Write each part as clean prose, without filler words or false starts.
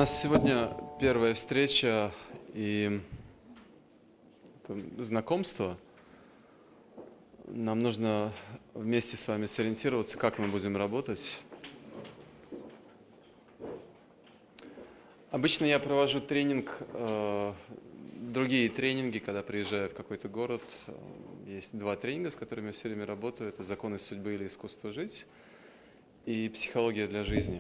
нас сегодня первая встреча и знакомство. Нам нужно вместе с вами сориентироваться, как мы будем работать. Обычно я провожу тренинг, другие тренинги, когда приезжаю в какой-то город. Есть два тренинга, с которыми я все время работаю. Это «Законы судьбы» или «Искусство жить» и «Психология для жизни».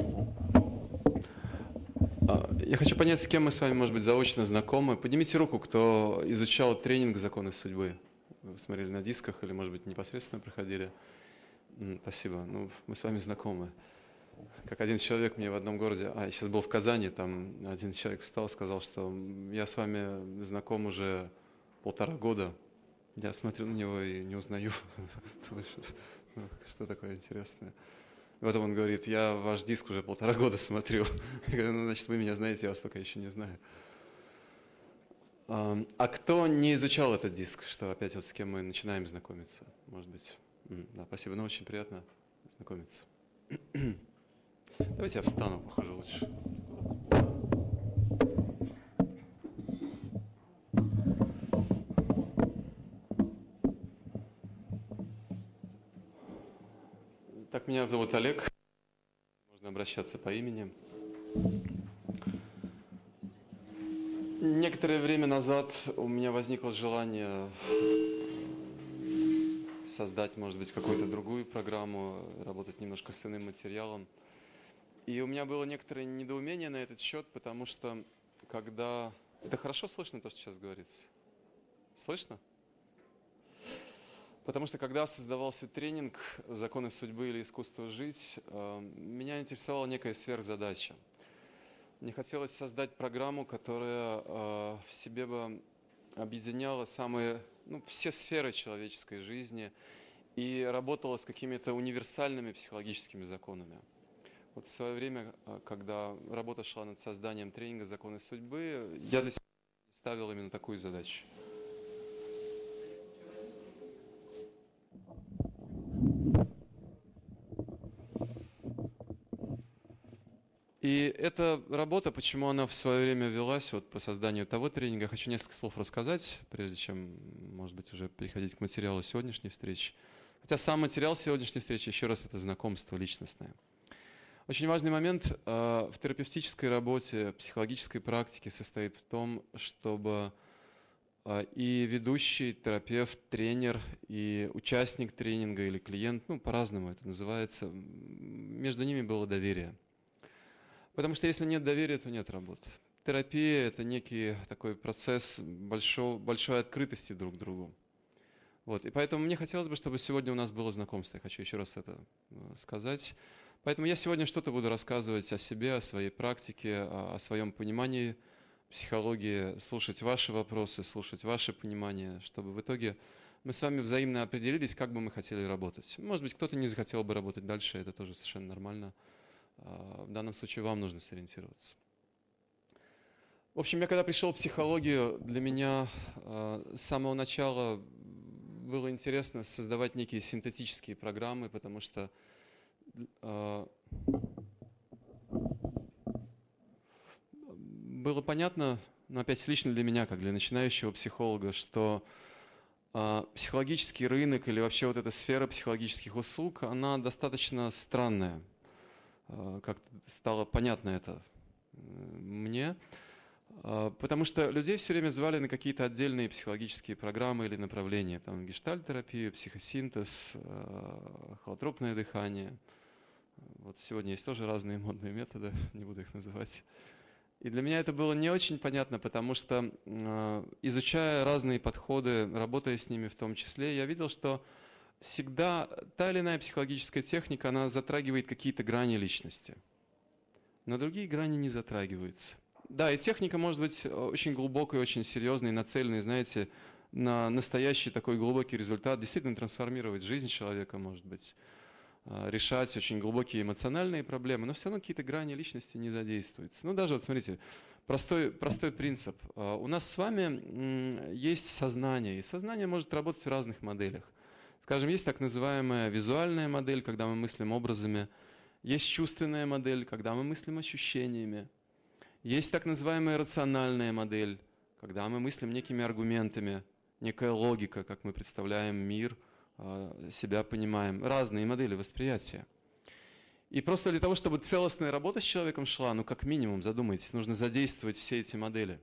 Я хочу понять, с кем мы с вами, может быть, заочно знакомы. Поднимите руку, кто изучал тренинг «Законы судьбы». Вы смотрели на дисках или, может быть, непосредственно проходили. Спасибо. Ну, мы с вами знакомы. Как один человек мне в одном городе, я сейчас был в Казани, там один человек встал и сказал, что я с вами знаком уже 1,5 года. Я смотрю на него и не узнаю. Что такое интересное. Потом он говорит, я ваш диск уже 1,5 года смотрю. Я говорю, ну, значит, вы меня знаете, я вас пока еще не знаю. А кто не изучал этот диск, что опять вот с кем мы начинаем знакомиться, может быть? Да, спасибо, ну, очень приятно знакомиться. Давайте я встану, похожу лучше. Так, меня зовут Олег. Можно обращаться по имени. Некоторое время назад у меня возникло желание создать, может быть, какую-то другую программу, работать немножко с иным материалом. И у меня было некоторое недоумение на этот счет, потому что когда... Это хорошо слышно, то, что сейчас говорится? Слышно? Потому что когда создавался тренинг «Законы судьбы» или «Искусство жить», меня интересовала некая сверхзадача. Мне хотелось создать программу, которая в себе бы объединяла все сферы человеческой жизни и работала с какими-то универсальными психологическими законами. Вот в свое время, когда работа шла над созданием тренинга «Законы судьбы», я для себя ставил именно такую задачу. И эта работа, почему она в свое время велась вот по созданию того тренинга, я хочу несколько слов рассказать, прежде чем, может быть, уже переходить к материалу сегодняшней встречи. Хотя сам материал сегодняшней встречи, еще раз, это знакомство личностное. Очень важный момент в терапевтической работе, психологической практике состоит в том, чтобы и ведущий, терапевт, тренер, и участник тренинга или клиент, по-разному это называется, между ними было доверие. Потому что если нет доверия, то нет работы. Терапия – это некий такой процесс большой открытости друг к другу. Вот. И поэтому мне хотелось бы, чтобы сегодня у нас было знакомство. Я хочу еще раз это сказать. Поэтому я сегодня что-то буду рассказывать о себе, о своей практике, о своем понимании психологии, слушать ваши вопросы, слушать ваше понимание, чтобы в итоге мы с вами взаимно определились, как бы мы хотели работать. Может быть, кто-то не захотел бы работать дальше, это тоже совершенно нормально. В данном случае вам нужно сориентироваться. В общем, я когда пришел в психологию, для меня с самого начала было интересно создавать некие синтетические программы, потому что было понятно, но опять лично для меня, как для начинающего психолога, что психологический рынок или вообще вот эта сфера психологических услуг, она достаточно странная. Как стало понятно это мне, потому что людей все время звали на какие-то отдельные психологические программы или направления, там гештальт-терапия, психосинтез, холотропное дыхание. Вот сегодня есть тоже разные модные методы, не буду их называть. И для меня это было не очень понятно, потому что, изучая разные подходы, работая с ними в том числе, я видел, что всегда та или иная психологическая техника, она затрагивает какие-то грани личности. Но другие грани не затрагиваются. Да, и техника может быть очень глубокой, очень серьезной, нацеленной, знаете, на настоящий такой глубокий результат, действительно трансформировать жизнь человека, может быть, решать очень глубокие эмоциональные проблемы, но все равно какие-то грани личности не задействуются. Ну, даже вот смотрите, простой принцип. У нас с вами есть сознание, и сознание может работать в разных моделях. Скажем, есть так называемая визуальная модель, когда мы мыслим образами, есть чувственная модель, когда мы мыслим ощущениями. Есть так называемая рациональная модель, когда мы мыслим некими аргументами, некая логика, как мы представляем мир, себя понимаем. Разные модели восприятия. И просто для того, чтобы целостная работа с человеком шла, ну как минимум, задумайтесь, нужно задействовать все эти модели.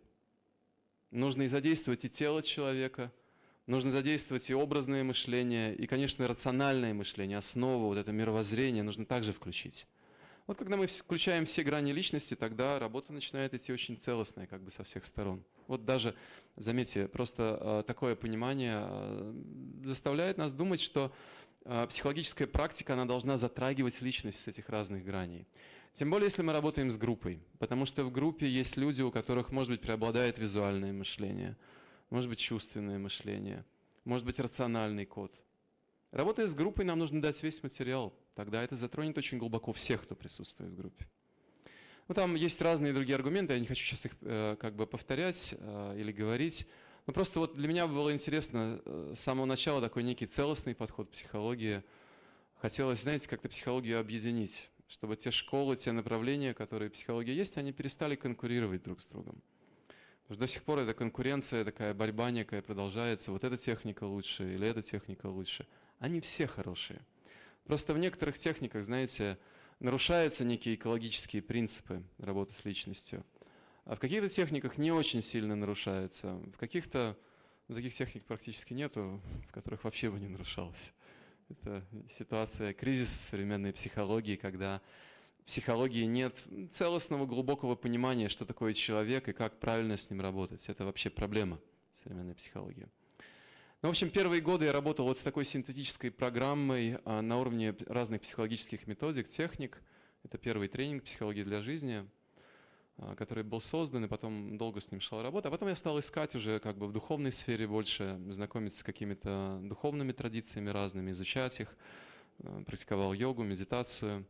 Нужно и задействовать и тело человека, нужно задействовать и образное мышление, и, конечно, рациональное мышление, основу, вот это мировоззрение нужно также включить. Вот когда мы включаем все грани личности, тогда работа начинает идти очень целостная, как бы со всех сторон. Вот даже, заметьте, просто такое понимание заставляет нас думать, что психологическая практика, она должна затрагивать личность с этих разных граней. Тем более, если мы работаем с группой, потому что в группе есть люди, у которых, может быть, преобладает визуальное мышление, может быть, чувственное мышление, может быть, рациональный код. Работая с группой, нам нужно дать весь материал. Тогда это затронет очень глубоко всех, кто присутствует в группе. Ну, там есть разные другие аргументы, я не хочу сейчас их как бы повторять или говорить. Но просто вот для меня было интересно с самого начала такой некий целостный подход к психологии. Хотелось, знаете, как-то психологию объединить, чтобы те школы, те направления, которые в психологии есть, они перестали конкурировать друг с другом. Потому что до сих пор эта конкуренция, такая борьба некая продолжается. Вот эта техника лучше или эта техника лучше. Они все хорошие. Просто в некоторых техниках, знаете, нарушаются некие экологические принципы работы с личностью. А в каких-то техниках не очень сильно нарушаются. В каких-то таких техник практически нету, в которых вообще бы не нарушалось. Это ситуация, кризис современной психологии, когда в психологии нет целостного глубокого понимания, что такое человек и как правильно с ним работать. Это вообще проблема современной психологии. Ну, в общем, первые годы я работал вот с такой синтетической программой на уровне разных психологических методик, техник. Это первый тренинг «Психология для жизни», который был создан, и потом долго с ним шла работа. А потом я стал искать уже как бы в духовной сфере больше, знакомиться с какими-то духовными традициями разными, изучать их. Практиковал йогу, медитацию,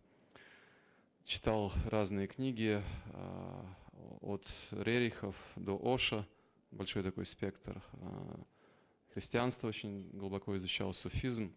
читал разные книги от Рерихов до Оша, большой такой спектр. Христианство очень глубоко изучал, суфизм.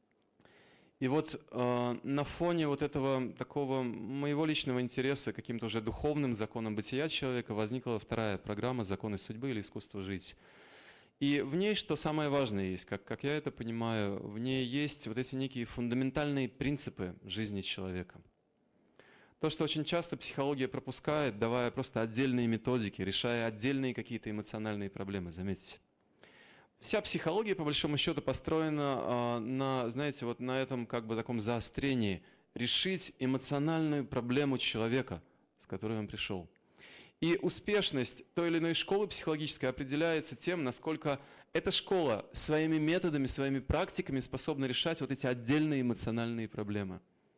И вот на фоне вот этого такого моего личного интереса к каким-то уже духовным законам бытия человека возникла вторая программа «Законы судьбы» или «Искусство жить». И в ней, что самое важное есть, как я это понимаю, в ней есть вот эти некие фундаментальные принципы жизни человека. То, что очень часто психология пропускает, давая просто отдельные методики, решая отдельные какие-то эмоциональные проблемы, заметьте. Вся психология, по большому счету, построена на, знаете, вот на этом как бы таком заострении. Решить эмоциональную проблему человека, с которой он пришел. И успешность той или иной школы психологической определяется тем, насколько эта школа своими методами, своими практиками способна решать вот эти отдельные эмоциональные проблемы.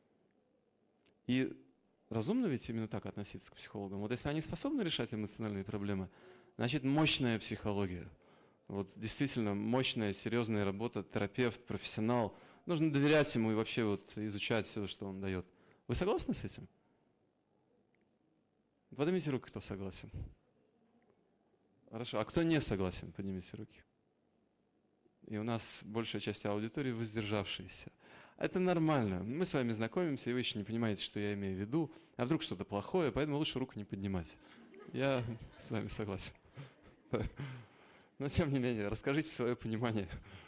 И разумно ведь именно так относиться к психологам? Вот если они способны решать эмоциональные проблемы, значит мощная психология. Вот действительно мощная, серьезная работа, терапевт, профессионал. Нужно доверять ему и вообще вот изучать все, что он дает. Вы согласны с этим? Поднимите руку, кто согласен. Хорошо. А кто не согласен, поднимите руки. И у нас большая часть аудитории воздержавшиеся. Это нормально. Мы с вами знакомимся, и вы еще не понимаете, что я имею в виду. А вдруг что-то плохое, поэтому лучше руку не поднимать. Я с вами согласен. Но тем не менее, расскажите свое понимание.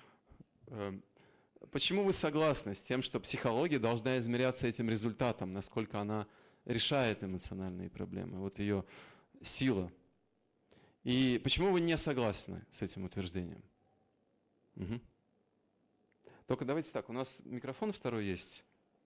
Почему вы согласны с тем, что психология должна измеряться этим результатом, насколько она решает эмоциональные проблемы, вот ее сила? И почему вы не согласны с этим утверждением? Угу. Только давайте так, у нас микрофон второй есть.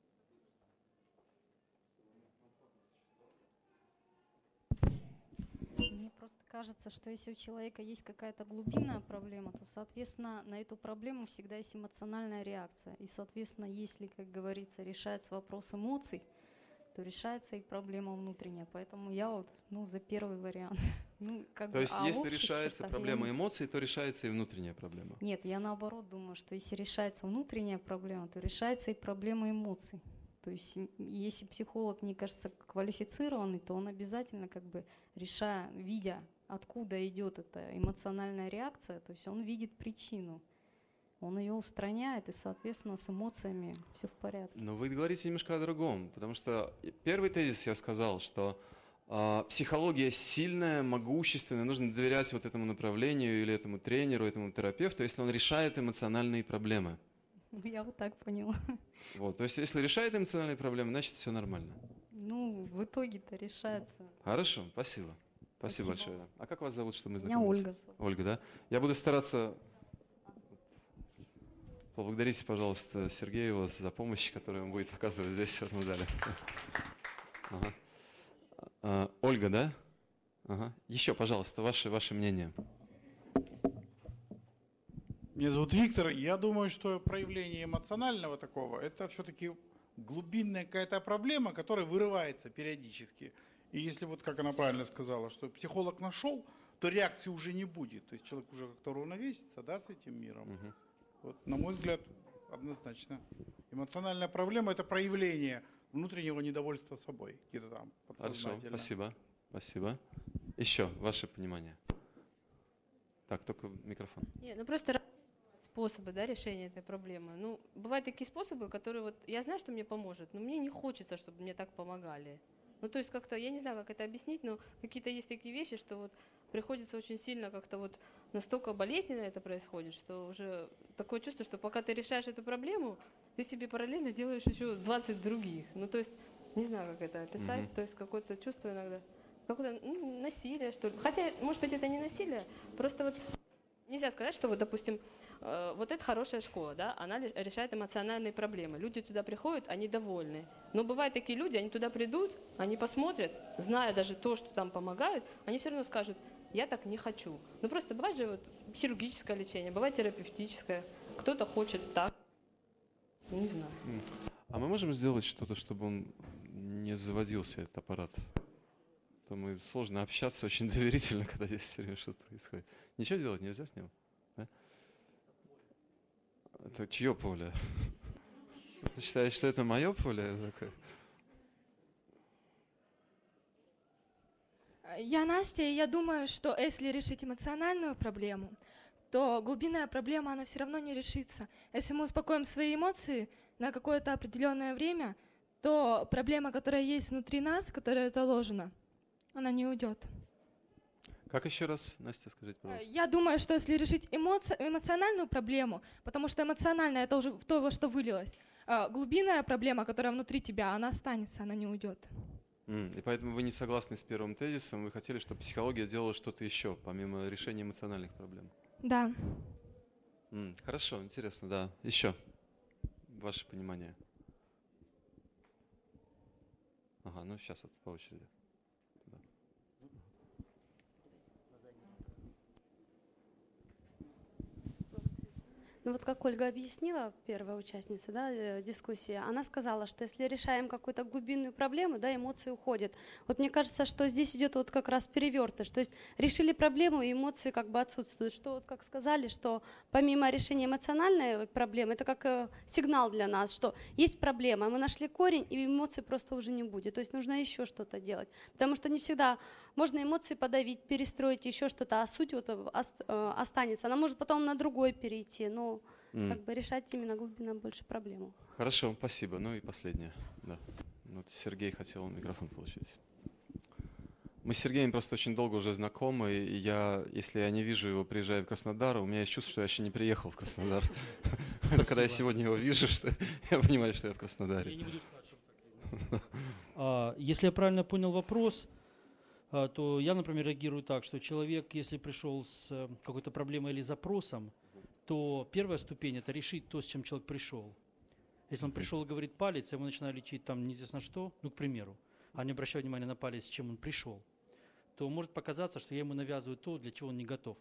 Мне просто кажется, что если у человека есть какая-то глубинная проблема, то, соответственно, на эту проблему всегда есть эмоциональная реакция. И, соответственно, если, как говорится, решается вопрос эмоций, то решается и проблема внутренняя. Поэтому я вот, за первый вариант. То есть, если общих решается чертах проблема эмоций, то решается и внутренняя проблема. Нет, я наоборот думаю, что если решается внутренняя проблема, то решается и проблема эмоций. То есть, если психолог, мне кажется, квалифицированный, то он обязательно, решая, видя, откуда идет эта эмоциональная реакция, то есть он видит причину. Он ее устраняет, и, соответственно, с эмоциями все в порядке. Но вы говорите немножко о другом, потому что первый тезис я сказал, что психология сильная, могущественная, нужно доверять вот этому направлению или этому тренеру, этому терапевту, если он решает эмоциональные проблемы. Я вот так поняла. Вот, то есть, если решает эмоциональные проблемы, значит, все нормально. Ну, в итоге-то решается. Хорошо, спасибо. Спасибо Спасибо. большое. А как вас зовут, что мы Меня знакомились? Ольга зовут. Ольга, да? Я буду стараться... Поблагодарите, пожалуйста, Сергеева за помощь, которую он будет оказывать здесь, в этом зале. Ага. Ольга, да? Ага. Еще, пожалуйста, ваше мнение. Меня зовут Виктор. Я думаю, что проявление эмоционального такого, это все-таки глубинная какая-то проблема, которая вырывается периодически. И если вот, как она правильно сказала, что психолог нашел, то реакции уже не будет. То есть человек уже как-то равновесится, да, с этим миром. Угу. Вот, на мой взгляд, однозначно. Эмоциональная проблема – это проявление внутреннего недовольства собой. Где-то там, подсознательно. Хорошо, спасибо. Еще ваше понимание. Так, только микрофон. Нет, ну просто способы, да, решения этой проблемы. Ну, бывают такие способы, которые вот я знаю, что мне поможет, но мне не хочется, чтобы мне так помогали. Ну, то есть как-то, я не знаю, как это объяснить, но какие-то есть такие вещи, что вот приходится очень сильно как-то вот настолько болезненно это происходит, что уже такое чувство, что пока ты решаешь эту проблему, ты себе параллельно делаешь еще 20 других. Ну, то есть, не знаю, как это описать, то есть какое-то чувство иногда, какое-то насилие, что ли. Хотя, может быть, это не насилие, просто вот нельзя сказать, что вот, допустим, вот это хорошая школа, да, она решает эмоциональные проблемы. Люди туда приходят, они довольны. Но бывают такие люди, они туда придут, они посмотрят, зная даже то, что там помогают, они все равно скажут: я так не хочу. Ну просто бывает же вот хирургическое лечение, бывает терапевтическое, кто-то хочет так, не знаю. А мы можем сделать что-то, чтобы он не заводился, этот аппарат? То мы сложно общаться очень доверительно, когда здесь все время что-то происходит. Ничего сделать нельзя с ним? Да? Это чье поле? Ты считаешь, что это мое поле? Я Настя, и я думаю, что если решить эмоциональную проблему, то глубинная проблема, она все равно не решится. Если мы успокоим свои эмоции на какое-то определенное время, то проблема, которая есть внутри нас, которая заложена, она не уйдет. Как еще раз, Настя, скажите, пожалуйста? Я думаю, что если решить эмоциональную проблему, потому что эмоциональная это уже то, во что вылилось, глубинная проблема, которая внутри тебя, она останется, она не уйдет. И поэтому вы не согласны с первым тезисом, вы хотели, чтобы психология сделала что-то еще, помимо решения эмоциональных проблем. Да. Хорошо, интересно, да. Еще ваше понимание. Ага, ну сейчас вот по очереди. Да. Ну вот как Ольга объяснила, первая участница, да, дискуссии, она сказала, что если решаем какую-то глубинную проблему, да, эмоции уходят. Вот мне кажется, что здесь идет вот как раз перевертыш, то есть решили проблему, и эмоции как бы отсутствуют. Что вот как сказали, что помимо решения эмоциональной проблемы, это как сигнал для нас, что есть проблема, мы нашли корень, и эмоций просто уже не будет. То есть нужно еще что-то делать, потому что не всегда можно эмоции подавить, перестроить, еще что-то, а суть вот останется. Она может потом на другой перейти, но как бы решать именно глубинно больше проблему. Хорошо, спасибо. Ну и последнее. Да. Вот Сергей хотел микрофон получить. Мы с Сергеем просто очень долго уже знакомы, и если я не вижу его, приезжая в Краснодар, у меня есть чувство, что я еще не приехал в Краснодар. Но когда я сегодня его вижу, я понимаю, что я в Краснодаре. Я не буду спрашивать. Если я правильно понял вопрос, то я, например, реагирую так, что человек, если пришел с какой-то проблемой или запросом, то первая ступень – это решить то, с чем человек пришел. Если он пришел и говорит палец, я его начинаю лечить там неизвестно что, ну, к примеру, а не обращаю внимания на палец, с чем он пришел, то может показаться, что я ему навязываю то, для чего он не готов.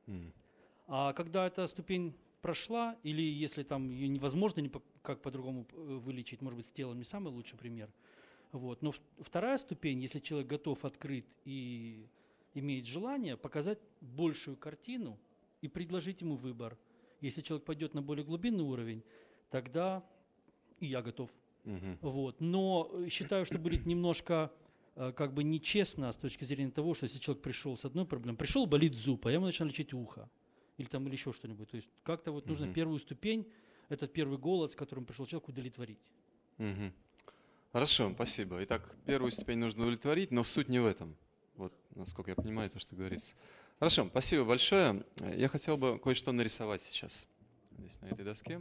А когда эта ступень прошла, или если там ее невозможно как по-другому вылечить, может быть, с телом не самый лучший пример, вот. Но вторая ступень, если человек готов, открыт и имеет желание, показать большую картину и предложить ему выбор. Если человек пойдет на более глубинный уровень, тогда и я готов. Вот. Но считаю, что будет немножко как бы нечестно с точки зрения того, что если человек пришел с одной проблемой, пришел, болит зуб, а я ему начинаю лечить ухо или еще что-нибудь. То есть как-то вот нужно первую ступень, этот первый голос, с которым пришел человек, удовлетворить. Хорошо, спасибо. Итак, первую ступень нужно удовлетворить, но суть не в этом. Вот, насколько я понимаю, то, что говорится. Хорошо, спасибо большое. Я хотел бы кое-что нарисовать сейчас здесь, на этой доске.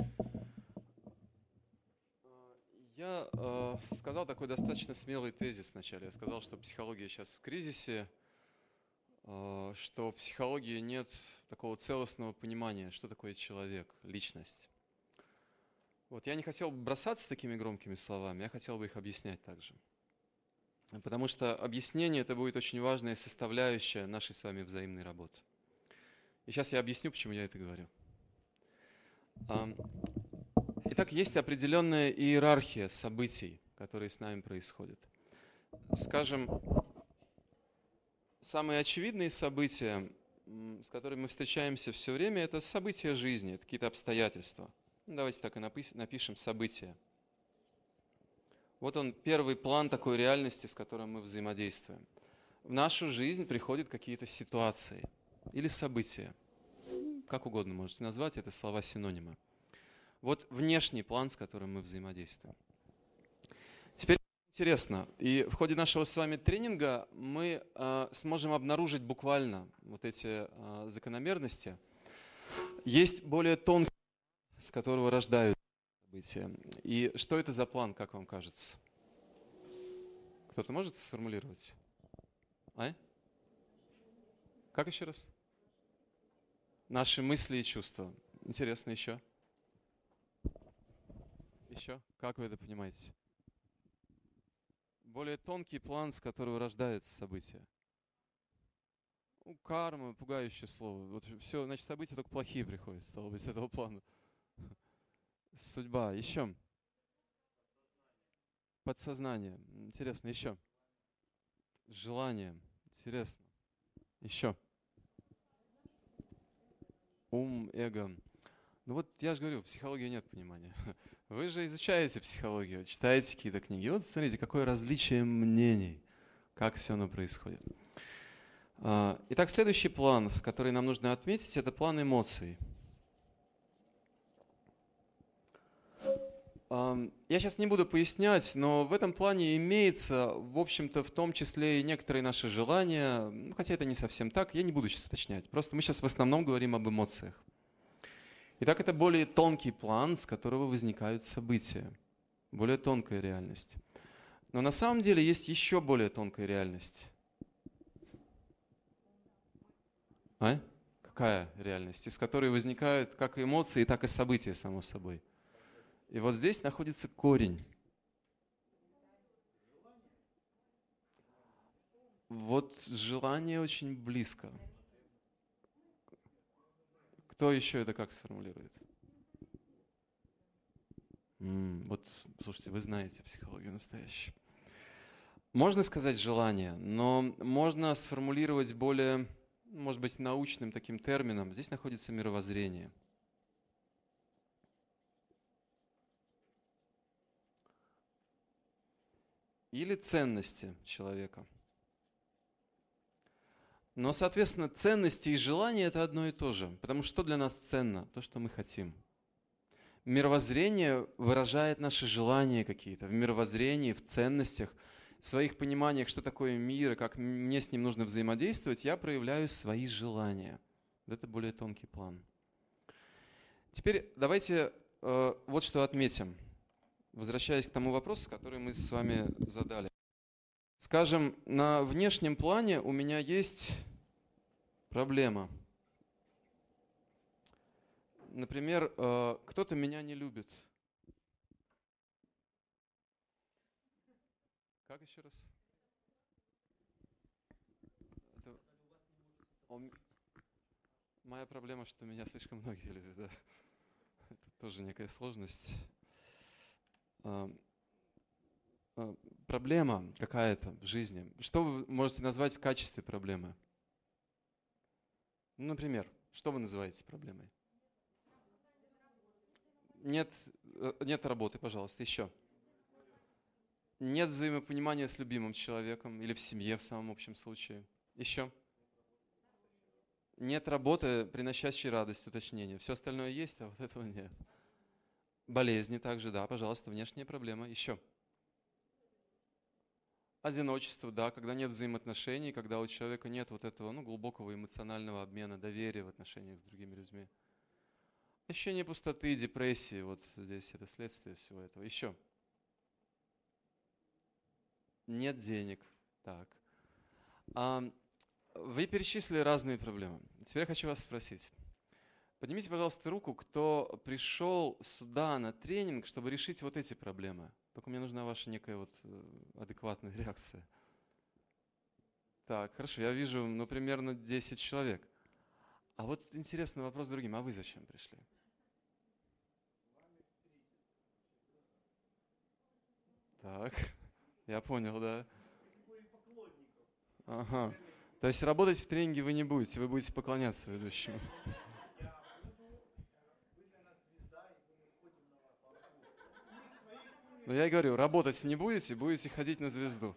Я сказал такой достаточно смелый тезис вначале. Я сказал, что психология сейчас в кризисе, что в психологии нет такого целостного понимания, что такое человек, личность. Вот, я не хотел бы бросаться такими громкими словами, я хотел бы их объяснять также. Потому что объяснение – это будет очень важная составляющая нашей с вами взаимной работы. И сейчас я объясню, почему я это говорю. Итак, есть определенная иерархия событий, которые с нами происходят. Скажем, самые очевидные события, с которыми мы встречаемся все время, это события жизни, это какие-то обстоятельства. Давайте так и напишем события. Вот он, первый план такой реальности, с которой мы взаимодействуем. В нашу жизнь приходят какие-то ситуации или события. Как угодно можете назвать, это слова-синонимы. Вот внешний план, с которым мы взаимодействуем. Теперь интересно, и в ходе нашего с вами тренинга мы сможем обнаружить буквально вот эти закономерности. Есть более тонкий, с которого рождаются события. И что это за план, как вам кажется? Кто-то может сформулировать? Как еще раз? Наши мысли и чувства. Интересно, еще? Еще? Как вы это понимаете? Более тонкий план, с которого рождаются события. Карма, пугающее слово. Вот все, значит, события только плохие приходят, стало быть, с этого плана. Судьба. Еще? Подсознание. Интересно, еще? Желание. Интересно. Еще? Ум, эго. Ну вот я же говорю, в психологии нет понимания. Вы же изучаете психологию, читаете какие-то книги. Вот смотрите, какое различие мнений, как все оно происходит. Итак, следующий план, который нам нужно отметить, это план эмоций. Я сейчас не буду пояснять, но в этом плане имеется, в общем-то, в том числе и некоторые наши желания, хотя это не совсем так, я не буду сейчас уточнять. Просто мы сейчас в основном говорим об эмоциях. Итак, это более тонкий план, с которого возникают события, более тонкая реальность. Но на самом деле есть еще более тонкая реальность. Какая реальность? Из которой возникают как эмоции, так и события, само собой. И вот здесь находится корень. Вот желание очень близко. Кто еще это как сформулирует? Вот, слушайте, вы знаете психологию настоящую. Можно сказать желание, но можно сформулировать более, может быть, научным таким термином. Здесь находится мировоззрение. Или ценности человека. Но, соответственно, ценности и желания – это одно и то же. Потому что для нас ценно? То, что мы хотим. Мировоззрение выражает наши желания какие-то. В мировоззрении, в ценностях, в своих пониманиях, что такое мир и как мне с ним нужно взаимодействовать, я проявляю свои желания. Это более тонкий план. Теперь давайте вот что отметим. Возвращаясь к тому вопросу, который мы с вами задали. Скажем, на внешнем плане у меня есть проблема. Например, кто-то меня не любит. Как еще раз? Моя проблема, что меня слишком многие любят. Да? Это тоже некая сложность. Проблема какая-то в жизни. Что вы можете назвать в качестве проблемы? Например, что вы называете проблемой? Нет работы, пожалуйста, еще. Нет взаимопонимания с любимым человеком или в семье в самом общем случае. Еще. Нет работы, приносящей радость, уточнение. Все остальное есть, а вот этого нет. Болезни также, да, пожалуйста, внешняя проблема. Еще. Одиночество, да, когда нет взаимоотношений, когда у человека нет вот этого глубокого эмоционального обмена, доверия в отношениях с другими людьми. Ощущение пустоты, депрессии, вот здесь это следствие всего этого. Еще. Нет денег. Так. Вы перечислили разные проблемы. Теперь я хочу вас спросить. Поднимите, пожалуйста, руку, кто пришел сюда на тренинг, чтобы решить вот эти проблемы. Только мне нужна ваша некая вот адекватная реакция. Так, хорошо, я вижу, примерно 10 человек. А вот интересный вопрос другим. А вы зачем пришли? Так, я понял, да. Ага. То есть работать в тренинге вы не будете, вы будете поклоняться ведущему. Но я и говорю, работать не будете, будете ходить на звезду.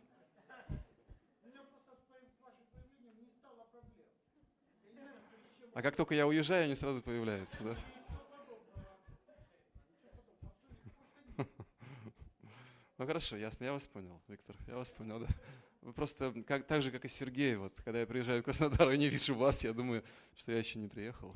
А как только я уезжаю, они сразу появляются, да? Ну хорошо, ясно, я вас понял, Виктор, я вас понял, да. Вы просто, так же, как и Сергей, вот, когда я приезжаю в Краснодар и не вижу вас, я думаю, что я еще не приехал.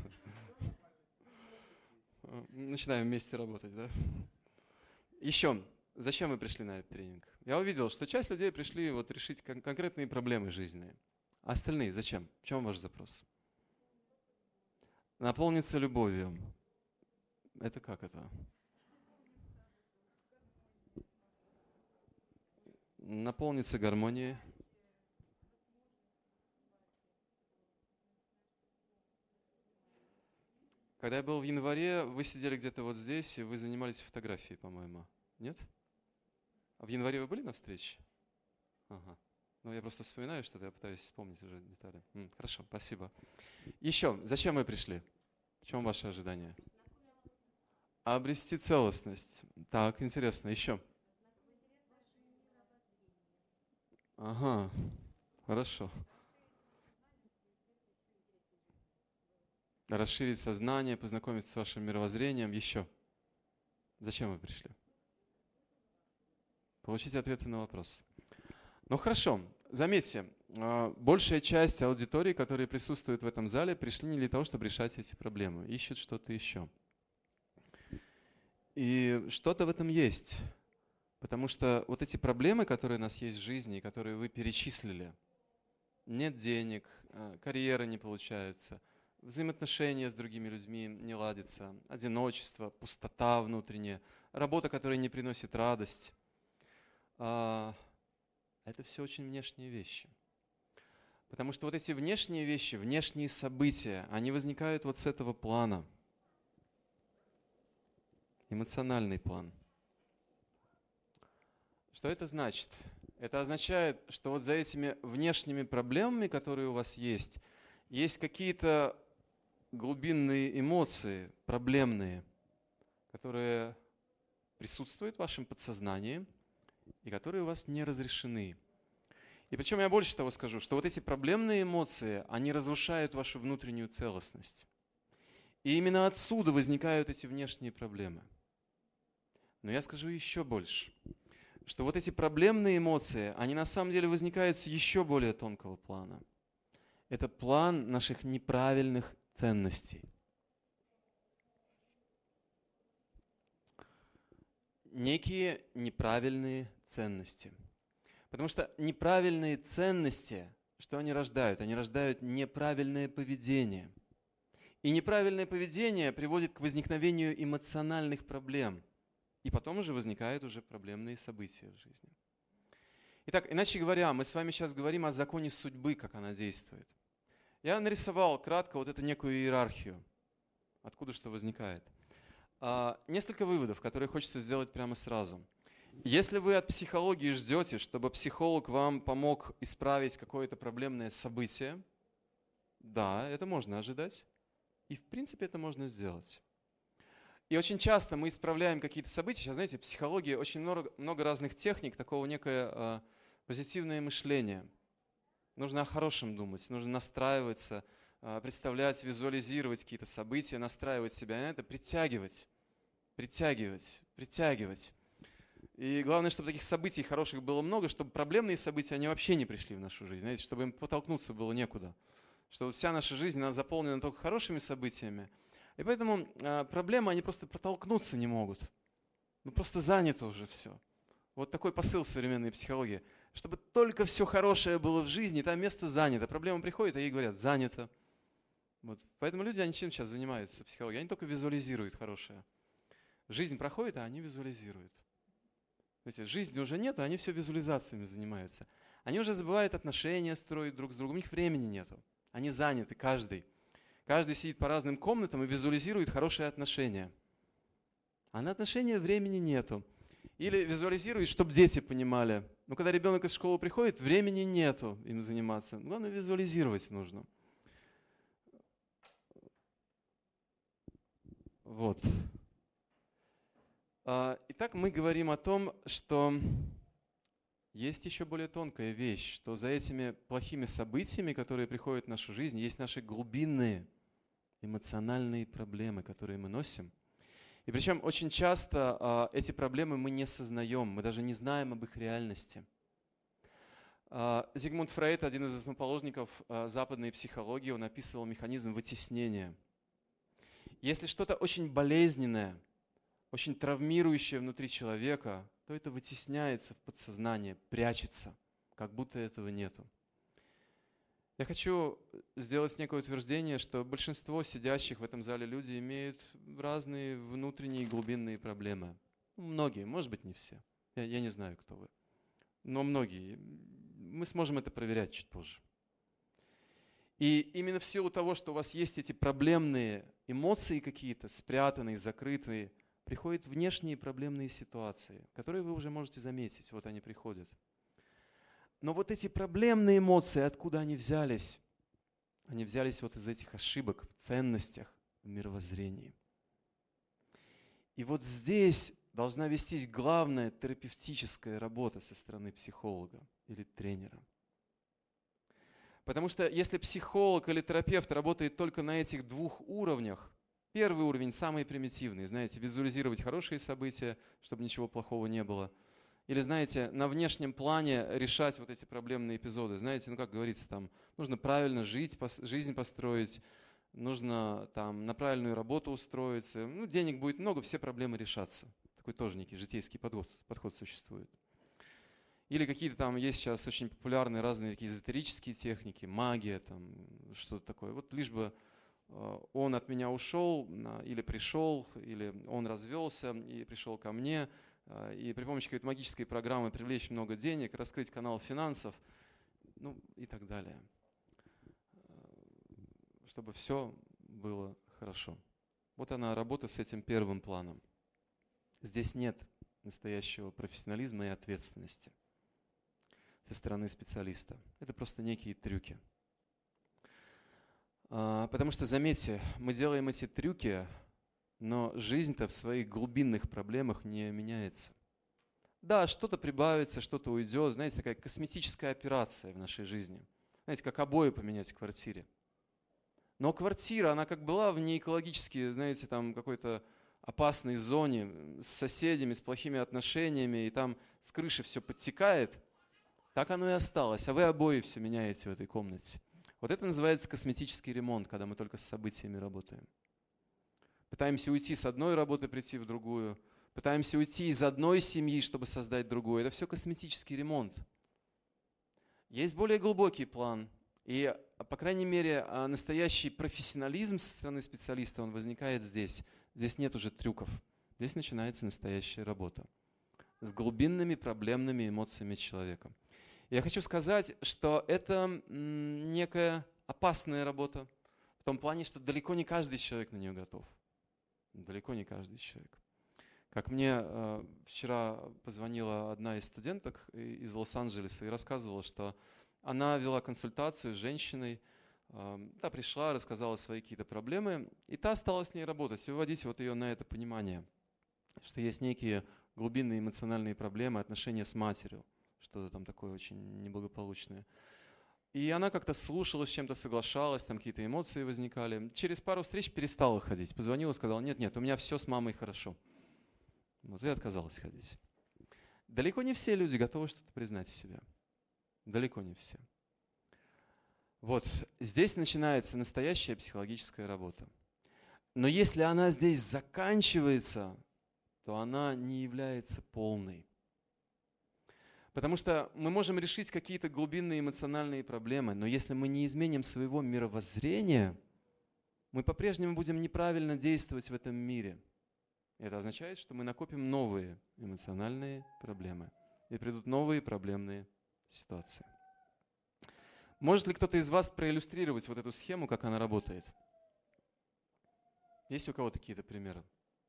Начинаем вместе работать, да? Еще, зачем вы пришли на этот тренинг? Я увидел, что часть людей пришли вот решить конкретные проблемы жизненные. А остальные зачем? В чем ваш запрос? Наполниться любовью. Это как это? Наполниться гармонией. Когда я был в январе, вы сидели где-то вот здесь, и вы занимались фотографией, по-моему. Нет? А в январе вы были на встрече? Ага. Ну, я просто вспоминаю что-то, я пытаюсь вспомнить уже детали. Хорошо, спасибо. Еще, зачем вы пришли? В чем ваши ожидания? Обрести целостность. Так, интересно. Еще. Ага, хорошо. Расширить сознание, познакомиться с вашим мировоззрением. Еще. Зачем вы пришли? Получить ответы на вопросы. Ну хорошо, заметьте, большая часть аудитории, которые присутствуют в этом зале, пришли не для того, чтобы решать эти проблемы, ищут что-то еще. И что-то в этом есть, потому что вот эти проблемы, которые у нас есть в жизни, которые вы перечислили, нет денег, карьера не получается, взаимоотношения с другими людьми не ладятся, одиночество, пустота внутренняя, работа, которая не приносит радость. Это все очень внешние вещи. Потому что вот эти внешние вещи, внешние события, они возникают вот с этого плана. Эмоциональный план. Что это значит? Это означает, что вот за этими внешними проблемами, которые у вас есть какие-то глубинные эмоции, проблемные, которые присутствуют в вашем подсознании и которые у вас не разрешены. И причем я больше того скажу, что вот эти проблемные эмоции, они разрушают вашу внутреннюю целостность. И именно отсюда возникают эти внешние проблемы. Но я скажу еще больше, что вот эти проблемные эмоции, они на самом деле возникают с еще более тонкого плана. Это план наших неправильных ценностей. Некие неправильные ценности. Потому что неправильные ценности, что они рождают? Они рождают неправильное поведение. И неправильное поведение приводит к возникновению эмоциональных проблем. И потом уже возникают уже проблемные события в жизни. Итак, иначе говоря, мы с вами сейчас говорим о законе судьбы, как она действует. Я нарисовал кратко вот эту некую иерархию, откуда что возникает. Несколько выводов, которые хочется сделать прямо сразу. Если вы от психологии ждете, чтобы психолог вам помог исправить какое-то проблемное событие, да, это можно ожидать. И в принципе это можно сделать. И очень часто мы исправляем какие-то события. Сейчас, знаете, в психологии очень много разных техник, такого некое позитивное мышление. Нужно о хорошем думать, нужно настраиваться, представлять, визуализировать какие-то события, настраивать себя на это, притягивать. И главное, чтобы таких событий хороших было много, чтобы проблемные события, они вообще не пришли в нашу жизнь, знаете, чтобы им потолкнуться было некуда. Что вот вся наша жизнь, она заполнена только хорошими событиями. И поэтому проблемы, они просто протолкнуться не могут. Ну просто занято уже все. Вот такой посыл современной психологии. Чтобы только все хорошее было в жизни, там место занято. Проблема приходит, а ей говорят, занято. Вот. Поэтому люди, они чем сейчас занимаются психологией? Они только визуализируют хорошее. Жизнь проходит, а они визуализируют. Знаете, жизни уже нет, а они все визуализациями занимаются. Они уже забывают отношения строить друг с другом, у них времени нету. Они заняты, каждый. Каждый сидит по разным комнатам и визуализирует хорошие отношения. А на отношения времени нету. Или визуализирует, чтобы дети понимали. Но когда ребенок из школы приходит, времени нету им заниматься. Главное, визуализировать нужно. Вот. Итак, мы говорим о том, что есть еще более тонкая вещь, что за этими плохими событиями, которые приходят в нашу жизнь, есть наши глубинные эмоциональные проблемы, которые мы носим. И причем очень часто эти проблемы мы не сознаем, мы даже не знаем об их реальности. Зигмунд Фрейд, один из основоположников западной психологии, он описывал механизм вытеснения. Если что-то очень болезненное, очень травмирующее внутри человека, то это вытесняется в подсознание, прячется, как будто этого нету. Я хочу сделать некое утверждение, что большинство сидящих в этом зале людей имеют разные внутренние глубинные проблемы. Многие, может быть, не все. Я не знаю, кто вы. Но многие. Мы сможем это проверять чуть позже. И именно в силу того, что у вас есть эти проблемные эмоции какие-то, спрятанные, закрытые, приходят внешние проблемные ситуации, которые вы уже можете заметить. Вот они приходят. Но вот эти проблемные эмоции, откуда они взялись? Они взялись вот из этих ошибок в ценностях, в мировоззрении. И вот здесь должна вестись главная терапевтическая работа со стороны психолога или тренера. Потому что если психолог или терапевт работает только на этих двух уровнях, первый уровень самый примитивный, знаете, визуализировать хорошие события, чтобы ничего плохого не было. Или, знаете, на внешнем плане решать вот эти проблемные эпизоды. Знаете, ну как говорится, там нужно правильно жить, жизнь построить, нужно там на правильную работу устроиться. Ну, денег будет много, все проблемы решатся. Такой тоже некий житейский подход существует. Или какие-то там есть сейчас очень популярные разные такие эзотерические техники, магия, там что-то такое. Вот лишь бы он от меня ушел, или пришел, или он развелся и пришел ко мне, и при помощи какой-то магической программы привлечь много денег, раскрыть канал финансов, ну и так далее. Чтобы все было хорошо. Вот она, работа с этим первым планом. Здесь нет настоящего профессионализма и ответственности со стороны специалиста. Это просто некие трюки. Потому что, заметьте, мы делаем эти трюки, но жизнь-то в своих глубинных проблемах не меняется. Да, что-то прибавится, что-то уйдет. Знаете, такая косметическая операция в нашей жизни. Знаете, как обои поменять в квартире. Но квартира, она как была в неэкологически, знаете, там какой-то опасной зоне, с соседями, с плохими отношениями, и там с крыши все подтекает, так оно и осталось. А вы обои все меняете в этой комнате. Вот это называется косметический ремонт, когда мы только с событиями работаем. Пытаемся уйти с одной работы, прийти в другую. Пытаемся уйти из одной семьи, чтобы создать другую. Это все косметический ремонт. Есть более глубокий план. И, по крайней мере, настоящий профессионализм со стороны специалиста, он возникает здесь. Здесь нет уже трюков. Здесь начинается настоящая работа с глубинными проблемными эмоциями человека. Я хочу сказать, что это некая опасная работа, в том плане, что далеко не каждый человек на нее готов. Далеко не каждый человек. Как мне вчера позвонила одна из студенток из Лос-Анджелеса и рассказывала, что она вела консультацию с женщиной, та пришла, рассказала свои какие-то проблемы, и та стала с ней работать, и выводить вот ее на это понимание, что есть некие глубинные эмоциональные проблемы, отношения с матерью, что-то там такое очень неблагополучное. И она как-то слушала, с чем-то соглашалась, там какие-то эмоции возникали. Через пару встреч перестала ходить. Позвонила, сказала, нет, у меня все с мамой хорошо. Вот и отказалась ходить. далеко не все люди готовы что-то признать в себе. Далеко не все. Вот здесь начинается настоящая психологическая работа. Но если она здесь заканчивается, то она не является полной. Потому что мы можем решить какие-то глубинные эмоциональные проблемы, но если мы не изменим своего мировоззрения, мы по-прежнему будем неправильно действовать в этом мире. Это означает, что мы накопим новые эмоциональные проблемы. И придут новые проблемные ситуации. Может ли кто-то из вас проиллюстрировать вот эту схему, как она работает? Есть у кого-то какие-то примеры?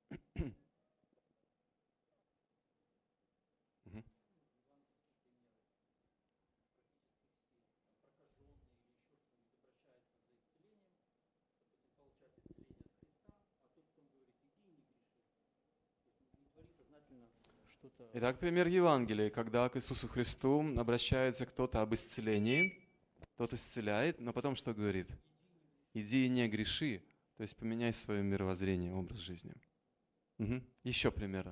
Мгм. Что-то Итак, пример Евангелия, когда к Иисусу Христу обращается кто-то об исцелении, тот исцеляет, но потом что говорит? Иди и не греши, то есть поменяй свое мировоззрение, образ жизни. Мгм. Еще примеры.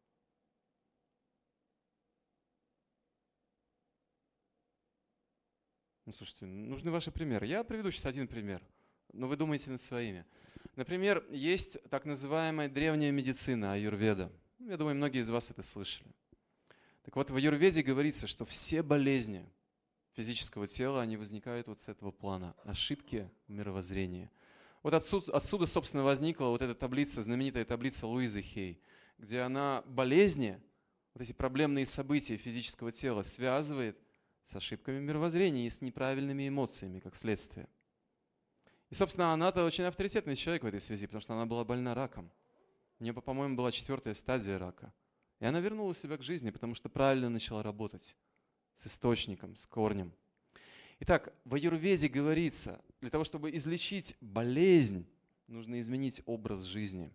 Ну, слушайте, нужны ваши примеры. Я приведу сейчас один пример, но вы думаете над своими. Например, есть так называемая древняя медицина, аюрведа. Я думаю, многие из вас это слышали. Так вот, в аюрведе говорится, что все болезни физического тела, они возникают вот с этого плана. Ошибки в мировоззрении. Вот отсюда, собственно, возникла вот эта таблица, знаменитая таблица Луизы Хей, где она болезни, вот эти проблемные события физического тела связывает с ошибками мировоззрения и с неправильными эмоциями, как следствие. И, собственно, она-то очень авторитетный человек в этой связи, потому что она была больна раком. У нее, по-моему, была 4-я стадия рака. И она вернула себя к жизни, потому что правильно начала работать с источником, с корнем. Итак, в аюрведе говорится, для того, чтобы излечить болезнь, нужно изменить образ жизни.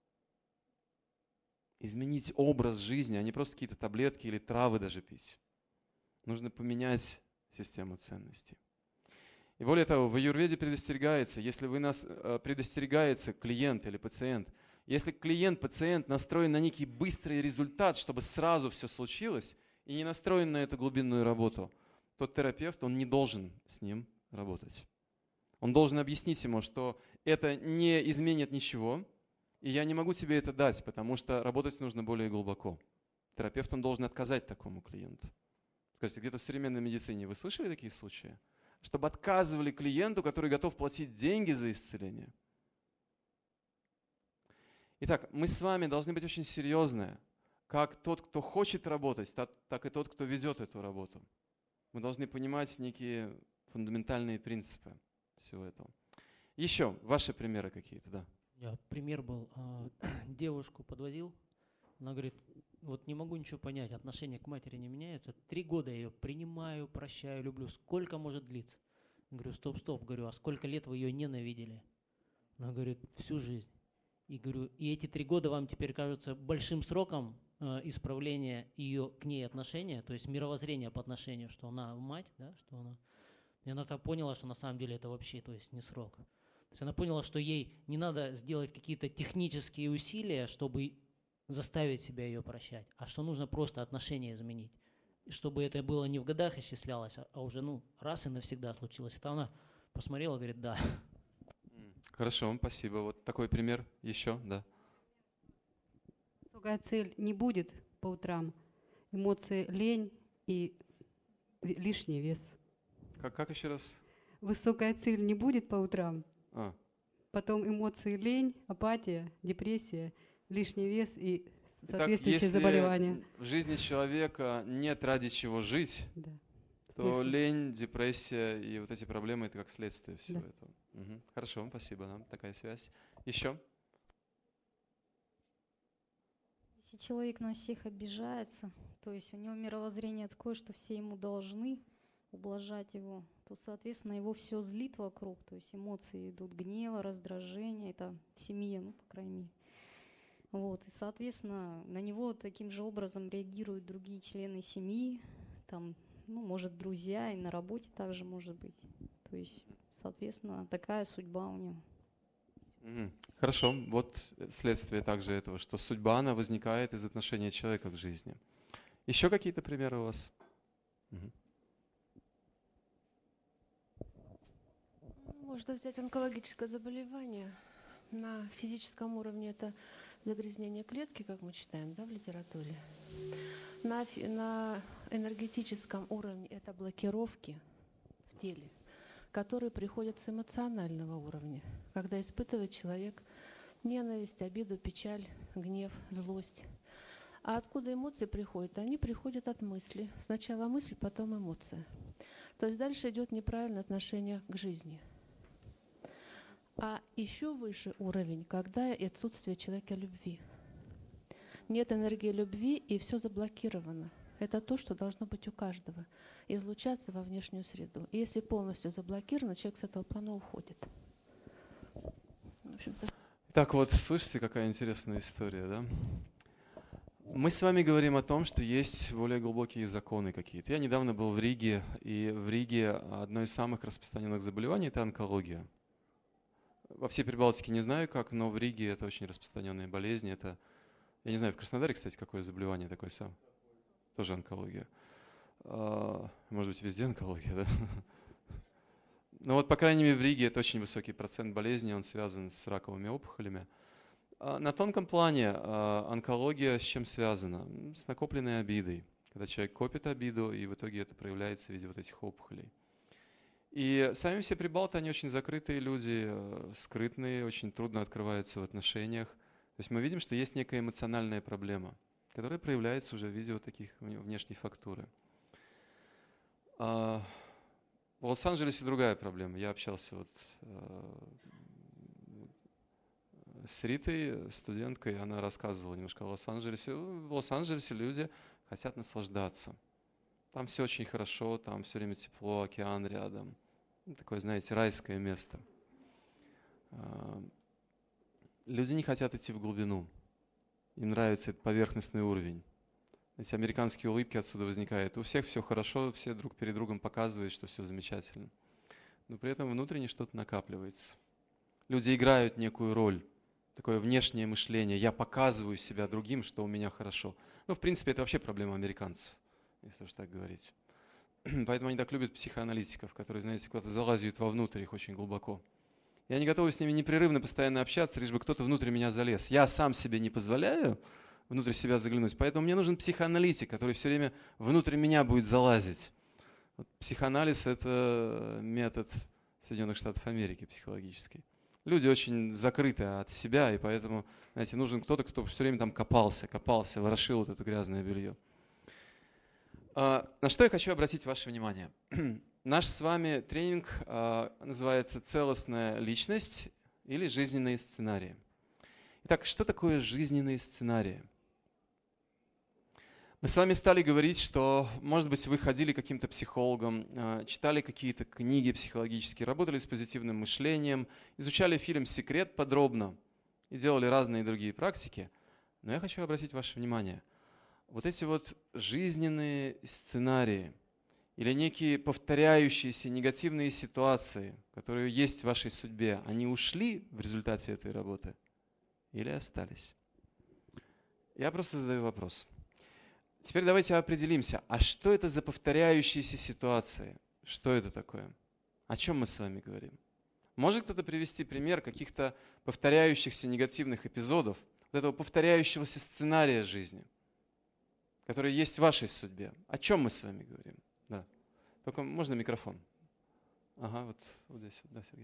Изменить образ жизни, а не просто какие-то таблетки или травы даже пить. Нужно поменять систему ценностей. И более того, в аюрведе предостерегается, если предостерегается клиент или пациент, если клиент, пациент настроен на некий быстрый результат, чтобы сразу все случилось, и не настроен на эту глубинную работу, то терапевт, он не должен с ним работать. Он должен объяснить ему, что это не изменит ничего, и я не могу тебе это дать, потому что работать нужно более глубоко. Терапевт, он должен отказать такому клиенту. Скажите, где-то в современной медицине вы слышали такие случаи? Чтобы отказывали клиенту, который готов платить деньги за исцеление. Итак, мы с вами должны быть очень серьезны, как тот, кто хочет работать, так и тот, кто ведет эту работу. Мы должны понимать некие фундаментальные принципы всего этого. Еще ваши примеры какие-то, да? Пример был, девушку подвозил, она говорит, вот не могу ничего понять, отношение к матери не меняется, 3 года я ее принимаю, прощаю, люблю, сколько может длиться? Я говорю, стоп, говорю, а сколько лет вы ее ненавидели? Она говорит, всю жизнь. И говорю, и эти 3 года вам теперь кажутся большим сроком исправления ее к ней отношения, то есть мировоззрения по отношению, что она мать, да, что она... И она-то поняла, что на самом деле это вообще, то есть не срок. То есть она поняла, что ей не надо сделать какие-то технические усилия, чтобы заставить себя ее прощать, а что нужно просто отношения изменить. И чтобы это было не в годах исчислялось, а уже раз и навсегда случилось. Это она посмотрела, говорит, да. Хорошо, спасибо. Вот такой пример еще, да. Высокая цель не будет по утрам. Эмоции лень и лишний вес. Как еще раз? Высокая цель не будет по утрам. А, Потом эмоции лень, апатия, депрессия, лишний вес и итак, соответствующие если заболевания. в жизни человека нет ради чего жить, Да. то Смысл. лень, депрессия и вот эти проблемы – это как следствие всего Да. этого. Угу. Хорошо, спасибо, да, такая связь. Еще? Если человек на всех обижается, то есть у него мировоззрение такое, что все ему должны ублажать его, то, соответственно, его все злит вокруг, то есть эмоции идут гнева, раздражения, это в семье, по крайней мере. Вот, и, соответственно, на него таким же образом реагируют другие члены семьи, там, может, друзья, и на работе также может быть. То есть, соответственно, такая судьба у него. Хорошо, вот следствие также этого, что судьба, она возникает из отношения человека к жизни. Еще какие-то примеры у вас? Мгм. Можно взять онкологическое заболевание. На физическом уровне это загрязнение клетки, как мы читаем, да, в литературе. На энергетическом уровне это блокировки в теле, которые приходят с эмоционального уровня, когда испытывает человек ненависть, обиду, печаль, гнев, злость. А откуда эмоции приходят? Они приходят от мысли. Сначала мысль, потом эмоция. То есть дальше идет неправильное отношение к жизни. А еще выше уровень, когда отсутствие человека любви. Нет энергии любви, и все заблокировано. Это то, что должно быть у каждого. Излучаться во внешнюю среду. И если полностью заблокировано, человек с этого плана уходит. В общем-то. Так вот, слышите, какая интересная история, да? Мы с вами говорим о том, что есть более глубокие законы какие-то. Я недавно был в Риге, и в Риге одно из самых распространенных заболеваний – это онкология. Во всей Прибалтике не знаю как, но в Риге это очень распространенная болезнь. Это, я не знаю, в Краснодаре, кстати, какое заболевание такое сам? Тоже онкология. Может быть, везде онкология, да? Но вот, по крайней мере, в Риге это очень высокий процент болезней, он связан с раковыми опухолями. На тонком плане онкология с чем связана? С накопленной обидой. Когда человек копит обиду, и в итоге это проявляется в виде вот этих опухолей. И сами все прибалты, они очень закрытые люди, скрытные, очень трудно открываются в отношениях. То есть мы видим, что есть некая эмоциональная проблема, которая проявляется уже в виде вот таких внешней фактуры. В Лос-Анджелесе другая проблема. Я общался вот с Ритой, студенткой, она рассказывала немножко о Лос-Анджелесе. В Лос-Анджелесе люди хотят наслаждаться. Там все очень хорошо, там все время тепло, океан рядом. Такое, знаете, райское место. Люди не хотят идти в глубину. Им нравится этот поверхностный уровень. Эти американские улыбки отсюда возникают. У всех все хорошо, все друг перед другом показывают, что все замечательно. Но при этом внутренне что-то накапливается. Люди играют некую роль. Такое внешнее мышление. Я показываю себя другим, что у меня хорошо. Ну, в принципе, это вообще проблема американцев, если уж так говорить. Поэтому они так любят психоаналитиков, которые, знаете, куда-то залазят вовнутрь их очень глубоко. И они готовы с ними непрерывно, постоянно общаться, лишь бы кто-то внутрь меня залез. Я сам себе не позволяю внутрь себя заглянуть, поэтому мне нужен психоаналитик, который все время внутрь меня будет залазить. Вот психоанализ – это метод Соединенных Штатов Америки психологический. Люди очень закрыты от себя, и поэтому, знаете, нужен кто-то, кто все время там копался, ворошил вот это грязное белье. На что я хочу обратить ваше внимание. Наш с вами тренинг называется «Целостная личность» или «Жизненные сценарии». Итак, что такое жизненные сценарии? Мы с вами стали говорить, что, может быть, вы ходили к каким-то психологам, читали какие-то книги психологические, работали с позитивным мышлением, изучали фильм «Секрет» подробно и делали разные другие практики. Но я хочу обратить ваше внимание. Вот эти вот жизненные сценарии или некие повторяющиеся негативные ситуации, которые есть в вашей судьбе, они ушли в результате этой работы или остались? Я просто задаю вопрос. Теперь давайте определимся, а что это за повторяющиеся ситуации? Что это такое? О чем мы с вами говорим? Может кто-то привести пример каких-то повторяющихся негативных эпизодов, вот этого повторяющегося сценария жизни, который есть в вашей судьбе? О чем мы с вами говорим? Да. Только можно микрофон? Ага, вот здесь. Да, Сергей.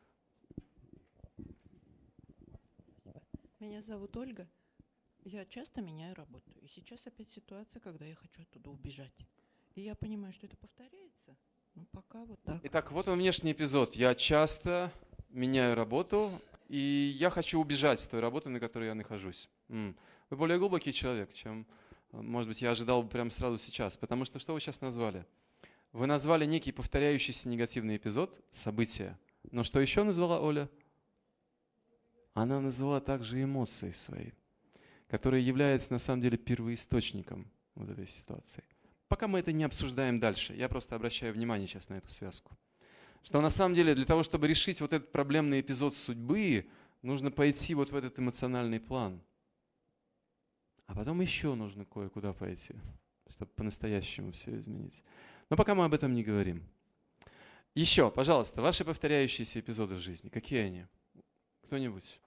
Меня зовут Ольга. Я часто меняю работу. И сейчас опять ситуация, когда я хочу оттуда убежать. И я понимаю, что это повторяется. Ну, пока вот так. Итак, вот он внешний эпизод. Я часто меняю работу, и я хочу убежать с той работы, на которой я нахожусь. Вы более глубокий человек, чем, может быть, я ожидал бы прямо сразу сейчас. Потому что вы сейчас назвали? Вы назвали некий повторяющийся негативный эпизод, событие. Но что еще назвала Оля? Она назвала также эмоции свои, которые являются на самом деле первоисточником вот этой ситуации. Пока мы это не обсуждаем дальше, я просто обращаю внимание сейчас на эту связку. Что на самом деле для того, чтобы решить вот этот проблемный эпизод судьбы, нужно пойти вот в этот эмоциональный план. А потом еще нужно кое-куда пойти. чтобы по-настоящему все изменить. Но пока мы об этом не говорим. Еще, пожалуйста, ваши повторяющиеся эпизоды в жизни. Какие они? Кто-нибудь?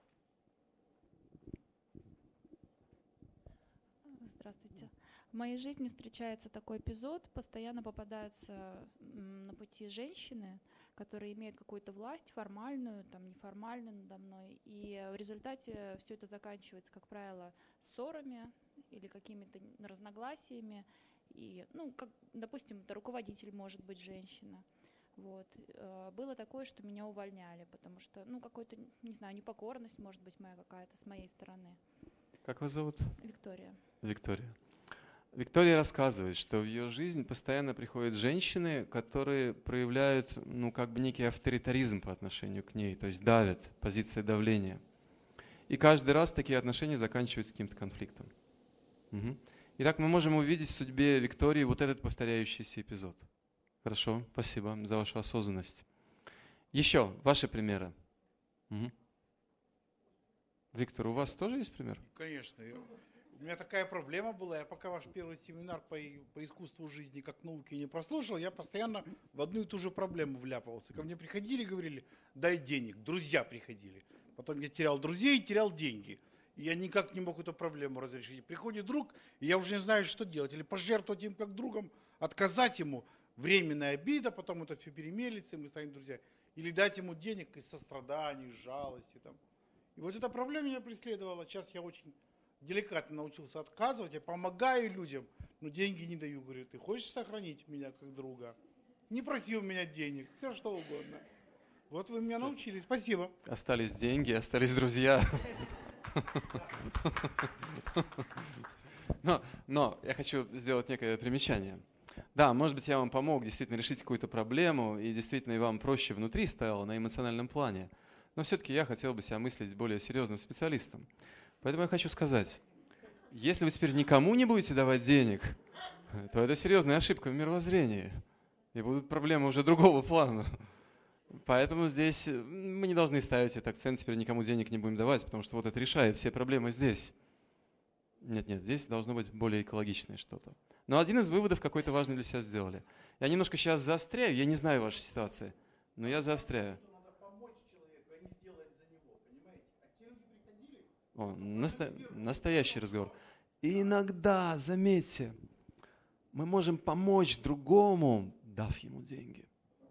Здравствуйте. В моей жизни встречается такой эпизод. Постоянно попадаются на пути женщины, которые имеют какую-то власть, формальную, там, неформальную надо мной. И в результате все это заканчивается, как правило, ссорами или какими-то разногласиями. И, ну, как, допустим, это руководитель может быть женщина. Вот. Было такое, что меня увольняли, потому что, ну, какой-то, не знаю, непокорность, может быть, моя какая-то с моей стороны. Как вас зовут? Виктория. Виктория. Виктория рассказывает, что в ее жизнь постоянно приходят женщины, которые проявляют, ну, как бы некий авторитаризм по отношению к ней, то есть давят, позиция давления. И каждый раз такие отношения заканчиваются каким-то конфликтом. Угу. Итак, мы можем увидеть в судьбе Виктории вот этот повторяющийся эпизод. Хорошо, спасибо за вашу осознанность. Еще ваши примеры. Угу. Виктор, у вас тоже есть пример? Конечно. У меня такая проблема была, я пока ваш первый семинар по искусству жизни как науки не прослушал, я постоянно в одну и ту же проблему вляпывался. Ко мне приходили, говорили, дай денег, друзья приходили. Потом я терял друзей, терял деньги. И я никак не мог эту проблему разрешить. Приходит друг, и я уже не знаю, что делать. Или пожертвовать им как другом, отказать ему, временная обида, потом это все перемелится, и мы станем друзьями. Или дать ему денег из сострадания, из жалости. Там. И вот эта проблема меня преследовала. Сейчас я очень деликатно научился отказывать, я помогаю людям, но деньги не даю. Говорю, ты хочешь сохранить меня как друга? Не проси у меня денег, все что угодно. Вот вы меня научили, спасибо. Остались деньги, остались друзья. Но я хочу сделать некое примечание. Да, может быть, я вам помог действительно решить какую-то проблему, и действительно и вам проще внутри стало на эмоциональном плане. Но все-таки я хотел бы себя мыслить более серьезным специалистом. Поэтому я хочу сказать, если вы теперь никому не будете давать денег, то это серьезная ошибка в мировоззрении. И будут проблемы уже другого плана. Поэтому здесь мы не должны ставить этот акцент, теперь никому денег не будем давать, потому что вот это решает все проблемы здесь. Нет, здесь должно быть более экологичное что-то. Но один из выводов какой-то важный для себя сделали. Я немножко сейчас заостряю, я не знаю вашей ситуации, но я заостряю. О, настоящий разговор. И иногда, заметьте, мы можем помочь другому, дав ему деньги.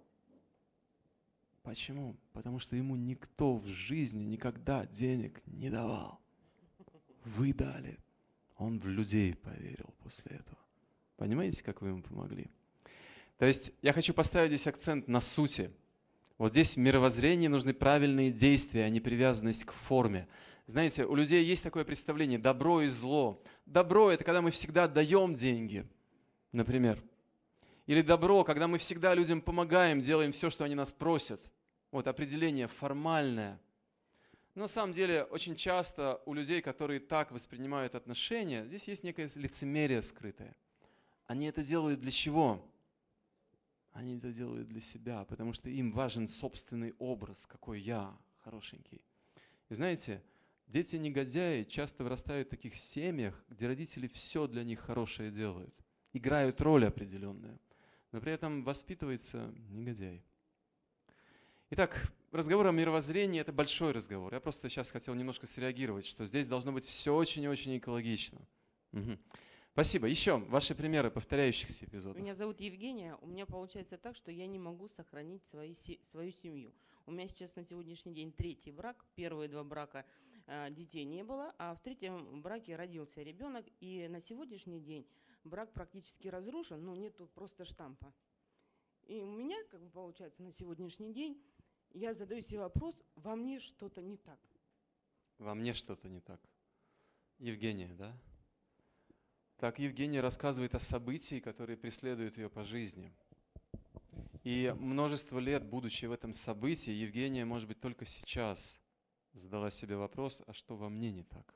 Почему? Потому что ему никто в жизни никогда денег не давал. Вы дали. Он в людей поверил после этого. Понимаете, как вы ему помогли? То есть я хочу поставить здесь акцент на сути. Вот здесь в мировоззрении нужны правильные действия, а не привязанность к форме. Знаете, у людей есть такое представление добро и зло. Добро – это когда мы всегда даем деньги, например. Или добро, когда мы всегда людям помогаем, делаем все, что они нас просят. Вот определение формальное. Но на самом деле очень часто у людей, которые так воспринимают отношения, здесь есть некое лицемерие скрытое. Они это делают для чего? Они это делают для себя, потому что им важен собственный образ, какой я, хорошенький. И знаете, дети-негодяи часто вырастают в таких семьях, где родители все для них хорошее делают, играют роль определенную, но при этом воспитывается негодяй. Итак, разговор о мировоззрении – это большой разговор. Я просто сейчас хотел немножко среагировать, что здесь должно быть все очень-очень экологично. Угу. Спасибо. Еще ваши примеры повторяющихся эпизодов. Меня зовут Евгения. У меня получается так, что я не могу сохранить свою семью. У меня сейчас на сегодняшний день 3-й брак. Первые 2 брака детей не было, а в 3-м браке родился ребенок. И на сегодняшний день брак практически разрушен, но нету просто штампа. И у меня, как бы получается, на сегодняшний день я задаю себе вопрос, во мне что-то не так. Во мне что-то не так. Евгения, да? Так, Евгения рассказывает о событии, которые преследуют ее по жизни. И множество лет, будучи в этом событии, Евгения, может быть, только сейчас задала себе вопрос, а что во мне не так?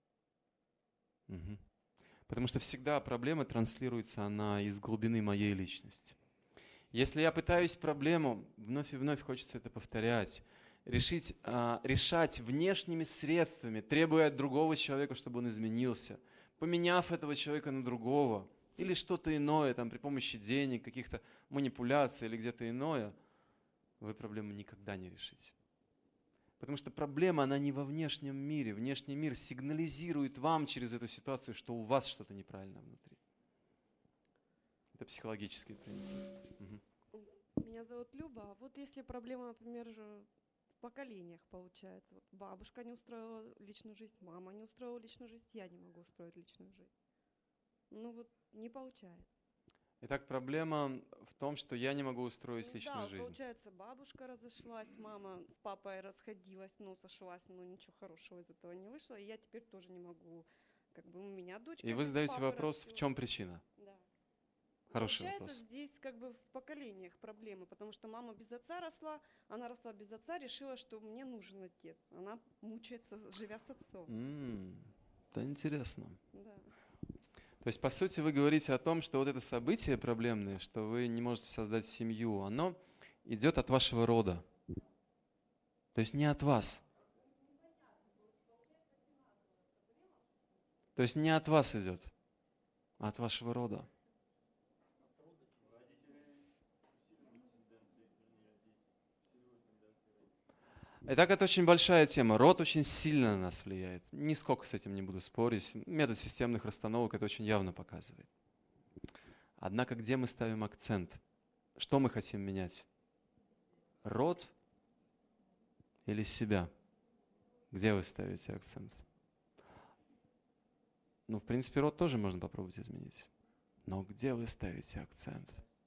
Угу. Потому что всегда проблема транслируется, она из глубины моей личности. Если я пытаюсь проблему, вновь и вновь хочется это повторять, решать внешними средствами, требуя от другого человека, чтобы он изменился, поменяв этого человека на другого, или что-то иное, там, при помощи денег, каких-то манипуляций или где-то иное, вы проблему никогда не решите. Потому что проблема, она не во внешнем мире. Внешний мир сигнализирует вам через эту ситуацию, что у вас что-то неправильно внутри. Это психологический принцип. Угу. Меня зовут Люба. А вот если проблема, например, в поколениях получается. Вот бабушка не устроила личную жизнь, мама не устроила личную жизнь, я не могу устроить личную жизнь. Ну вот не получается. Итак, проблема в том, что я не могу устроить личную жизнь. Да, получается, бабушка разошлась, мама с папой расходилась, сошлась, но ничего хорошего из этого не вышло, и я теперь тоже не могу. Как бы у меня дочка. И вы задаете вопрос, в чем причина? Да. Хороший Получается, вопрос. здесь как бы в поколениях проблемы, потому что мама без отца росла, она росла без отца, решила, что мне нужен отец. Она мучается, живя с отцом. Это интересно. Да. То есть, по сути, вы говорите о том, что вот это событие проблемное, что вы не можете создать семью, оно идет от вашего рода. То есть не от вас. То есть не от вас идет, а от вашего рода. Итак, это очень большая тема. Род очень сильно на нас влияет. Нисколько с этим не буду спорить. Метод системных расстановок это очень явно показывает. Однако, где мы ставим акцент? Что мы хотим менять? Род или себя? Где вы ставите акцент? В принципе, род тоже можно попробовать изменить. Но где вы ставите акцент?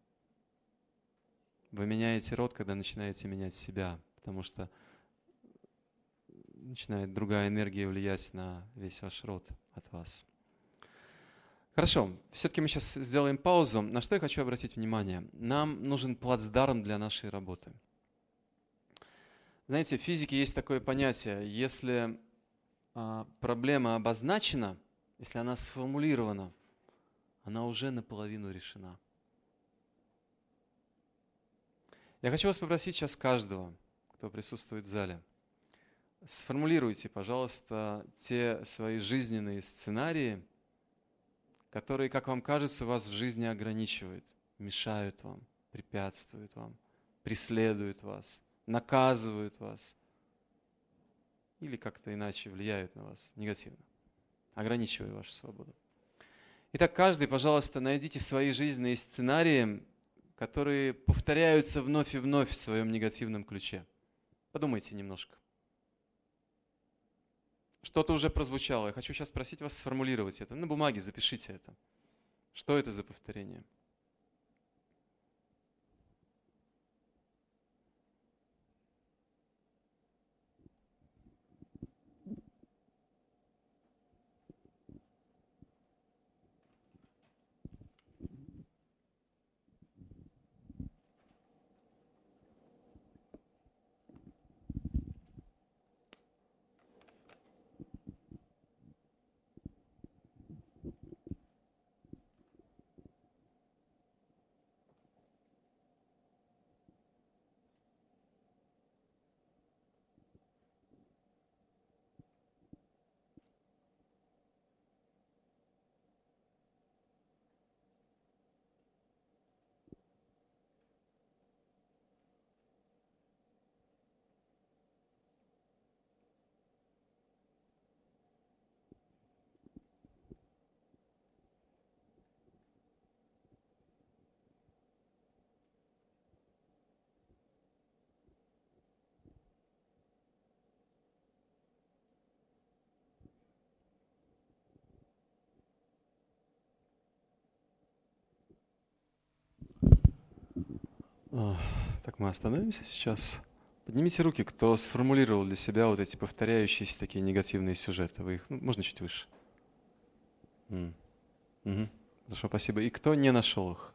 Вы меняете род, когда начинаете менять себя, потому что начинает другая энергия влиять на весь ваш род от вас. Хорошо, все-таки мы сейчас сделаем паузу. На что я хочу обратить внимание? Нам нужен плацдарм для нашей работы. Знаете, в физике есть такое понятие, если проблема обозначена, если она сформулирована, она уже наполовину решена. Я хочу вас попросить сейчас каждого, кто присутствует в зале, сформулируйте, пожалуйста, те свои жизненные сценарии, которые, как вам кажется, вас в жизни ограничивают, мешают вам, препятствуют вам, преследуют вас, наказывают вас или как-то иначе влияют на вас негативно, ограничивая вашу свободу. Итак, каждый, пожалуйста, найдите свои жизненные сценарии, которые повторяются вновь и вновь в своем негативном ключе. Подумайте немножко. Что-то уже прозвучало. Я хочу сейчас спросить вас сформулировать это. На бумаге запишите это. Что это за повторение? Так, мы остановимся сейчас. Поднимите руки, кто сформулировал для себя вот эти повторяющиеся такие негативные сюжеты. Вы их, можно чуть выше? Угу. Хорошо, спасибо. И кто не нашел их?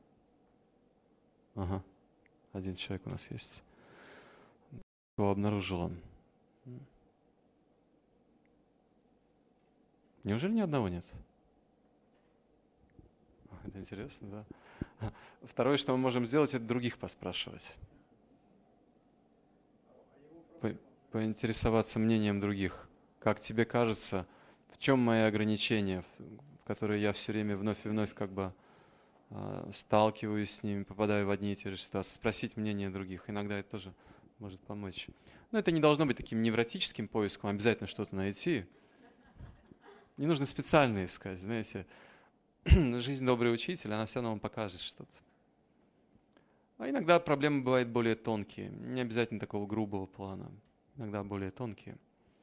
Ага. Один человек у нас есть. Кто обнаружил он? Неужели ни одного нет? Это интересно, да. Второе, что мы можем сделать, это других поспрашивать. Поинтересоваться мнением других. Как тебе кажется, в чем мои ограничения, в которые я все время вновь и вновь как бы сталкиваюсь с ними, попадаю в одни и те же ситуации, спросить мнение других. Иногда это тоже может помочь. Но это не должно быть таким невротическим поиском, обязательно что-то найти. Не нужно специально искать, знаете. Жизнь добрый учитель, она все равно вам покажет что-то. А иногда проблемы бывают более тонкие, не обязательно такого грубого плана, иногда более тонкие.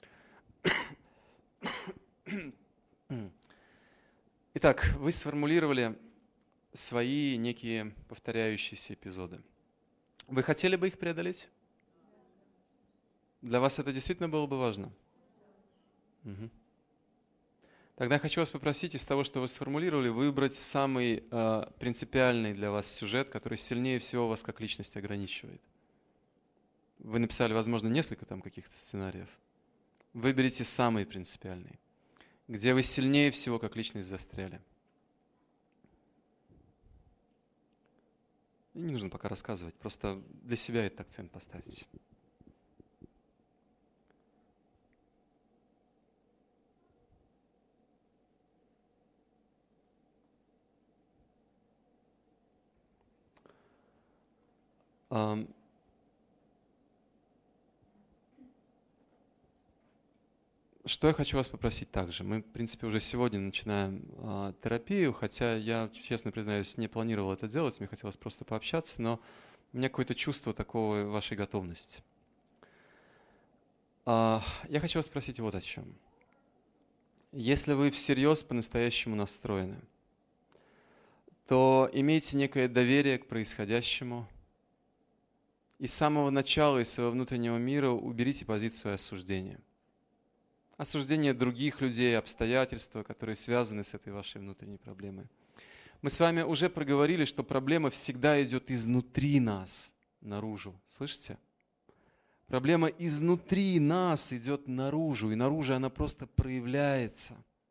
Итак, вы сформулировали свои некие повторяющиеся эпизоды. Вы хотели бы их преодолеть? Для вас это действительно было бы важно? Угу. Тогда я хочу вас попросить из того, что вы сформулировали, выбрать самый принципиальный для вас сюжет, который сильнее всего вас как личность ограничивает. Вы написали, возможно, несколько там каких-то сценариев. Выберите самый принципиальный, где вы сильнее всего как личность застряли. И не нужно пока рассказывать, просто для себя этот акцент поставьте. Что я хочу вас попросить также. Мы, в принципе, уже сегодня начинаем терапию, хотя я, честно признаюсь, не планировал это делать, мне хотелось просто пообщаться, но у меня какое-то чувство такого вашей готовности. Я хочу вас спросить вот о чем. Если вы всерьез по-настоящему настроены, то имейте некое доверие к происходящему, и с самого начала из своего внутреннего мира уберите позицию осуждения. Осуждение других людей, обстоятельства, которые связаны с этой вашей внутренней проблемой. Мы с вами уже проговорили, что проблема всегда идет изнутри нас, наружу. Слышите? Проблема изнутри нас идет наружу, и наружу она просто проявляется.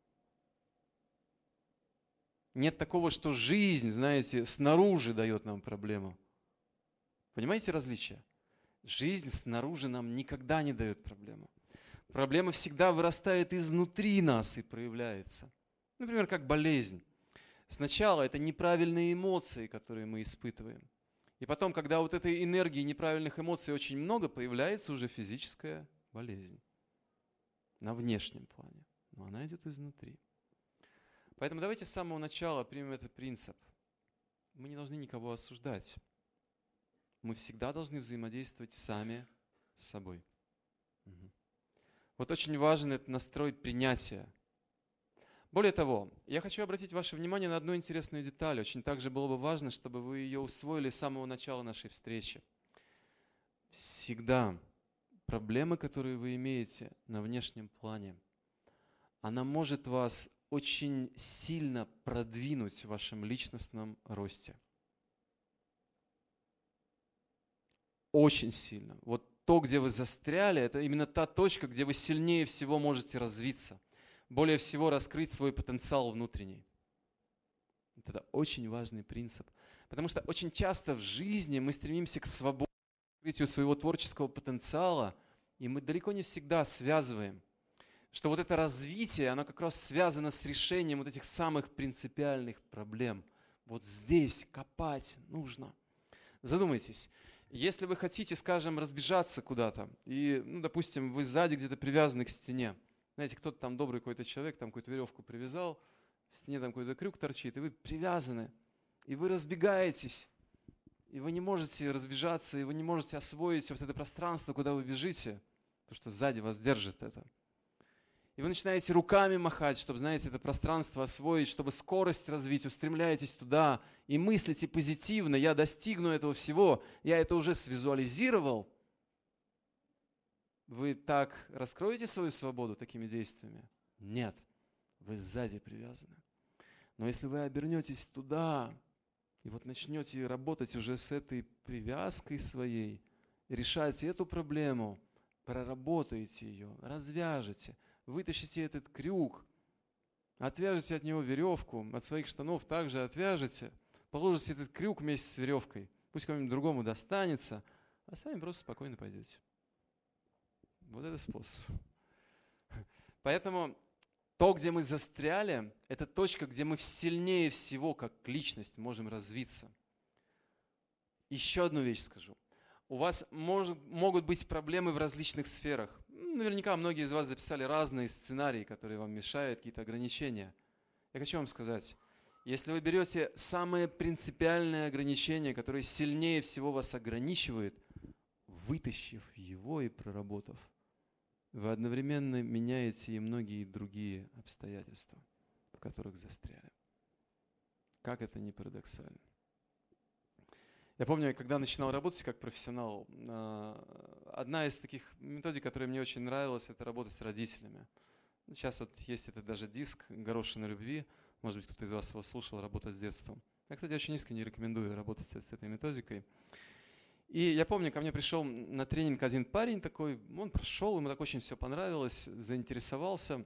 Нет такого, что жизнь, знаете, снаружи дает нам проблему. Понимаете различие? Жизнь снаружи нам никогда не дает проблему. Проблема всегда вырастает изнутри нас и проявляется. Например, как болезнь. Сначала это неправильные эмоции, которые мы испытываем. И потом, когда вот этой энергии неправильных эмоций очень много, появляется уже физическая болезнь. На внешнем плане. Но она идет изнутри. Поэтому давайте с самого начала примем этот принцип. Мы не должны никого осуждать. Мы всегда должны взаимодействовать сами с собой. Вот очень важен этот настрой принятия. Более того, я хочу обратить ваше внимание на одну интересную деталь. Очень также было бы важно, чтобы вы ее усвоили с самого начала нашей встречи. Всегда проблемы, которые вы имеете на внешнем плане, она может вас очень сильно продвинуть в вашем личностном росте. Очень сильно. Вот то, где вы застряли, это именно та точка, где вы сильнее всего можете развиться. Более всего раскрыть свой потенциал внутренний. Это очень важный принцип. Потому что очень часто в жизни мы стремимся к свободе, к открытию своего творческого потенциала, и мы далеко не всегда связываем, что вот это развитие, оно как раз связано с решением вот этих самых принципиальных проблем. Вот здесь копать нужно. Задумайтесь. Если вы хотите, скажем, разбежаться куда-то, и, допустим, вы сзади где-то привязаны к стене, знаете, кто-то там добрый какой-то человек, там какую-то веревку привязал, в стене там какой-то крюк торчит, и вы привязаны, и вы разбегаетесь, и вы не можете разбежаться, и вы не можете освоить вот это пространство, куда вы бежите, потому что сзади вас держит это. И вы начинаете руками махать, чтобы, знаете, это пространство освоить, чтобы скорость развить, устремляетесь туда и мыслите позитивно, я достигну этого всего, я это уже свизуализировал. Вы так раскроете свою свободу такими действиями? Нет, вы сзади привязаны. Но если вы обернетесь туда, и вот начнете работать уже с этой привязкой своей, решать эту проблему, проработаете ее, развяжете, вытащите этот крюк, отвяжете от него веревку, от своих штанов также отвяжете, положите этот крюк вместе с веревкой, пусть кому-нибудь другому достанется, а сами просто спокойно пойдете. Вот это способ. Поэтому То, где мы застряли, это точка, где мы сильнее всего, как личность, можем развиться. Еще одну вещь скажу. У вас могут быть проблемы в различных сферах. Наверняка многие из вас записали разные сценарии, которые вам мешают, какие-то ограничения. Я хочу вам сказать, если вы берете самое принципиальное ограничение, которое сильнее всего вас ограничивает, вытащив его и проработав, вы одновременно меняете и многие другие обстоятельства, в которых застряли. Как это ни парадоксально. Я помню, когда начинал работать как профессионал, одна из таких методик, которая мне очень нравилась, это работа с родителями. Сейчас вот есть это даже диск «Горошина любви». Может быть, кто-то из вас его слушал, «Работа с детством». Я, кстати, очень искренне рекомендую работать с этой методикой. И я помню, ко мне пришел на тренинг один парень такой, он прошел, ему так очень все понравилось, заинтересовался.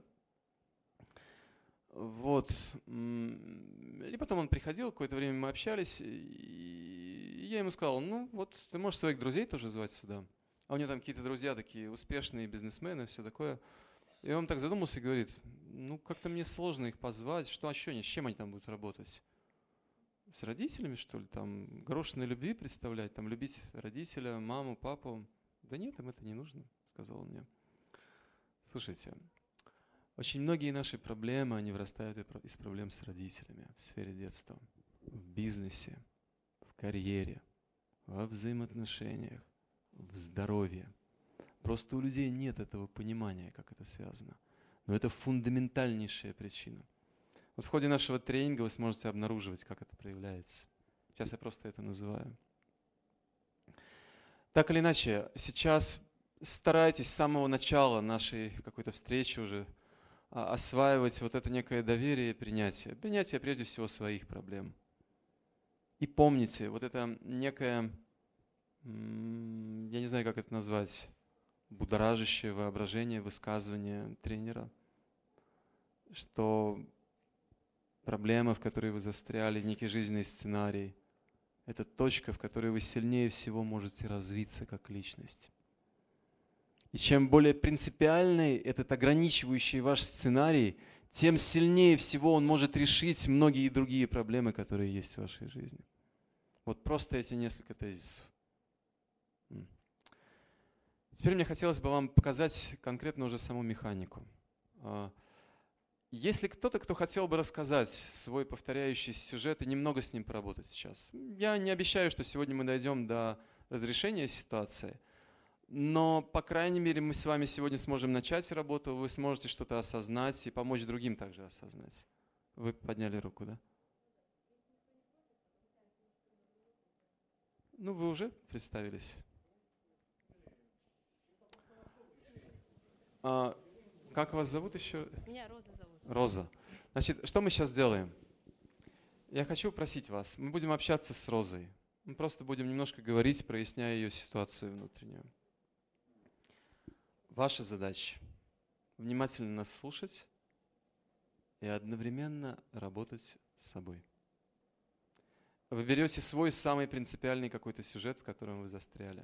Вот. И потом он приходил, какое-то время мы общались, и я ему сказал, ну вот, ты можешь своих друзей тоже звать сюда. А у него там какие-то друзья такие успешные бизнесмены, все такое. И он так задумался и говорит, ну как-то мне сложно их позвать, что еще не, с чем они там будут работать? С родителями, что ли, там, горошиной любви представлять, там, любить родителя, маму, папу? Да нет, им это не нужно, сказал он мне. Слушайте, очень многие наши проблемы, они вырастают из проблем с родителями в сфере детства, в бизнесе, в карьере, во взаимоотношениях, в здоровье. Просто у людей нет этого понимания, как это связано. Но это фундаментальнейшая причина. Вот в ходе нашего тренинга вы сможете обнаруживать, как это проявляется. Сейчас я просто это называю. Так или иначе, сейчас старайтесь с самого начала нашей какой-то встречи уже осваивать вот это некое доверие и принятие. Принятие прежде всего своих проблем. И помните, вот это некое, я не знаю, как это назвать, будоражащее воображение, высказывание тренера, что проблема, в которой вы застряли, некий жизненный сценарий, это точка, в которой вы сильнее всего можете развиться как личность. И чем более принципиальный этот ограничивающий ваш сценарий, тем сильнее всего он может решить многие другие проблемы, которые есть в вашей жизни. Вот просто эти несколько тезисов. Теперь мне хотелось бы вам показать конкретно уже саму механику. Если кто-то, кто хотел бы рассказать свой повторяющийся сюжет и немного с ним поработать сейчас. Я не обещаю, что сегодня мы дойдем до разрешения ситуации, но, по крайней мере, мы с вами сегодня сможем начать работу, вы сможете что-то осознать и помочь другим также осознать. Вы подняли руку, да? Ну, вы уже представились. Как вас зовут еще? Меня Роза зовут. Роза. Значит, что мы сейчас делаем? Я хочу просить вас, мы будем общаться с Розой. Мы просто будем немножко говорить, проясняя ее ситуацию внутреннюю. Ваша задача – внимательно нас слушать и одновременно работать с собой. Вы берете свой самый принципиальный какой-то сюжет, в котором вы застряли.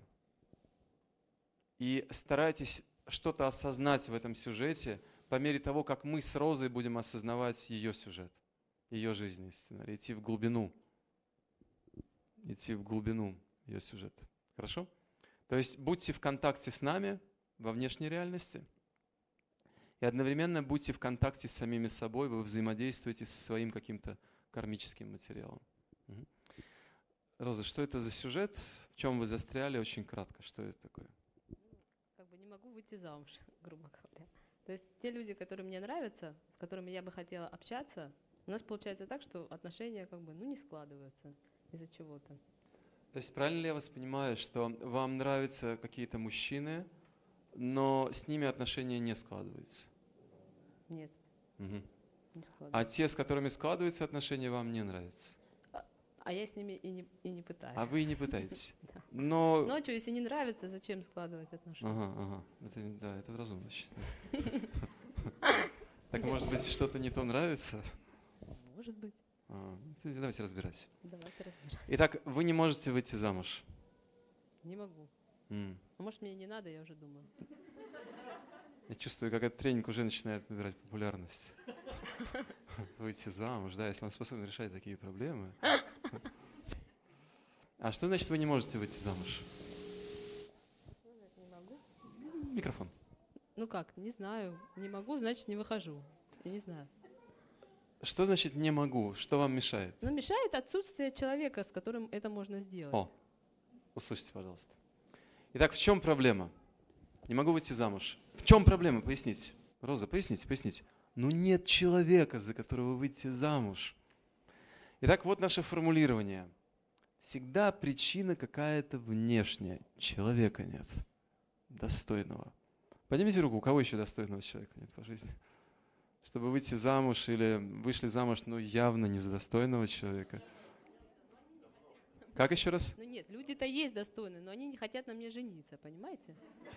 И старайтесь что-то осознать в этом сюжете по мере того, как мы с Розой будем осознавать ее сюжет, ее жизненный сценарий, идти в глубину ее сюжета. Хорошо? То есть будьте в контакте с нами во внешней реальности и одновременно будьте в контакте с самими собой, вы взаимодействуете со своим каким-то кармическим материалом. Угу. Роза, что это за сюжет? В чем вы застряли? Очень кратко, что это такое? Как бы не могу выйти замуж, грубо говоря. То есть те люди, которые мне нравятся, с которыми я бы хотела общаться, у нас получается так, что отношения как бы, не складываются из-за чего-то. То есть правильно ли я вас понимаю, что вам нравятся какие-то мужчины, но с ними отношения не складываются? Нет. Угу. Не складываются. А те, с которыми складываются отношения, вам не нравятся? А я с ними и не пытаюсь. А вы и не пытаетесь? Да. Но... Ну а что, если не нравится, зачем складывать отношения? Ага. Это разумно. Так может быть что-то не то нравится? Может быть. Давайте разбираться. Давайте разбираться. Итак, вы не можете выйти замуж? Не могу. Ну, может, мне не надо, я уже думаю. Я чувствую, как этот тренинг уже начинает набирать популярность. Выйти замуж, да, если он способен решать такие проблемы. А что значит, вы не можете выйти замуж? Ну, значит, не могу. Микрофон. Ну как, не знаю. Не могу, значит, не выхожу. Я не знаю. Что значит не могу? Что вам мешает? Ну, мешает отсутствие человека, с которым это можно сделать. О, услышьте, пожалуйста. Итак, в чем проблема? Не могу выйти замуж. В чем проблема? Поясните. Роза, поясните. Ну нет человека, за которого выйти замуж. Итак, вот наше формулирование. Всегда причина какая-то внешняя. Человека нет. Достойного. Поднимите руку, у кого еще достойного человека нет по жизни? Чтобы выйти замуж или вышли замуж, ну явно не за достойного человека. Как еще раз? Ну нет, люди-то есть достойные, но они не хотят на мне жениться, понимаете?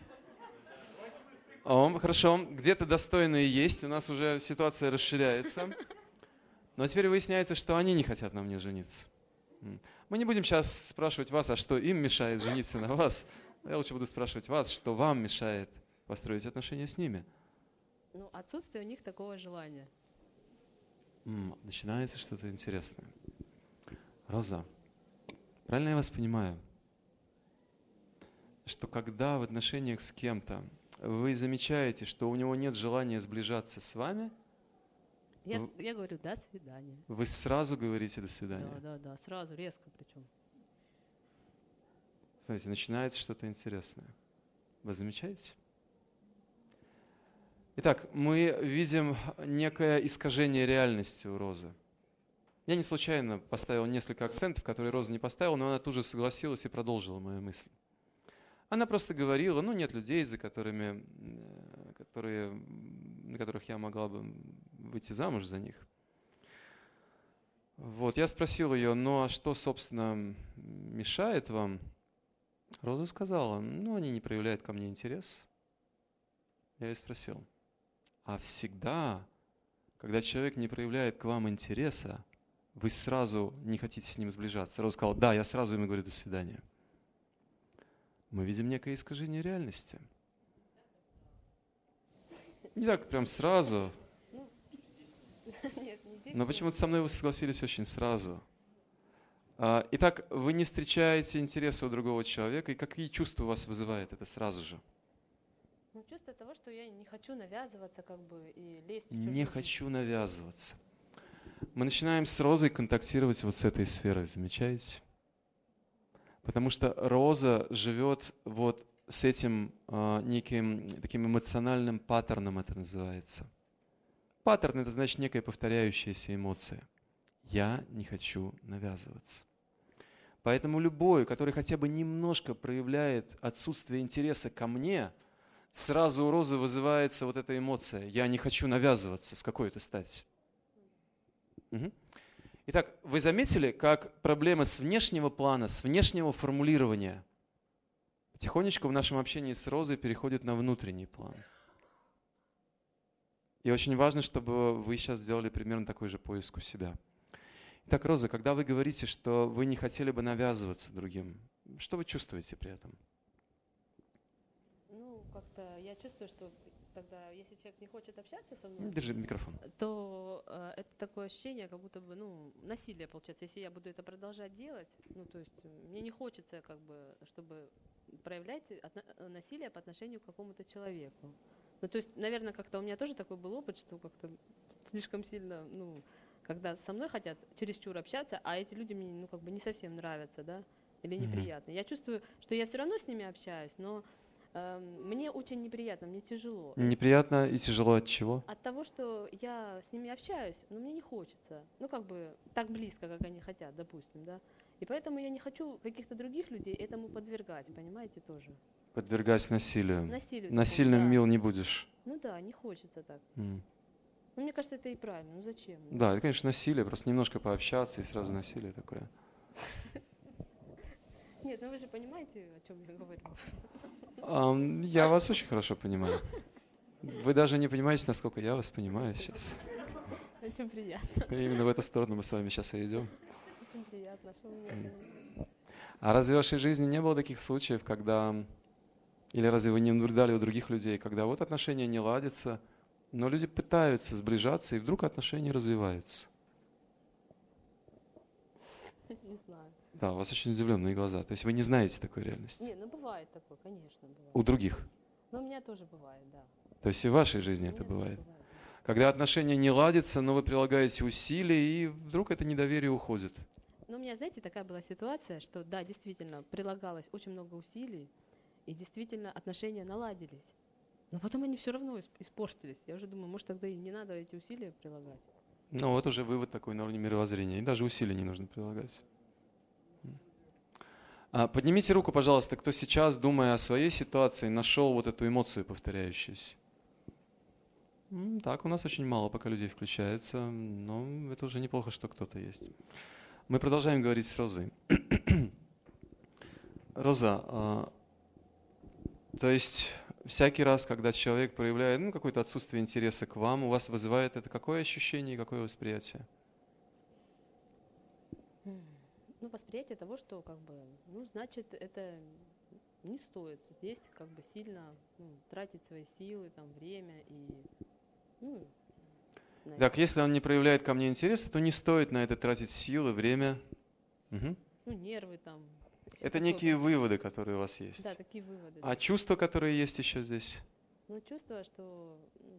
О, хорошо, где-то достойные есть, у нас уже ситуация расширяется. Но теперь выясняется, что они не хотят на мне жениться. Мы не будем сейчас спрашивать вас, а что им мешает жениться на вас. Я лучше буду спрашивать вас, что вам мешает построить отношения с ними. Ну, отсутствие у них такого желания. Начинается что-то интересное. Роза, правильно я вас понимаю, что когда в отношениях с кем-то вы замечаете, что у него нет желания сближаться с вами, я говорю «до свидания». Вы сразу говорите «до свидания». Да, сразу, резко причем. Смотрите, начинается что-то интересное. Вы замечаете? Итак, мы видим некое искажение реальности у Розы. Я не случайно поставил несколько акцентов, которые Роза не поставила, но она тут же согласилась и продолжила мою мысль. Она просто говорила, ну нет людей, на которых я могла бы выйти замуж за них. Вот, я спросил ее, ну а что, собственно, мешает вам? Роза сказала, ну они не проявляют ко мне интерес. Я ее спросил, а всегда, когда человек не проявляет к вам интереса, вы сразу не хотите с ним сближаться? Роза сказала, да, я сразу ему говорю «до свидания». Мы видим некое искажение реальности. Не так прям сразу. Но почему-то со мной вы согласились очень сразу. Итак, вы не встречаете интереса у другого человека, и какие чувства у вас вызывает это сразу же? Ну, чувство того, что я не хочу навязываться и лезть в Не хочу навязываться. Мы начинаем с Розой контактировать вот с этой сферой, замечаете? Потому что Роза живет вот с этим неким таким эмоциональным паттерном, это называется. Паттерн – это значит некая повторяющаяся эмоция. Я не хочу навязываться. Поэтому любой, который хотя бы немножко проявляет отсутствие интереса ко мне, сразу у Розы вызывается вот эта эмоция. Я не хочу навязываться с какой-то стати. Угу. Итак, вы заметили, как проблема с внешнего плана, с внешнего формулирования потихонечку в нашем общении с Розой переходит на внутренний план. И очень важно, чтобы вы сейчас сделали примерно такой же поиск у себя. Итак, Роза, когда вы говорите, что вы не хотели бы навязываться другим, что вы чувствуете при этом? Ну, как-то я чувствую, что тогда, если человек не хочет общаться со мной, Держи микрофон. То это такое ощущение, как будто бы, насилие получается. Если я буду это продолжать делать, то есть мне не хочется, чтобы проявлять насилие по отношению к какому-то человеку. Ну, то есть, наверное, как-то у меня тоже такой был опыт, что как-то слишком сильно, когда со мной хотят чересчур общаться, а эти люди мне, не совсем нравятся, да, или неприятны. Я чувствую, что я все равно с ними общаюсь, но мне очень неприятно, мне тяжело. Неприятно и тяжело от чего? От того, что я с ними общаюсь, но мне не хочется. Так близко, как они хотят, допустим, да. И поэтому я не хочу каких-то других людей этому подвергать, понимаете, тоже. Подвергать насилию. Насильным мил не будешь. Ну да, не хочется так. Ну, мне кажется, это и правильно. Зачем? Да, это, конечно, насилие, просто немножко пообщаться и сразу насилие такое. Нет, вы же понимаете, о чем я говорю. Я вас очень хорошо понимаю. Вы даже не понимаете, насколько я вас понимаю сейчас. Очень приятно. Именно в эту сторону мы с вами сейчас и идем. Очень приятно, что вы меня понимаете. А разве в вашей жизни не было таких случаев, когда Или разве вы не наблюдали у других людей, когда вот отношения не ладятся, но люди пытаются сближаться, и вдруг отношения развиваются? Не знаю. Да, у вас очень удивленные глаза. То есть вы не знаете такой реальности? Не, ну бывает такое, конечно, бывает. У других? Но у меня тоже бывает, да. То есть и в вашей жизни это бывает? Когда отношения не ладятся, но вы прилагаете усилия, и вдруг это недоверие уходит. Но у меня, знаете, такая была ситуация, что да, действительно, прилагалось очень много усилий, и действительно отношения наладились. Но потом они все равно испортились. Я уже думаю, может, тогда и не надо эти усилия прилагать. Ну вот уже вывод такой на уровне мировоззрения. И даже усилий не нужно прилагать. Поднимите руку, пожалуйста, кто сейчас, думая о своей ситуации, нашел вот эту эмоцию повторяющуюся. Так, у нас очень мало пока людей включается, но это уже неплохо, что кто-то есть. Мы продолжаем говорить с Розой. Роза, то есть всякий раз, когда человек проявляет какое-то отсутствие интереса к вам, у вас вызывает это какое ощущение и какое восприятие? Ну, восприятие того, что, значит, это не стоит здесь, сильно тратить свои силы, время и, Так, если он не проявляет ко мне интереса, то не стоит на это тратить силы, время. Угу. Нервы там. Это некие выводы, которые у вас есть. Да, такие выводы. А чувства, которые есть еще здесь? Чувство, что,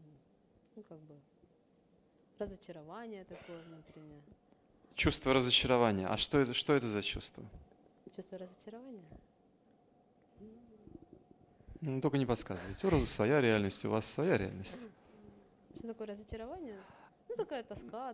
разочарование такое внутреннее. Чувство разочарования. А что это за чувство? Чувство разочарования? Только не подсказывайте. У Розы своя реальность, у вас своя реальность. Что такое разочарование? Такая тоска,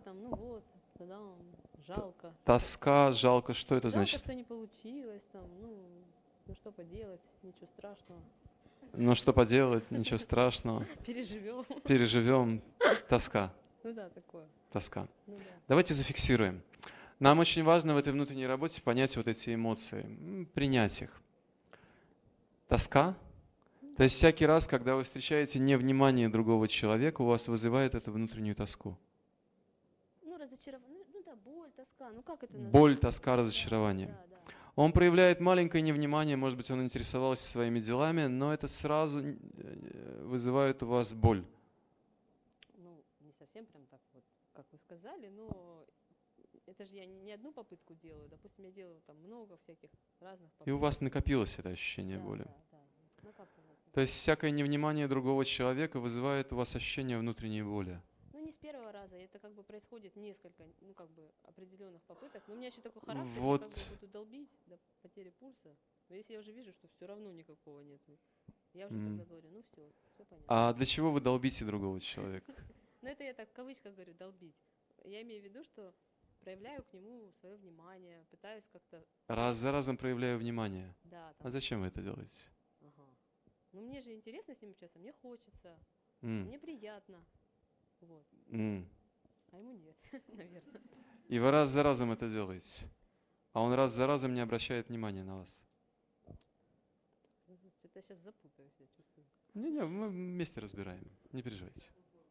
жалко. Тоска, жалко, что это значит? Жалко, что не получилось, что поделать, ничего страшного. Что поделать, ничего страшного. Переживем. Тоска. Такое. Тоска. Давайте зафиксируем. Нам очень важно в этой внутренней работе понять вот эти эмоции, принять их. Тоска. То есть всякий раз, когда вы встречаете невнимание другого человека, у вас вызывает это внутреннюю тоску. Разочарование, боль, тоска, как это назвать? Боль, тоска, разочарование. Да. Он проявляет маленькое невнимание, может быть, он интересовался своими делами, но это сразу вызывает у вас боль. Не совсем прям так как вы сказали, но это же я не одну попытку делаю. Допустим, я делаю много всяких разных попыток. И у вас накопилось это ощущение боли. Да. Накапливается. То есть всякое невнимание другого человека вызывает у вас ощущение внутренней боли. Не с первого раза, это происходит несколько, определенных попыток. Но у меня еще такой характер, вот. я буду долбить до потери пульса. Но если я уже вижу, что все равно никакого нет, я уже тогда говорю, все понятно. А для чего вы долбите другого человека? Это я так в кавычках говорю, долбить. Я имею в виду, что проявляю к нему свое внимание, пытаюсь как-то... Раз за разом проявляю внимание? Да. А зачем вы это делаете? Ага. Мне же интересно с ним общаться, мне хочется, мне приятно. Вот. А ему нет, наверное. И вы раз за разом это делаете? А он раз за разом не обращает внимания на вас? Что-то я сейчас запутаюсь, я чувствую. Не, мы вместе разбираем, не переживайте.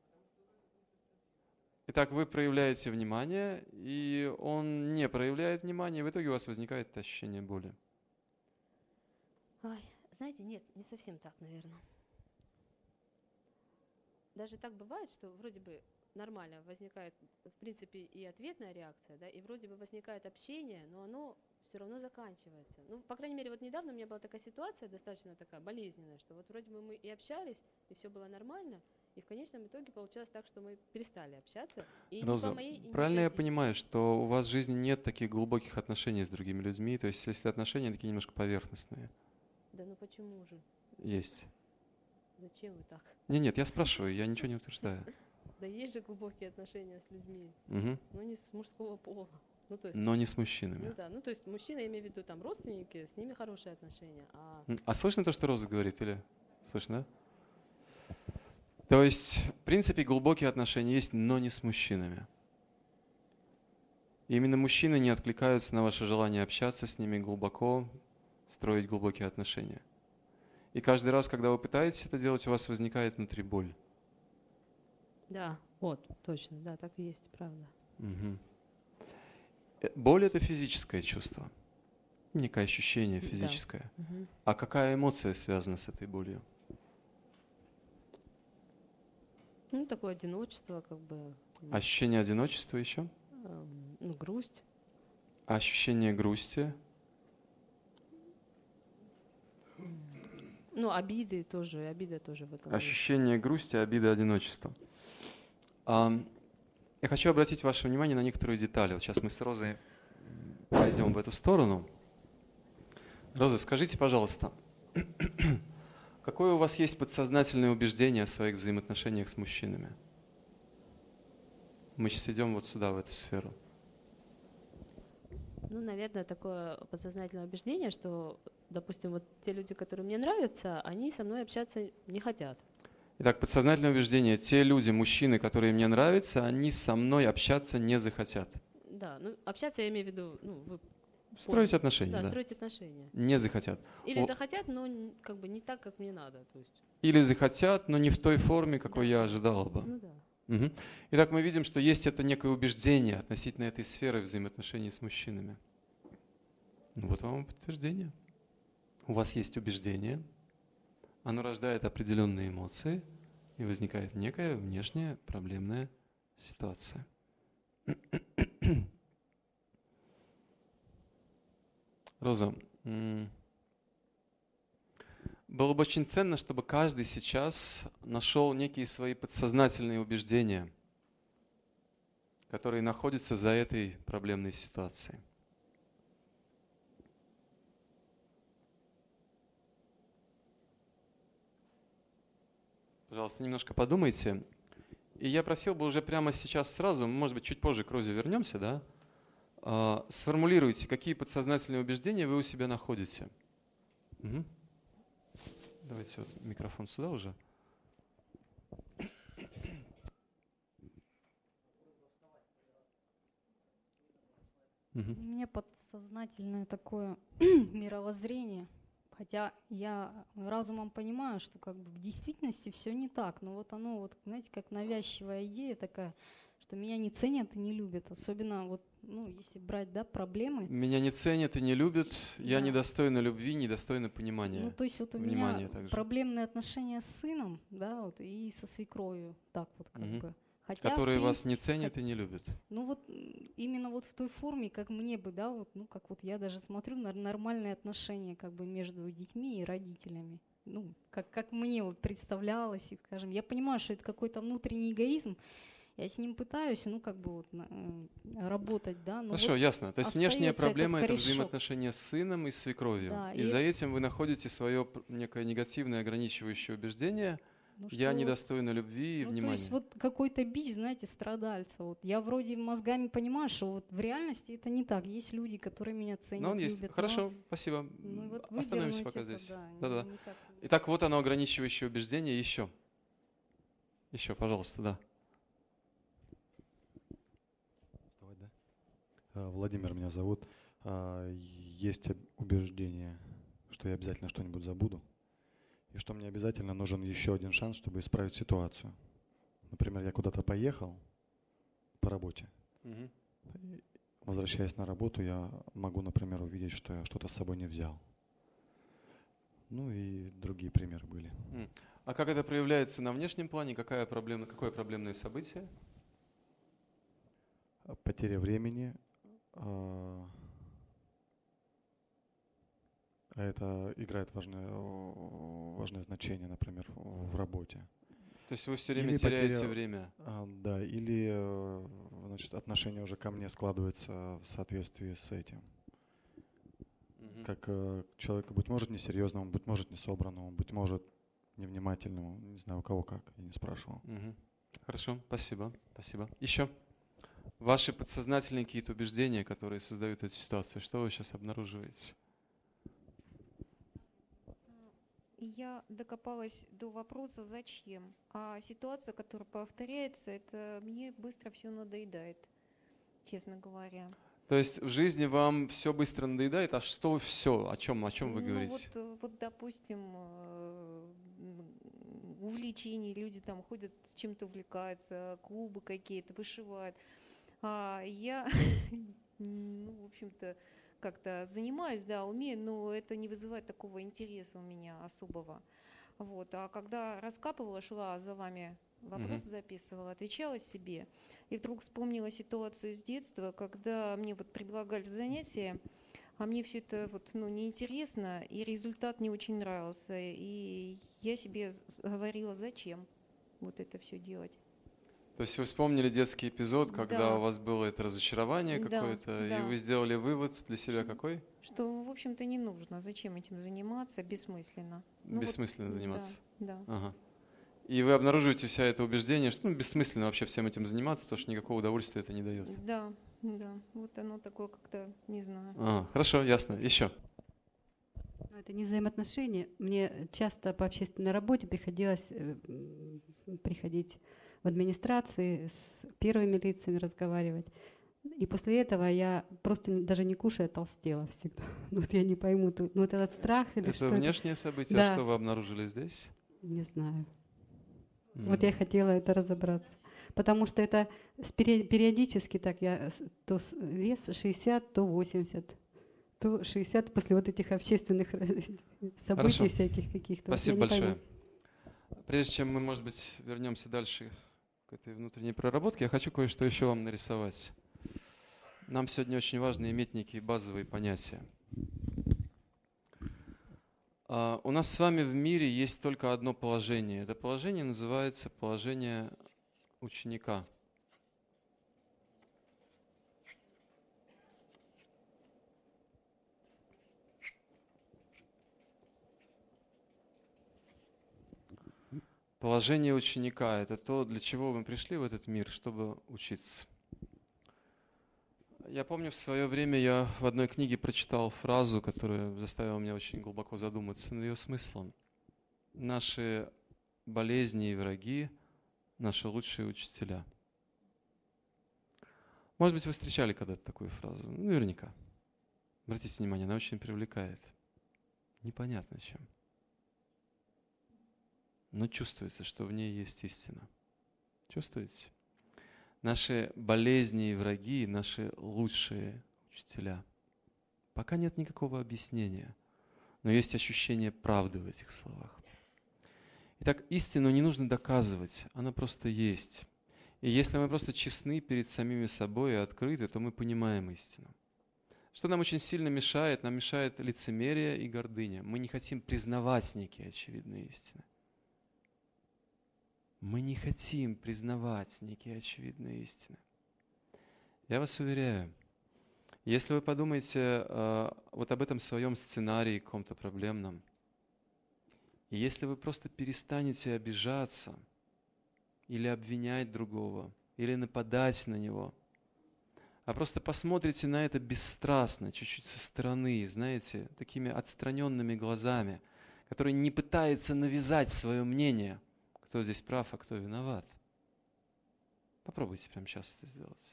Итак, вы проявляете внимание, и он не проявляет внимания, и в итоге у вас возникает ощущение боли. Ой, знаете, нет, не совсем так, наверное. Даже так бывает, что вроде бы нормально возникает, в принципе, и ответная реакция, да, и вроде бы возникает общение, но оно все равно заканчивается. По крайней мере, недавно у меня была такая ситуация, достаточно такая болезненная, что вроде бы мы и общались, и все было нормально, и в конечном итоге получилось так, что мы перестали общаться. И Роза, правильно я понимаю, что у вас в жизни нет таких глубоких отношений с другими людьми, то есть если отношения такие немножко поверхностные? Да почему же? Есть. Зачем вы так? Нет, я спрашиваю, я ничего не утверждаю. Да есть же глубокие отношения с людьми, но не с мужского пола. Но не с мужчинами. То есть мужчины, я имею в виду, родственники, с ними хорошие отношения. А слышно то, что Роза говорит, или слышно, да? То есть, в принципе, глубокие отношения есть, но не с мужчинами. И именно мужчины не откликаются на ваше желание общаться с ними глубоко, строить глубокие отношения. И каждый раз, когда вы пытаетесь это делать, у вас возникает внутри боль. Да, точно, да, так и есть, правда. Боль – это физическое чувство. Некое ощущение Да. физическое. Мгм. А какая эмоция связана с этой болью? Ну, такое одиночество, как бы, Ощущение одиночества еще? ну, грусть. А ощущение грусти? Ну, обида тоже в этом есть. Ощущение грусти, обиды, одиночества. Я хочу обратить ваше внимание на некоторые детали. Вот сейчас мы с Розой пойдем в эту сторону. Роза, скажите, пожалуйста, какое у вас есть подсознательное убеждение о своих взаимоотношениях с мужчинами? Мы сейчас идем вот сюда, в эту сферу. Ну, наверное, такое подсознательное убеждение, что, допустим, вот те люди, которые мне нравятся, они со мной общаться не хотят. Итак, подсознательное убеждение. Те люди, мужчины, которые мне нравятся, они со мной общаться не захотят. Да, ну, общаться я имею в виду, ну, вы Строить поняли. отношения, да. Да, строить отношения. Не захотят. Или захотят, но как бы не так, как мне надо. То есть. Или захотят, но не в той форме, какой я ожидала бы. Ну да. Угу. Итак, мы видим, что есть это некое убеждение относительно этой сферы взаимоотношений с мужчинами. Ну, вот вам подтверждение. У вас есть убеждение, оно рождает определенные эмоции, и возникает некая внешняя проблемная ситуация. Роза, было бы очень ценно, чтобы каждый сейчас нашел некие свои подсознательные убеждения, которые находятся за этой проблемной ситуацией. Пожалуйста, немножко подумайте. И я просил бы уже прямо сейчас сразу, может быть, чуть позже к Розе вернемся, да? Сформулируйте, какие подсознательные убеждения вы у себя находите. Угу. Давайте вот микрофон сюда уже. У меня подсознательное такое мировоззрение, хотя я разумом понимаю, что как бы в действительности все не так, но вот оно, вот, знаете, как навязчивая идея такая, что меня не ценят и не любят, особенно вот, ну, если брать, да, проблемы. Меня не ценят и не любят, я недостойна любви, недостойна понимания. Ну, то есть вот у меня проблемные отношения с сыном, да, вот, и со свекровью, так вот как бы. Хотя, которые вас не ценят и не любят. Ну вот именно вот в той форме, как мне бы, да, вот, ну как вот я даже смотрю на нормальные отношения как бы между детьми и родителями. Ну, как мне вот представлялось, и, скажем, я понимаю, что это какой-то внутренний эгоизм, я с ним пытаюсь, ну, как бы вот работать, да. Но Хорошо, вот ясно. То есть внешняя проблема – это корешок. взаимоотношения с сыном и свекровью. Да, и за этим вы находите свое некое негативное ограничивающее убеждение – я недостойна любви и внимания. То есть вот какой-то бич, знаете, страдальца. Вот я вроде мозгами понимаю, что вот в реальности это не так. Есть люди, которые меня ценят, но он любят. Есть. Хорошо, спасибо. Ну, вот остановимся пока здесь. Да. Итак, вот оно ограничивающее убеждение. Еще, пожалуйста, да. Владимир меня зовут. Есть убеждение, что я обязательно что-нибудь забуду. И что мне обязательно нужен еще один шанс, чтобы исправить ситуацию. Например, я куда-то поехал по работе. Возвращаясь на работу, я могу, например, увидеть, что я что-то с собой не взял. Ну и другие примеры были. А как это проявляется на внешнем плане? Какое проблемное событие? Потеря времени. Это играет важное значение, например, в работе. То есть вы все время теряете время? Да, или значит, отношение уже ко мне складывается в соответствии с этим. Как человека, быть может, несерьезному, быть может, несобранному, быть может, невнимательному. Не знаю, у кого как, я не спрашивал. Хорошо, спасибо. Еще? Ваши подсознательные какие-то убеждения, которые создают эту ситуацию, что вы сейчас обнаруживаете? Я докопалась до вопроса «зачем?», а ситуация, которая повторяется, это мне быстро все надоедает, честно говоря. То есть в жизни вам все быстро надоедает, а что все? О чем вы говорите? Вот, допустим, увлечения, люди там ходят, чем-то увлекаются, клубы какие-то, вышивают. А я, ну, в общем-то, как-то занимаюсь, да, умею, но это не вызывает такого интереса у меня особого. Вот. А когда раскапывала, шла за вами, вопросы записывала, отвечала себе, и вдруг вспомнила ситуацию с детства, когда мне вот предлагали занятия, а мне все это вот, ну, неинтересно, и результат не очень нравился. И я себе говорила, зачем вот это все делать. То есть вы вспомнили детский эпизод, когда Да. у вас было это разочарование Да, какое-то, и да. вы сделали вывод для себя какой? Что, в общем-то, не нужно. Зачем этим заниматься? Бессмысленно. Ну, Бессмысленно вот, заниматься. Да, да. Ага. И вы обнаруживаете вся это убеждение, что бессмысленно вообще всем этим заниматься, потому что никакого удовольствия это не дает. Да, да. Вот оно такое как-то, не знаю. Хорошо, ясно. Еще. Но это не взаимоотношения. Мне часто по общественной работе приходилось приходить в администрации, с первыми лицами разговаривать. И после этого я просто даже не кушая толстела всегда. Вот я не пойму, ну вот этот страх или что-то. Это внешнее событие, да. Что вы обнаружили здесь? Не знаю. Вот я хотела это разобраться. Потому что это периодически так, я то вес 60, то 80, то 60 после вот этих общественных событий всяких каких-то. Спасибо большое. Прежде чем мы, может быть, вернемся дальше к этой внутренней проработке, я хочу кое-что еще вам нарисовать. Нам сегодня очень важно иметь некие базовые понятия. У нас с вами в мире есть только одно положение. Это положение называется положение ученика. Положение ученика – это то, для чего мы пришли в этот мир, чтобы учиться. Я помню, в свое время я в одной книге прочитал фразу, которая заставила меня очень глубоко задуматься над ее смыслом. Наши болезни и враги – наши лучшие учителя. Может быть, вы встречали когда-то такую фразу? Наверняка. Обратите внимание, она очень привлекает. Непонятно чем. Но чувствуется, что в ней есть истина. Чувствуете? Наши болезни и враги – наши лучшие учителя. Пока нет никакого объяснения, но есть ощущение правды в этих словах. Итак, истину не нужно доказывать, она просто есть. И если мы просто честны перед самими собой и открыты, то мы понимаем истину. Что нам очень сильно мешает? Нам мешает лицемерие и гордыня. Мы не хотим признавать некие очевидные истины. Мы не хотим признавать некие очевидные истины. Я вас уверяю, если вы подумаете вот об этом своем сценарии каком-то проблемном, и если вы просто перестанете обижаться или обвинять другого, или нападать на него, а просто посмотрите на это бесстрастно, чуть-чуть со стороны, знаете, такими отстраненными глазами, который не пытается навязать свое мнение, кто здесь прав, а кто виноват. Попробуйте прямо сейчас это сделать.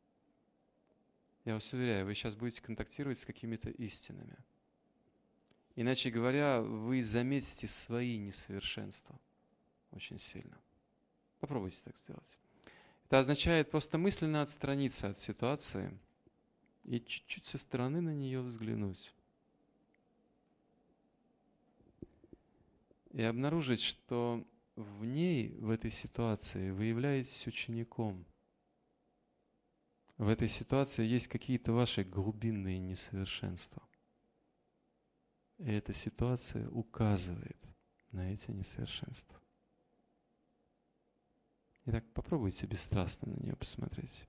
Я вас уверяю, вы сейчас будете контактировать с какими-то истинами. Иначе говоря, вы заметите свои несовершенства очень сильно. Попробуйте так сделать. Это означает просто мысленно отстраниться от ситуации и чуть-чуть со стороны на нее взглянуть. И обнаружить, что в ней, в этой ситуации, вы являетесь учеником. В этой ситуации есть какие-то ваши глубинные несовершенства. И эта ситуация указывает на эти несовершенства. Итак, попробуйте бесстрастно на нее посмотреть.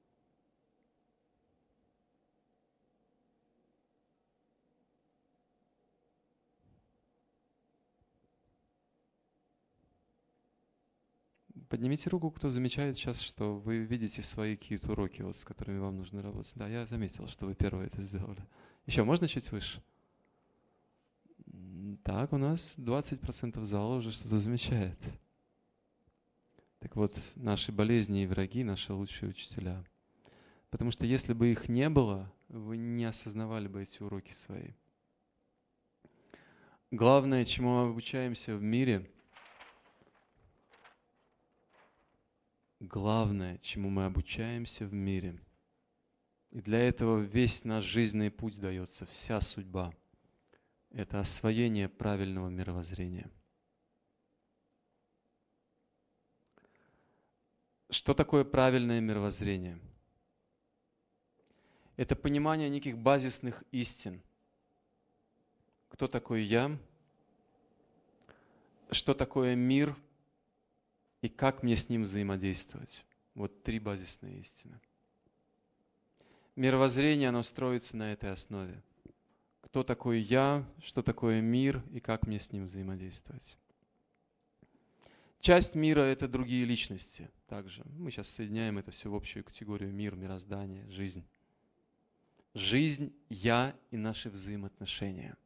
Поднимите руку, кто замечает сейчас, что вы видите свои какие-то уроки, вот, с которыми вам нужно работать. Да, я заметил, что вы первые это сделали. Еще можно чуть выше? Так, у нас 20% зала уже что-то замечает. Так вот, наши болезни и враги – наши лучшие учителя. Потому что если бы их не было, вы не осознавали бы эти уроки свои. Главное, чему мы обучаемся в мире, И для этого весь наш жизненный путь дается, вся судьба. Это освоение правильного мировоззрения. Что такое правильное мировоззрение? Это понимание неких базисных истин. Кто такой я? Что такое мир? И как мне с ним взаимодействовать? Вот 3 базисные истины. Мировоззрение, оно строится на этой основе. Кто такой я? Что такое мир? И как мне с ним взаимодействовать? Часть мира – это другие личности также. Мы сейчас соединяем это все в общую категорию мир, мироздание, жизнь. Жизнь, я и наши взаимоотношения.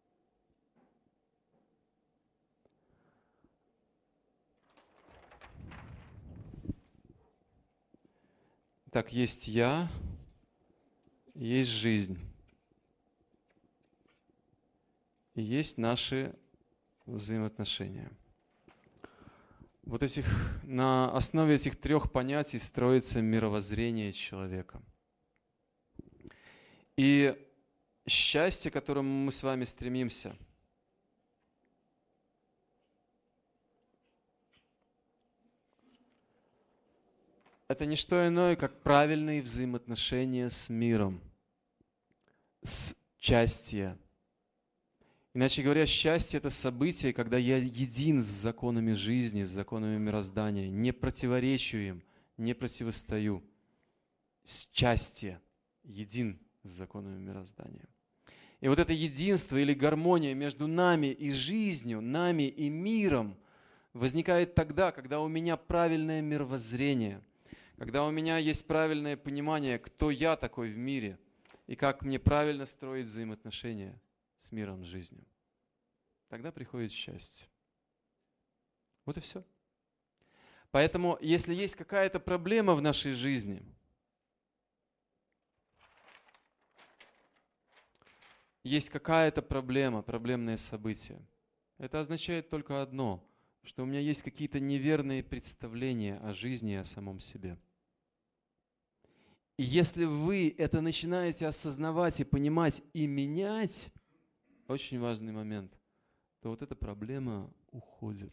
Так, есть я, есть жизнь. И есть наши взаимоотношения. Вот на основе этих 3 понятий строится мировоззрение человека. И счастье, к которому мы с вами стремимся, это не что иное, как правильные взаимоотношения с миром, с счастьем. Иначе говоря, счастье – это событие, когда я един с законами жизни, с законами мироздания, не противоречу им, не противостою. Счастье един с законами мироздания. И вот это единство или гармония между нами и жизнью, нами и миром возникает тогда, когда у меня правильное мировоззрение, когда у меня есть правильное понимание, кто я такой в мире и как мне правильно строить взаимоотношения с миром, с жизнью. Тогда приходит счастье. Вот и все. Поэтому, если есть какая-то проблема в нашей жизни, есть какая-то проблема, проблемное событие, это означает только одно, что у меня есть какие-то неверные представления о жизни и о самом себе. И если вы это начинаете осознавать и понимать и менять, очень важный момент, то вот эта проблема уходит.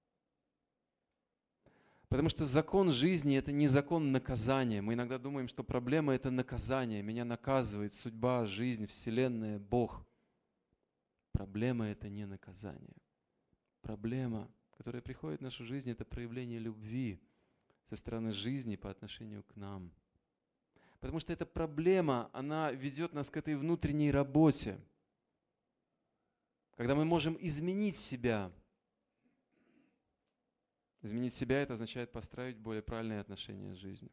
Потому что закон жизни – это не закон наказания. Мы иногда думаем, что проблема – это наказание. Меня наказывает судьба, жизнь, Вселенная, Бог. Проблема – это не наказание. Проблема, которая приходит в нашу жизнь, это проявление любви со стороны жизни по отношению к нам. Потому что эта проблема, она ведет нас к этой внутренней работе. Когда мы можем изменить себя. Изменить себя – это означает построить более правильные отношения с жизнью.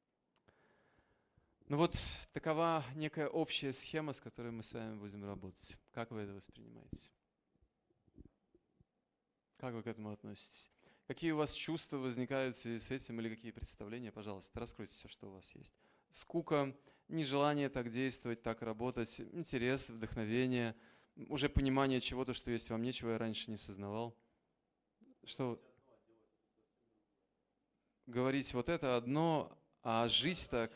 Ну вот, такова некая общая схема, с которой мы с вами будем работать. Как вы это воспринимаете? Как вы к этому относитесь? Какие у вас чувства возникают в связи с этим или какие представления? Пожалуйста, раскройте все, что у вас есть. Скука, нежелание так действовать, так работать, интерес, вдохновение, уже понимание чего-то, что есть во мне, чего я раньше не сознавал. Что говорить вот это одно, а жить так.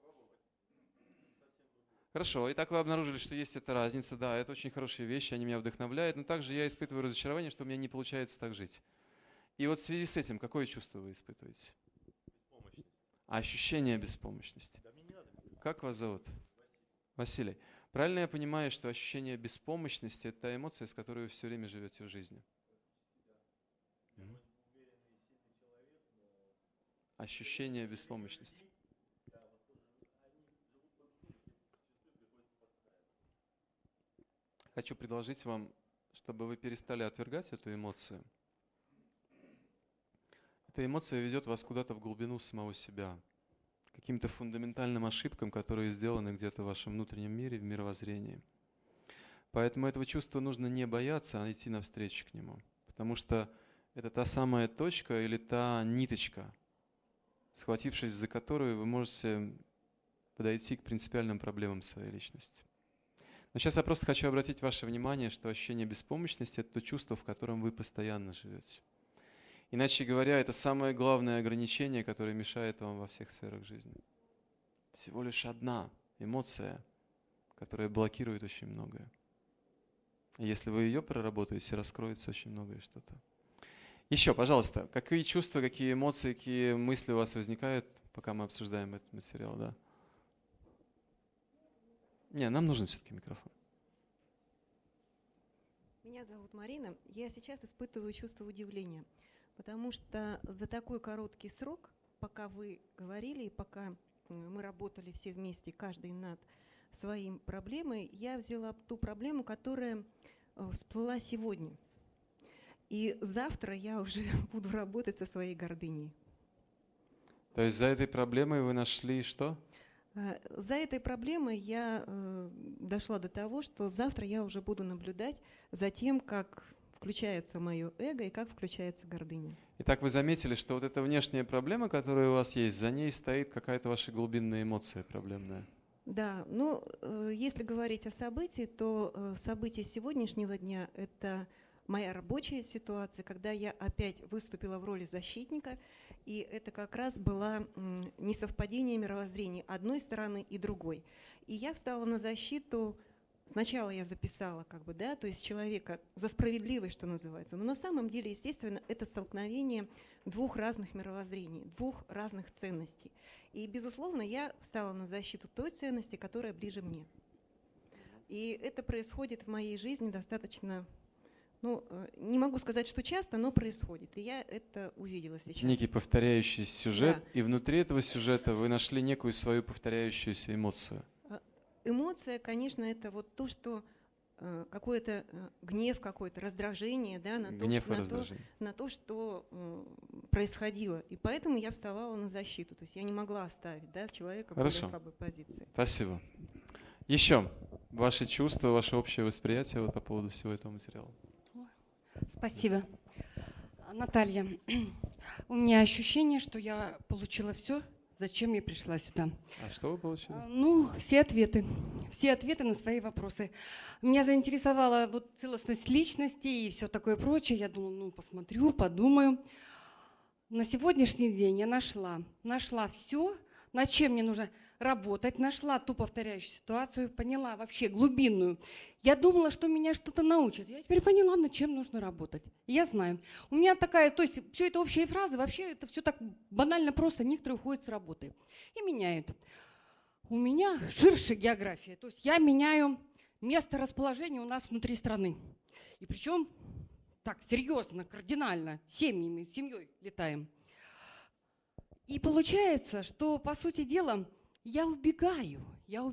Хорошо, итак вы обнаружили, что есть эта разница. Да, это очень хорошие вещи, они меня вдохновляют, но также я испытываю разочарование, что у меня не получается так жить. И вот в связи с этим, какое чувство вы испытываете? Ощущение беспомощности. Как вас зовут? Василий. Правильно я понимаю, что ощущение беспомощности – это та эмоция, с которой вы все время живете в жизни? Ощущение беспомощности. Хочу предложить вам, чтобы вы перестали отвергать эту эмоцию. Эта эмоция ведет вас куда-то в глубину самого себя, к каким-то фундаментальным ошибкам, которые сделаны где-то в вашем внутреннем мире, в мировоззрении. Поэтому этого чувства нужно не бояться, а идти навстречу к нему. Потому что это та самая точка или та ниточка, схватившись за которую вы можете подойти к принципиальным проблемам своей личности. Но сейчас я просто хочу обратить ваше внимание, что ощущение беспомощности – это то чувство, в котором вы постоянно живете. Иначе говоря, это самое главное ограничение, которое мешает вам во всех сферах жизни. Всего лишь одна эмоция, которая блокирует очень многое. И если вы ее проработаете, раскроется очень многое что-то. Еще, пожалуйста, какие чувства, какие эмоции, какие мысли у вас возникают, пока мы обсуждаем этот материал, да? Не, нам нужен все-таки микрофон. Меня зовут Марина. Я сейчас испытываю чувство удивления, потому что за такой короткий срок, пока вы говорили и пока мы работали все вместе, каждый над своим проблемой, я взяла ту проблему, которая всплыла сегодня. И завтра я уже буду работать со своей гордыней. То есть за этой проблемой вы нашли что? За этой проблемой я дошла до того, что завтра я уже буду наблюдать за тем, как включается мое эго и как включается гордыня. Итак, вы заметили, что вот эта внешняя проблема, которая у вас есть, за ней стоит какая-то ваша глубинная эмоция проблемная. Да, ну, если говорить о событии, то событие сегодняшнего дня – это моя рабочая ситуация, когда я опять выступила в роли защитника, и это как раз было несовпадение мировоззрений одной стороны и другой. И я встала на защиту, сначала я записала, то есть человека за справедливость, что называется, но на самом деле, естественно, это столкновение двух разных мировоззрений, двух разных ценностей. И, безусловно, я встала на защиту той ценности, которая ближе мне. И это происходит в моей жизни достаточно, не могу сказать, что часто, но происходит. И я это увидела сейчас. Некий повторяющий сюжет, да. И внутри этого сюжета вы нашли некую свою повторяющуюся эмоцию. Эмоция, конечно, это вот то, что какой-то гнев, какое-то раздражение, да, на то, что происходило. И поэтому я вставала на защиту. То есть я не могла оставить человека в более слабой позиции. Спасибо. Еще ваши чувства, ваше общее восприятие по поводу всего этого материала. Спасибо. Наталья, у меня ощущение, что я получила все, зачем я пришла сюда. А что вы получили? Все ответы на свои вопросы. Меня заинтересовала целостность личности и все такое прочее. Я думала, посмотрю, подумаю. На сегодняшний день я нашла все, над чем мне нужно работать, нашла ту повторяющую ситуацию, поняла вообще глубинную. Я думала, что меня что-то научат. Я теперь поняла, над чем нужно работать. Я знаю. У меня такая, то есть все это общие фразы, вообще это все так банально просто, некоторые уходят с работы и меняют. У меня ширше география, то есть я меняю место расположения у нас внутри страны. И причем так серьезно, кардинально, семьей летаем. И получается, что по сути дела я убегаю, я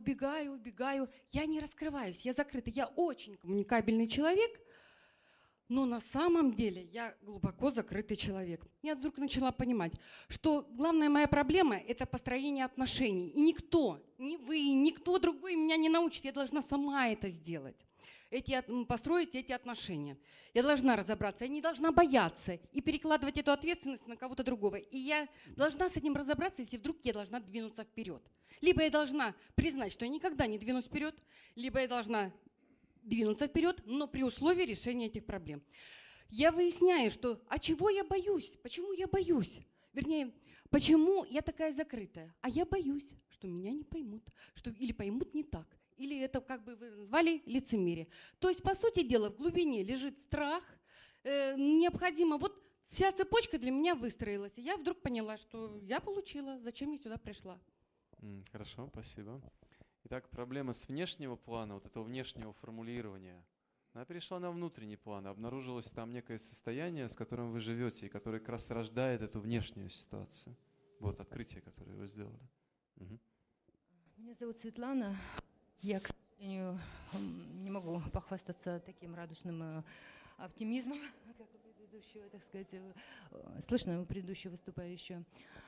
не раскрываюсь, я закрыта. Я очень коммуникабельный человек, но на самом деле я глубоко закрытый человек. Я вдруг начала понимать, что главная моя проблема – это построение отношений. И никто, ни вы, никто другой меня не научит, я должна сама это сделать. Построить эти отношения. Я должна разобраться, я не должна бояться и перекладывать эту ответственность на кого-то другого. И я должна с этим разобраться, если вдруг я должна двинуться вперед. Либо я должна признать, что я никогда не двинусь вперед, либо я должна двинуться вперед, но при условии решения этих проблем. Я выясняю, чего я боюсь, почему я боюсь. Вернее, почему я такая закрытая. А я боюсь, что меня не поймут, или поймут не так. Или это, вы назвали, лицемерие. То есть, по сути дела, в глубине лежит страх, необходимо, вся цепочка для меня выстроилась. И я вдруг поняла, что я получила, зачем я сюда пришла. Хорошо, спасибо. Итак, проблема с внешнего плана, этого внешнего формулирования, она перешла на внутренний план, обнаружилось там некое состояние, с которым вы живете, и которое как раз рождает эту внешнюю ситуацию. Вот открытие, которое вы сделали. Угу. Меня зовут Светлана. Я, к сожалению, не могу похвастаться таким радужным оптимизмом, как у предыдущего, так сказать, слышно у предыдущего выступающего.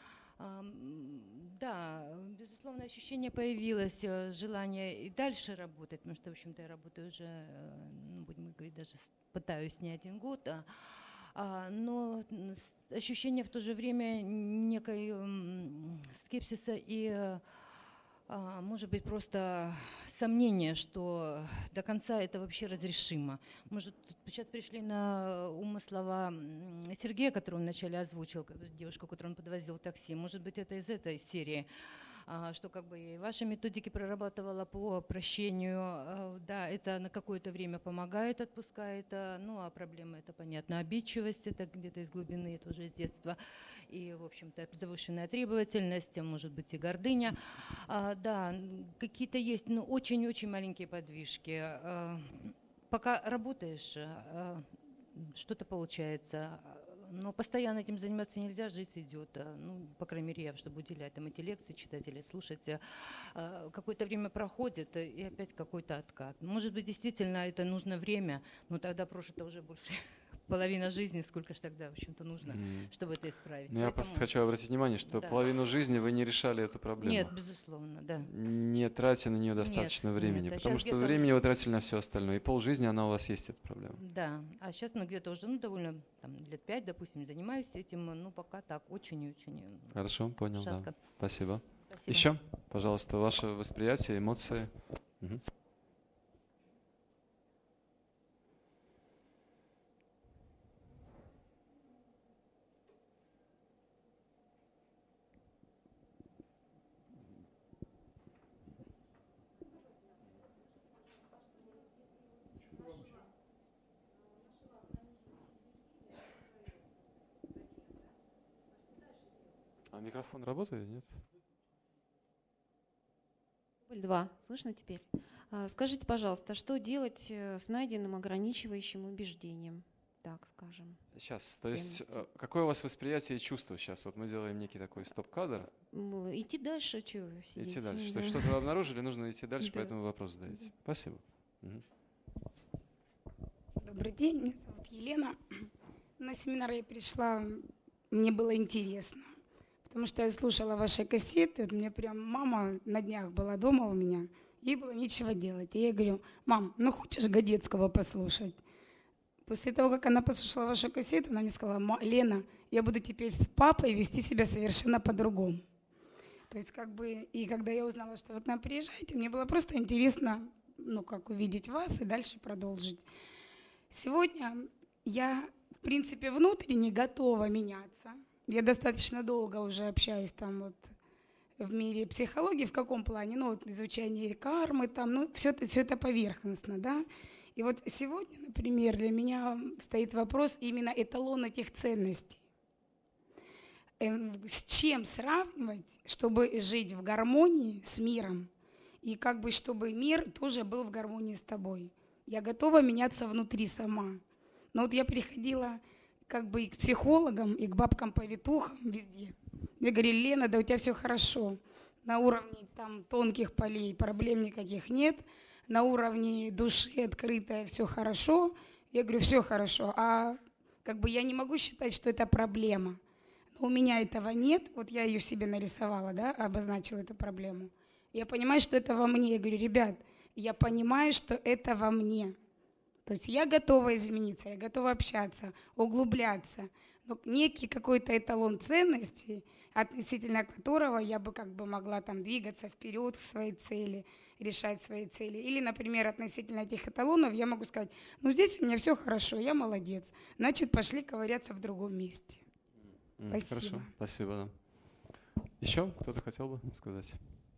Да, безусловно, ощущение появилось, желание и дальше работать, потому что, в общем-то, я работаю уже, будем говорить, даже пытаюсь не 1 год, но ощущение в то же время некой скепсиса и, может быть, просто сомнение, что до конца это вообще разрешимо. Может, сейчас пришли на ум слова Сергея, который он вначале озвучил, девушку, которую он подвозил в такси. Может быть, это из этой серии. что как бы и ваши методики прорабатывала по прощению, да, это на какое-то время помогает, отпускает, ну, а проблема это, понятно, обидчивость, это где-то из глубины, это уже из детства, и, в общем-то, завышенная требовательность, может быть, и гордыня. Да, какие-то есть, но очень-очень маленькие подвижки. Пока работаешь, что-то получается. Но постоянно этим заниматься нельзя, жизнь идет. Ну, по крайней мере, я, чтобы уделять там эти лекции, читать или слушать. Какое-то время проходит, и опять какой-то откат. Может быть, действительно, это нужно время, но тогда прожито уже больше половина жизни, сколько же тогда, в общем-то, нужно, чтобы это исправить. Ну, я просто хочу обратить внимание, что да. половину жизни вы не решали эту проблему. Нет, безусловно, да. Не тратя на нее достаточно времени, нет, потому что времени вы тратили на все остальное, и полжизни она у вас есть, эта проблема. Да, а сейчас где-то уже, довольно, там, лет 5, допустим, занимаюсь этим, пока так, очень и очень. Хорошо, понял, шатко. да. Спасибо. Спасибо. Еще, пожалуйста, ваше восприятие, эмоции. Угу. А микрофон работает, нет? 2. Слышно теперь? Скажите, пожалуйста, что делать с найденным ограничивающим убеждением, так скажем? Сейчас, то есть, какое у вас восприятие и чувство сейчас? Вот мы делаем некий такой стоп-кадр. Идти дальше, что вы сидите? Идти дальше. То есть что-то вы обнаружили, нужно идти дальше, поэтому вопрос задаете. Спасибо. Угу. Добрый день, меня зовут Елена. На семинар я пришла, мне было интересно, потому что я слушала ваши кассеты, мне прям мама на днях была дома у меня, ей было нечего делать. И я говорю: мам, ну хочешь Годецкого послушать? После того, как она послушала вашу кассету, она мне сказала: Лена, я буду теперь с папой вести себя совершенно по-другому. То есть как бы, и когда я узнала, что вы к нам приезжаете, мне было просто интересно, как увидеть вас и дальше продолжить. Сегодня я, в принципе, внутренне готова меняться. Я достаточно долго уже общаюсь там вот в мире психологии. В каком плане? Изучение кармы, там, все это поверхностно, да. И вот сегодня, например, для меня стоит вопрос именно эталон этих ценностей. С чем сравнивать, чтобы жить в гармонии с миром, и как бы чтобы мир тоже был в гармонии с тобой. Я готова меняться внутри сама. Но вот я приходила как бы и к психологам, и к бабкам-повитухам везде. Мне говорили: Лена, да у тебя все хорошо. На уровне там тонких полей проблем никаких нет. На уровне души открытая все хорошо. Я говорю: все хорошо. А как бы я не могу считать, что это проблема. Но у меня этого нет. Вот я ее себе нарисовала, да, обозначила эту проблему. Я понимаю, что это во мне. Я говорю: ребят, я понимаю, что это во мне. То есть я готова измениться, я готова общаться, углубляться. Но некий какой-то эталон ценностей, относительно которого я бы как бы могла там двигаться вперед к своей цели, решать свои цели. Или, например, относительно этих эталонов я могу сказать: здесь у меня все хорошо, я молодец. Значит, пошли ковыряться в другом месте. Спасибо. Хорошо, спасибо. Да. Еще кто-то хотел бы сказать?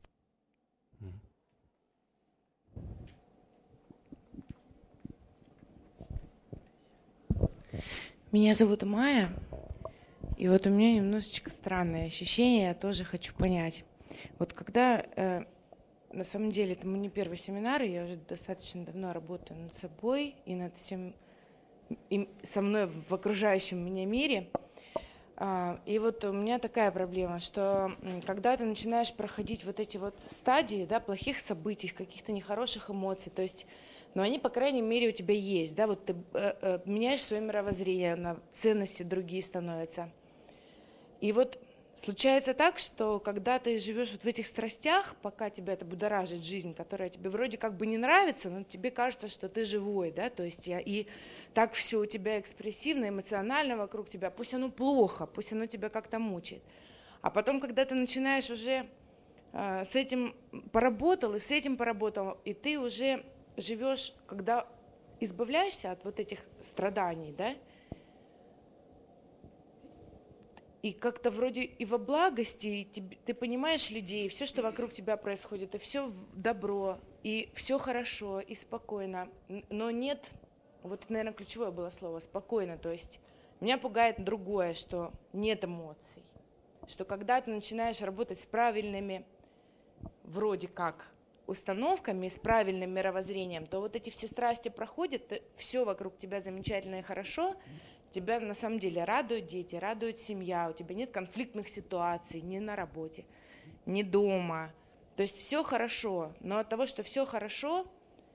Меня зовут Майя, и вот у меня немножечко странное ощущение, я тоже хочу понять. Вот когда, на самом деле, это не первый семинар, и я уже достаточно давно работаю над собой и над всем, и со мной в окружающем меня мире, и вот у меня такая проблема, что когда ты начинаешь проходить вот эти вот стадии, да, плохих событий, каких-то нехороших эмоций, то есть, но они, по крайней мере, у тебя есть, да, вот ты меняешь свое мировоззрение, на ценности другие становятся. И вот случается так, что когда ты живешь вот в этих страстях, пока тебя это будоражит жизнь, которая тебе вроде как бы не нравится, но тебе кажется, что ты живой, да, то есть и так все у тебя экспрессивно, эмоционально вокруг тебя, пусть оно плохо, пусть оно тебя как-то мучает. А потом, когда ты начинаешь уже с этим поработал, и с этим поработал, и ты уже живешь, когда избавляешься от вот этих страданий, да, и как-то вроде и во благости, и ты понимаешь людей, все, что вокруг тебя происходит, и все добро, и все хорошо, и спокойно. Но нет, вот это, наверное, ключевое было слово, спокойно. То есть меня пугает другое, что нет эмоций. Что когда ты начинаешь работать с правильными, вроде как, установками, с правильным мировоззрением, то вот эти все страсти проходят, все вокруг тебя замечательно и хорошо, тебя на самом деле радуют дети, радует семья, у тебя нет конфликтных ситуаций ни на работе, ни дома. То есть все хорошо, но от того, что все хорошо,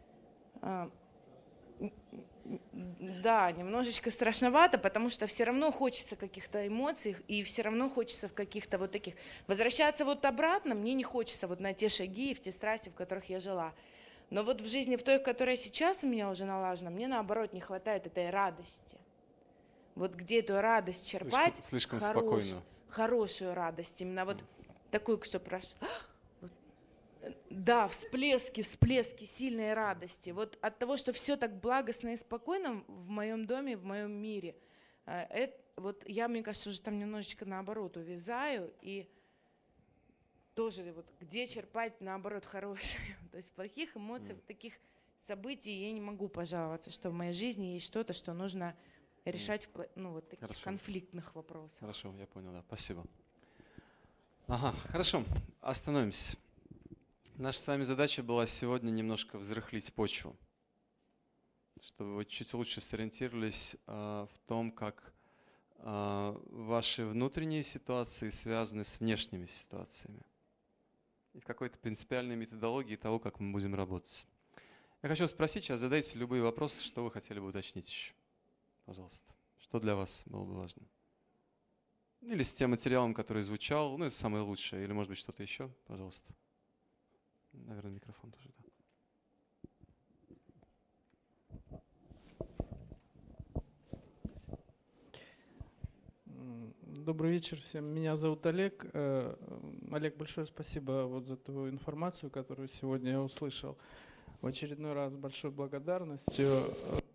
да, немножечко страшновато, потому что все равно хочется каких-то эмоций, и все равно хочется в каких-то вот таких... Возвращаться вот обратно мне не хочется вот на те шаги и в те страсти, в которых я жила. Но вот в жизни, в той, которая сейчас у меня уже налажена, мне наоборот не хватает этой радости. Вот где эту радость черпать, слишком спокойно. Хорошую радость, именно вот такую, что прошу... Да, всплески сильной радости. Вот от того, что все так благостно и спокойно в моем доме, в моем мире, вот я, мне кажется, уже там немножечко наоборот увязаю, и тоже вот где черпать наоборот хорошие. То есть плохих эмоций, таких событий я не могу пожаловаться, что в моей жизни есть что-то, что нужно решать вот таких конфликтных вопросов. Хорошо, я понял, да, спасибо. Ага, хорошо, остановимся. Наша с вами задача была сегодня немножко взрыхлить почву, чтобы вы чуть лучше сориентировались в том, как ваши внутренние ситуации связаны с внешними ситуациями и в какой-то принципиальной методологии того, как мы будем работать. Я хочу спросить, сейчас задайте любые вопросы, что вы хотели бы уточнить еще. Пожалуйста. Что для вас было бы важно? Или с тем материалом, который звучал, это самое лучшее, или может быть что-то еще, пожалуйста. Наверное, микрофон тоже, да. Добрый вечер всем. Меня зовут Олег. Олег, большое спасибо вот за ту информацию, которую сегодня я услышал. В очередной раз большой благодарностью.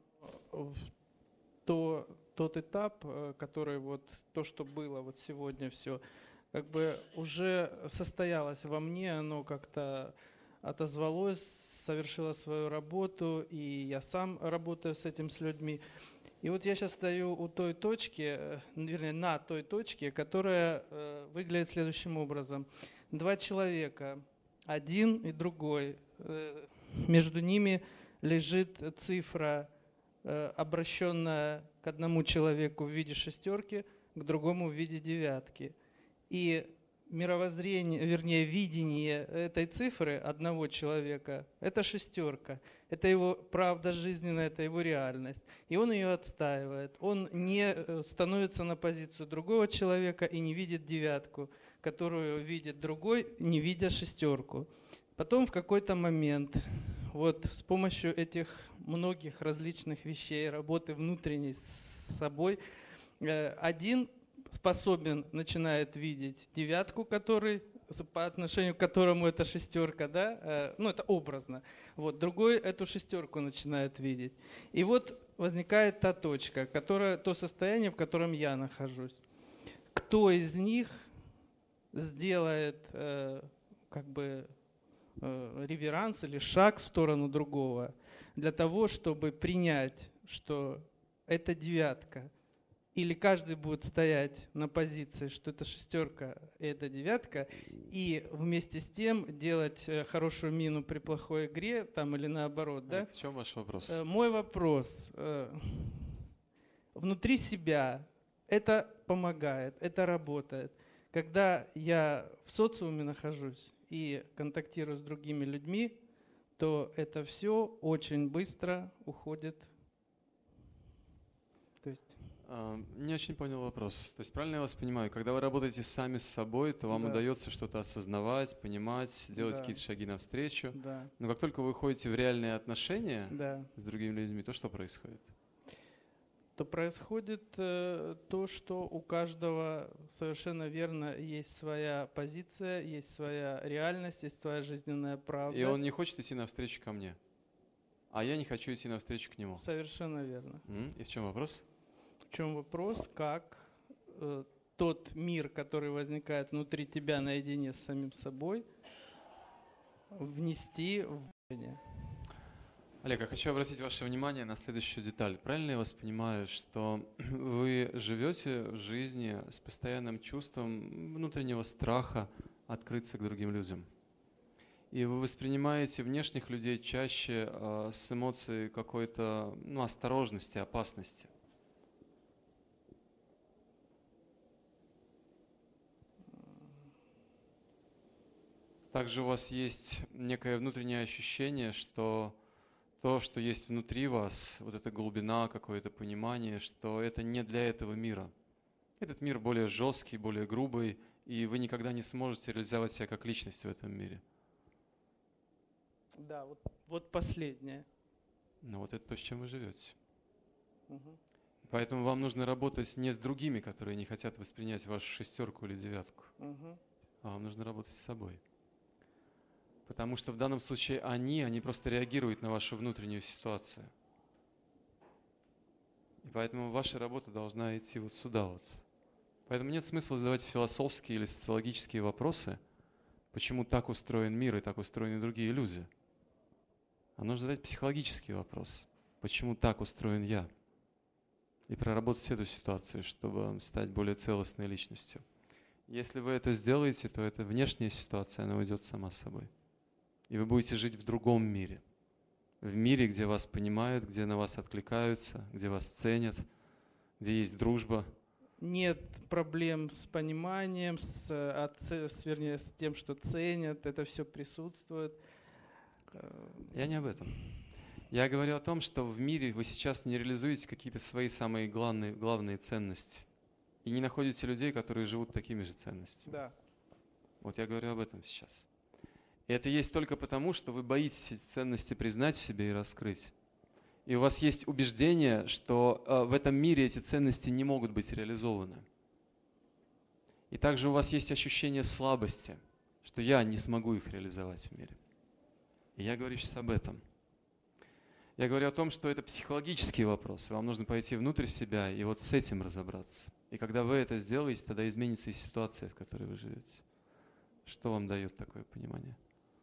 Тот этап, который вот то, что было вот сегодня все, как бы уже состоялось во мне, оно как-то отозвалось, совершило свою работу, и я сам работаю с этим, с людьми. И вот я сейчас стою у той точки, вернее, на той точке, которая выглядит следующим образом. Два человека, один и другой, между ними лежит цифра, обращенная к одному человеку в виде шестерки, к другому в виде девятки. И мировоззрение, вернее, видение этой цифры одного человека – это шестерка. Это его правда жизненная, это его реальность. И он ее отстаивает. Он не становится на позицию другого человека и не видит девятку, которую видит другой, не видя шестерку. Потом в какой-то момент, вот с помощью этих многих различных вещей, работы внутренней с собой, один начинает видеть девятку, по отношению к которому это шестерка, да, это образно. Вот, другой эту шестерку начинает видеть. И вот возникает та точка, то состояние, в котором я нахожусь. Кто из них сделает реверанс или шаг в сторону другого для того, чтобы принять, что это девятка? Или каждый будет стоять на позиции, что это шестерка и это девятка, и вместе с тем делать хорошую мину при плохой игре, там или наоборот, да? В чем ваш вопрос? Мой вопрос. Внутри себя это помогает, это работает. Когда я в социуме нахожусь и контактирую с другими людьми, то это все очень быстро уходит. То есть... Не очень понял вопрос. То есть правильно я вас понимаю, когда вы работаете сами с собой, то вам удается что-то осознавать, понимать, делать какие-то шаги навстречу. Да. Но как только вы выходите в реальные отношения с другими людьми, то что происходит? То происходит то, что у каждого совершенно верно есть своя позиция, есть своя реальность, есть своя жизненная правда. И он не хочет идти навстречу ко мне, а я не хочу идти навстречу к нему. Совершенно верно. И в чем вопрос? В чем вопрос, как тот мир, который возникает внутри тебя наедине с самим собой, внести в мышление. Олег, я хочу обратить ваше внимание на следующую деталь. Правильно я вас понимаю, что вы живете в жизни с постоянным чувством внутреннего страха открыться к другим людям? И вы воспринимаете внешних людей чаще с эмоцией какой-то осторожности, опасности. Также у вас есть некое внутреннее ощущение, что то, что есть внутри вас, вот эта глубина, какое-то понимание, что это не для этого мира. Этот мир более жесткий, более грубый, и вы никогда не сможете реализовать себя как личность в этом мире. Да, вот последнее. Но вот это то, с чем вы живете. Угу. Поэтому вам нужно работать не с другими, которые не хотят воспринять вашу 6 или 9, угу. а вам нужно работать с собой. Потому что в данном случае они просто реагируют на вашу внутреннюю ситуацию. И поэтому ваша работа должна идти вот сюда вот. Поэтому нет смысла задавать философские или социологические вопросы, почему так устроен мир и так устроены другие люди. А нужно задать психологический вопрос, почему так устроен я. И проработать эту ситуацию, чтобы стать более целостной личностью. Если вы это сделаете, то эта внешняя ситуация, она уйдет сама собой. И вы будете жить в другом мире. В мире, где вас понимают, где на вас откликаются, где вас ценят, где есть дружба. Нет проблем с пониманием, вернее, с тем, что ценят, это все присутствует. Я не об этом. Я говорю о том, что в мире вы сейчас не реализуете какие-то свои самые главные ценности. И не находите людей, которые живут такими же ценностями. Да. Вот я говорю об этом сейчас. И это есть только потому, что вы боитесь эти ценности признать в себе и раскрыть. И у вас есть убеждение, что в этом мире эти ценности не могут быть реализованы. И также у вас есть ощущение слабости, что я не смогу их реализовать в мире. И я говорю сейчас об этом. Я говорю о том, что это психологический вопрос. Вам нужно пойти внутрь себя и вот с этим разобраться. И когда вы это сделаете, тогда изменится и ситуация, в которой вы живете. Что вам дает такое понимание?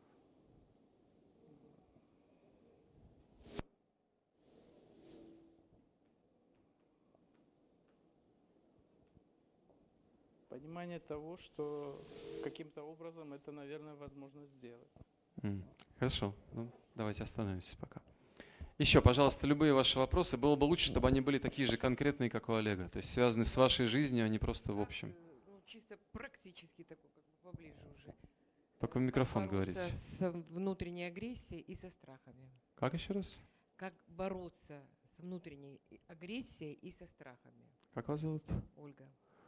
Понимание того, что каким-то образом это, наверное, возможно сделать. Хорошо. Ну, давайте остановимся пока. Еще, пожалуйста, любые ваши вопросы. Было бы лучше, чтобы они были такие же конкретные, как у Олега. То есть связаны с вашей жизнью, а не просто в общем. Ну, чисто практически такой, как бы поближе уже. Только в микрофон говорите. С внутренней агрессией и со страхами. Как еще раз? Как бороться с внутренней агрессией и со страхами. Как вас зовут? Ольга.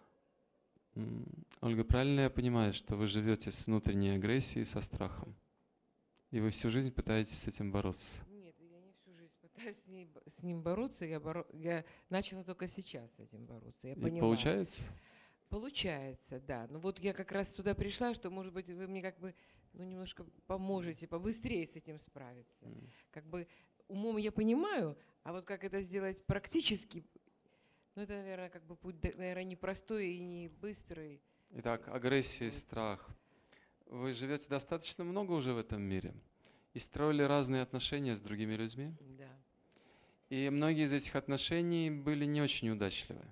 Ольга, правильно я понимаю, что вы живете с внутренней агрессией и со страхом? И вы всю жизнь пытаетесь с этим бороться? Нет, я не всю жизнь пытаюсь с ним бороться. Я начала только сейчас с этим бороться. Я поняла. Получается? Получается, да. Ну вот я как раз сюда пришла, что, может быть, вы мне как бы немножко поможете побыстрее с этим справиться. Как бы умом я понимаю, а вот как это сделать практически, ну это, наверное, как бы путь, наверное, не простой и не быстрый. Итак, агрессия и страх. Вы живете достаточно много уже в этом мире и строили разные отношения с другими людьми. Да. И многие из этих отношений были не очень удачливы.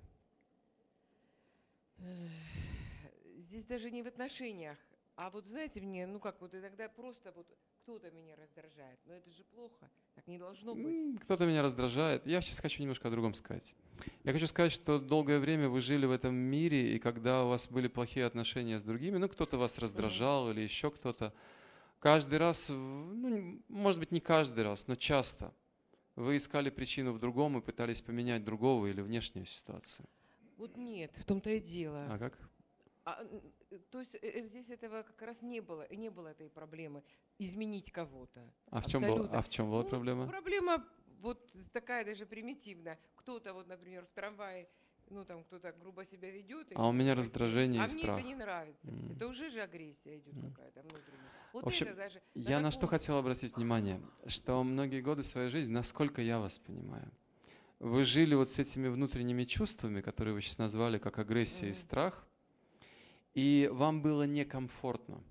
Здесь даже не в отношениях, а вот знаете, мне, ну как вот иногда просто вот кто-то меня раздражает, но это же плохо, так не должно быть. Кто-то меня раздражает. Я сейчас хочу немножко о другом сказать. Я хочу сказать, что долгое время вы жили в этом мире, и когда у вас были плохие отношения с другими, ну кто-то вас раздражал или еще кто-то, каждый раз, ну может быть не каждый раз, но часто вы искали причину в другом и пытались поменять другого или внешнюю ситуацию. Вот нет, в том-то и дело. А как? То есть здесь этого как раз не было этой проблемы изменить кого-то. А в чем была проблема? Проблема вот такая даже примитивная. Кто-то вот, например, в трамвае, ну там кто-то грубо себя ведет. А у меня раздражение и страх. А мне это не нравится. Это уже же агрессия идет какая-то внутренняя. Вот в общем, это даже я на что хотел обратить внимание, что многие годы своей жизни, насколько я вас понимаю, вы жили вот с этими внутренними чувствами, которые вы сейчас назвали как агрессия и страх, и вам было некомфортно.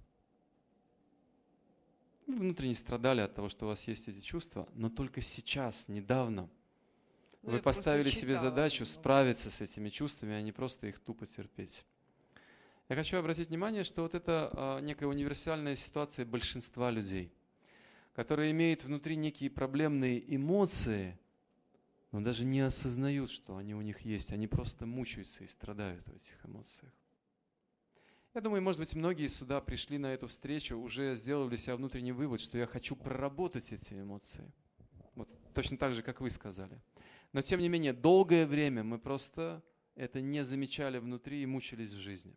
Вы внутренне страдали от того, что у вас есть эти чувства, но только сейчас, недавно, вы поставили себе задачу справиться с этими чувствами, а не просто их тупо терпеть. Я хочу обратить внимание, что вот это некая универсальная ситуация большинства людей, которые имеют внутри некие проблемные эмоции, но даже не осознают, что они у них есть. Они просто мучаются и страдают в этих эмоциях. Я думаю, может быть, многие сюда пришли на эту встречу, уже сделали для себя внутренний вывод, что я хочу проработать эти эмоции. Вот, точно так же, как вы сказали. Но, тем не менее, долгое время мы просто это не замечали внутри и мучились в жизни.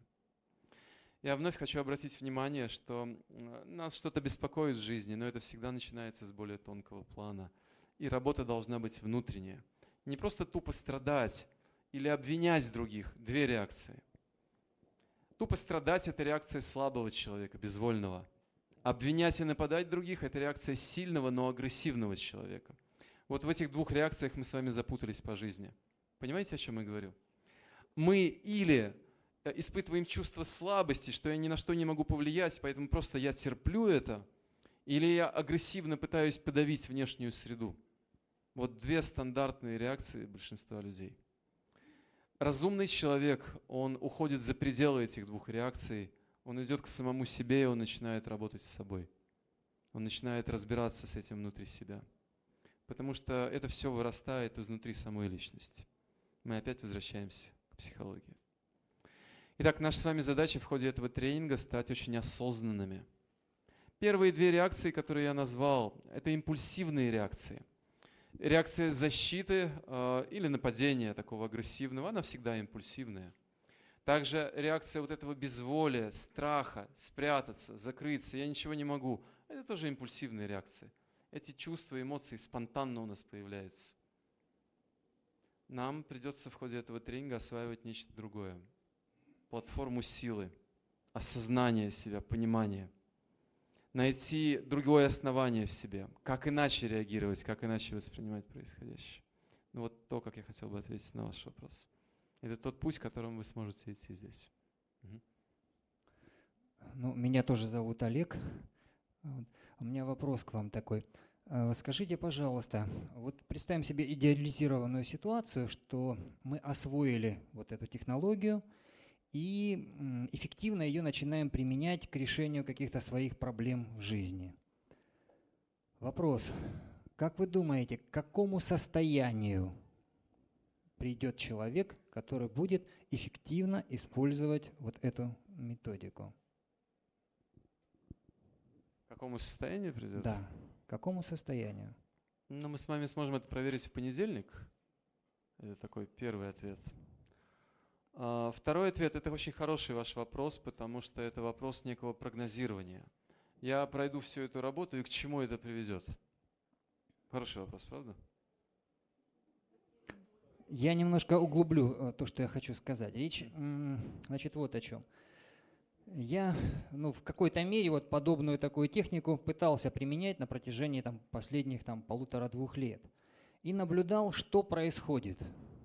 Я вновь хочу обратить внимание, что нас что-то беспокоит в жизни, но это всегда начинается с более тонкого плана. И работа должна быть внутренняя. Не просто тупо страдать или обвинять других. Две реакции. Тупо страдать – это реакция слабого человека, безвольного. Обвинять и нападать других – это реакция сильного, но агрессивного человека. Вот в этих двух реакциях мы с вами запутались по жизни. Понимаете, о чем я говорю? Мы или испытываем чувство слабости, что я ни на что не могу повлиять, поэтому просто я терплю это, или я агрессивно пытаюсь подавить внешнюю среду. Вот две стандартные реакции большинства людей. Разумный человек, он уходит за пределы этих двух реакций, он идет к самому себе, и он начинает работать с собой. Он начинает разбираться с этим внутри себя. Потому что это все вырастает изнутри самой личности. Мы опять возвращаемся к психологии. Итак, наша с вами задача в ходе этого тренинга стать очень осознанными. Первые две реакции, которые я назвал, это импульсивные реакции. Реакция защиты или нападения такого агрессивного, она всегда импульсивная. Также реакция вот этого безволия, страха, спрятаться, закрыться, я ничего не могу. Это тоже импульсивные реакции. Эти чувства, эмоции спонтанно у нас появляются. Нам придется в ходе этого тренинга осваивать нечто другое. Платформу силы, осознания себя, понимания. Найти другое основание в себе. Как иначе реагировать, как иначе воспринимать происходящее. Ну вот то, как я хотел бы ответить на ваш вопрос. Это тот путь, которым вы сможете идти здесь. Ну, меня тоже зовут Олег. У меня вопрос к вам такой. Скажите, пожалуйста, вот представим себе идеализированную ситуацию, что мы освоили вот эту технологию и эффективно ее начинаем применять к решению каких-то своих проблем в жизни. Вопрос. Как вы думаете, к какому состоянию придет человек, который будет эффективно использовать вот эту методику? К какому состоянию придет? Да. К какому состоянию? Ну, мы с вами сможем это проверить в понедельник. Это такой первый ответ. Второй ответ – это очень хороший ваш вопрос, потому что это вопрос некого прогнозирования. Я пройду всю эту работу, и к чему это приведет? Хороший вопрос, правда? Я немножко углублю то, что я хочу сказать. Речь, значит, вот о чем. Я, в какой-то мере вот подобную такую технику пытался применять на протяжении последних 1,5-2 лет. И наблюдал, что происходит.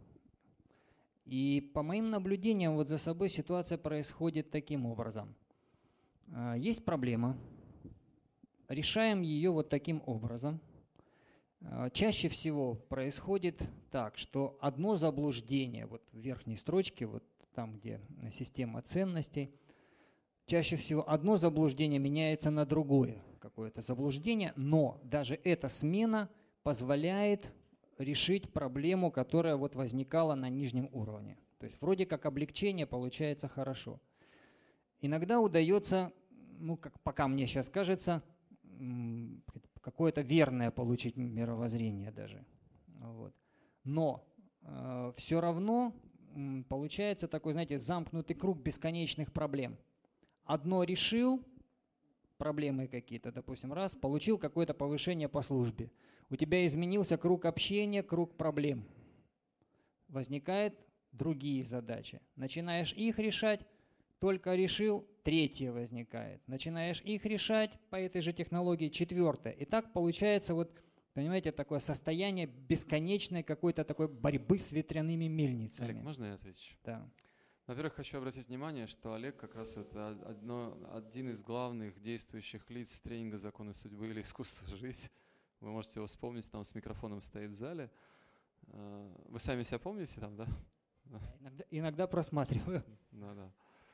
И по моим наблюдениям вот за собой ситуация происходит таким образом. Есть проблема, решаем ее вот таким образом. Чаще всего происходит так, что одно заблуждение, вот в верхней строчке, вот там, где система ценностей, чаще всего одно заблуждение меняется на другое какое-то заблуждение, но даже эта смена позволяет решить проблему, которая вот возникала на нижнем уровне. То есть вроде как облегчение получается хорошо. Иногда удается, как пока мне сейчас кажется, какое-то верное получить мировоззрение даже. Вот. Но все равно получается такой, знаете, замкнутый круг бесконечных проблем. Одно решил, проблемы какие-то, допустим, раз, получил какое-то повышение по службе. У тебя изменился круг общения, круг проблем. Возникают другие задачи. Начинаешь их решать, только решил, третье возникает. Начинаешь их решать по этой же технологии, четвертое. И так получается вот Понимаете, такое состояние бесконечной какой-то такой борьбы с ветряными мельницами. Олег, можно я отвечу? Да. Во-первых, хочу обратить внимание, что Олег как раз это один из главных действующих лиц тренинга «Законы судьбы» или «Искусство жить». Вы можете его вспомнить, там с микрофоном стоит в зале. Вы сами себя помните там, да? Иногда просматриваю. Да.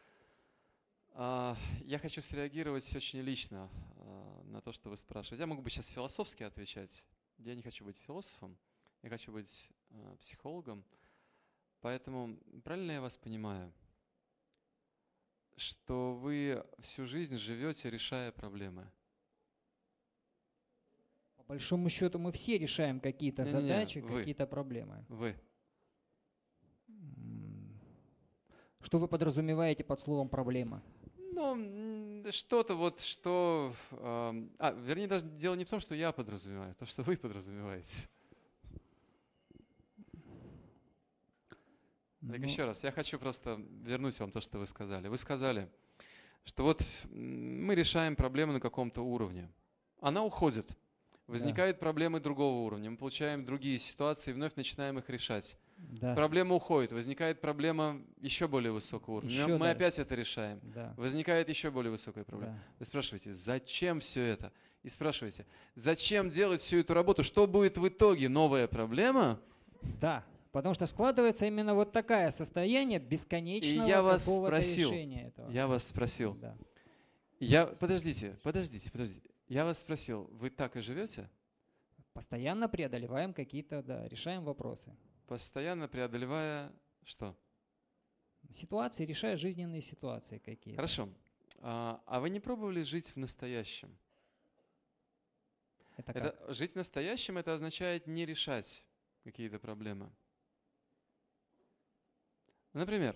Я хочу среагировать очень лично на то, что вы спрашиваете. Я могу бы сейчас философски отвечать. Я не хочу быть философом, я хочу быть психологом. Поэтому правильно я вас понимаю, что вы всю жизнь живете, решая проблемы? По большому счету мы все решаем какие-то задачи, какие-то проблемы. Вы. Что вы подразумеваете под словом «проблема»? Ну, что-то вот, что... вернее, даже дело не в том, что я подразумеваю, а то, что вы подразумеваете. Так, еще раз, я хочу просто вернуть вам то, что вы сказали. Вы сказали, что вот мы решаем проблему на каком-то уровне. Она уходит. Возникают проблемы другого уровня. Мы получаем другие ситуации и вновь начинаем их решать. Да. Проблема уходит. Возникает проблема еще более высокого уровня. Мы опять это решаем. Да. Возникает еще более высокая проблема. Да. Вы спрашиваете, зачем все это? И спрашиваете, зачем делать всю эту работу? Что будет в итоге? Новая проблема? Да. Потому что складывается именно вот такое состояние бесконечного какого-то решения этого. Я вас спросил. Да. Подождите. Я вас спросил, вы так и живете? Постоянно преодолеваем какие-то, решаем вопросы. Постоянно преодолевая что? Ситуации, решая жизненные ситуации какие-то. Хорошо. А вы не пробовали жить в настоящем? Жить в настоящем, это означает не решать какие-то проблемы. Например,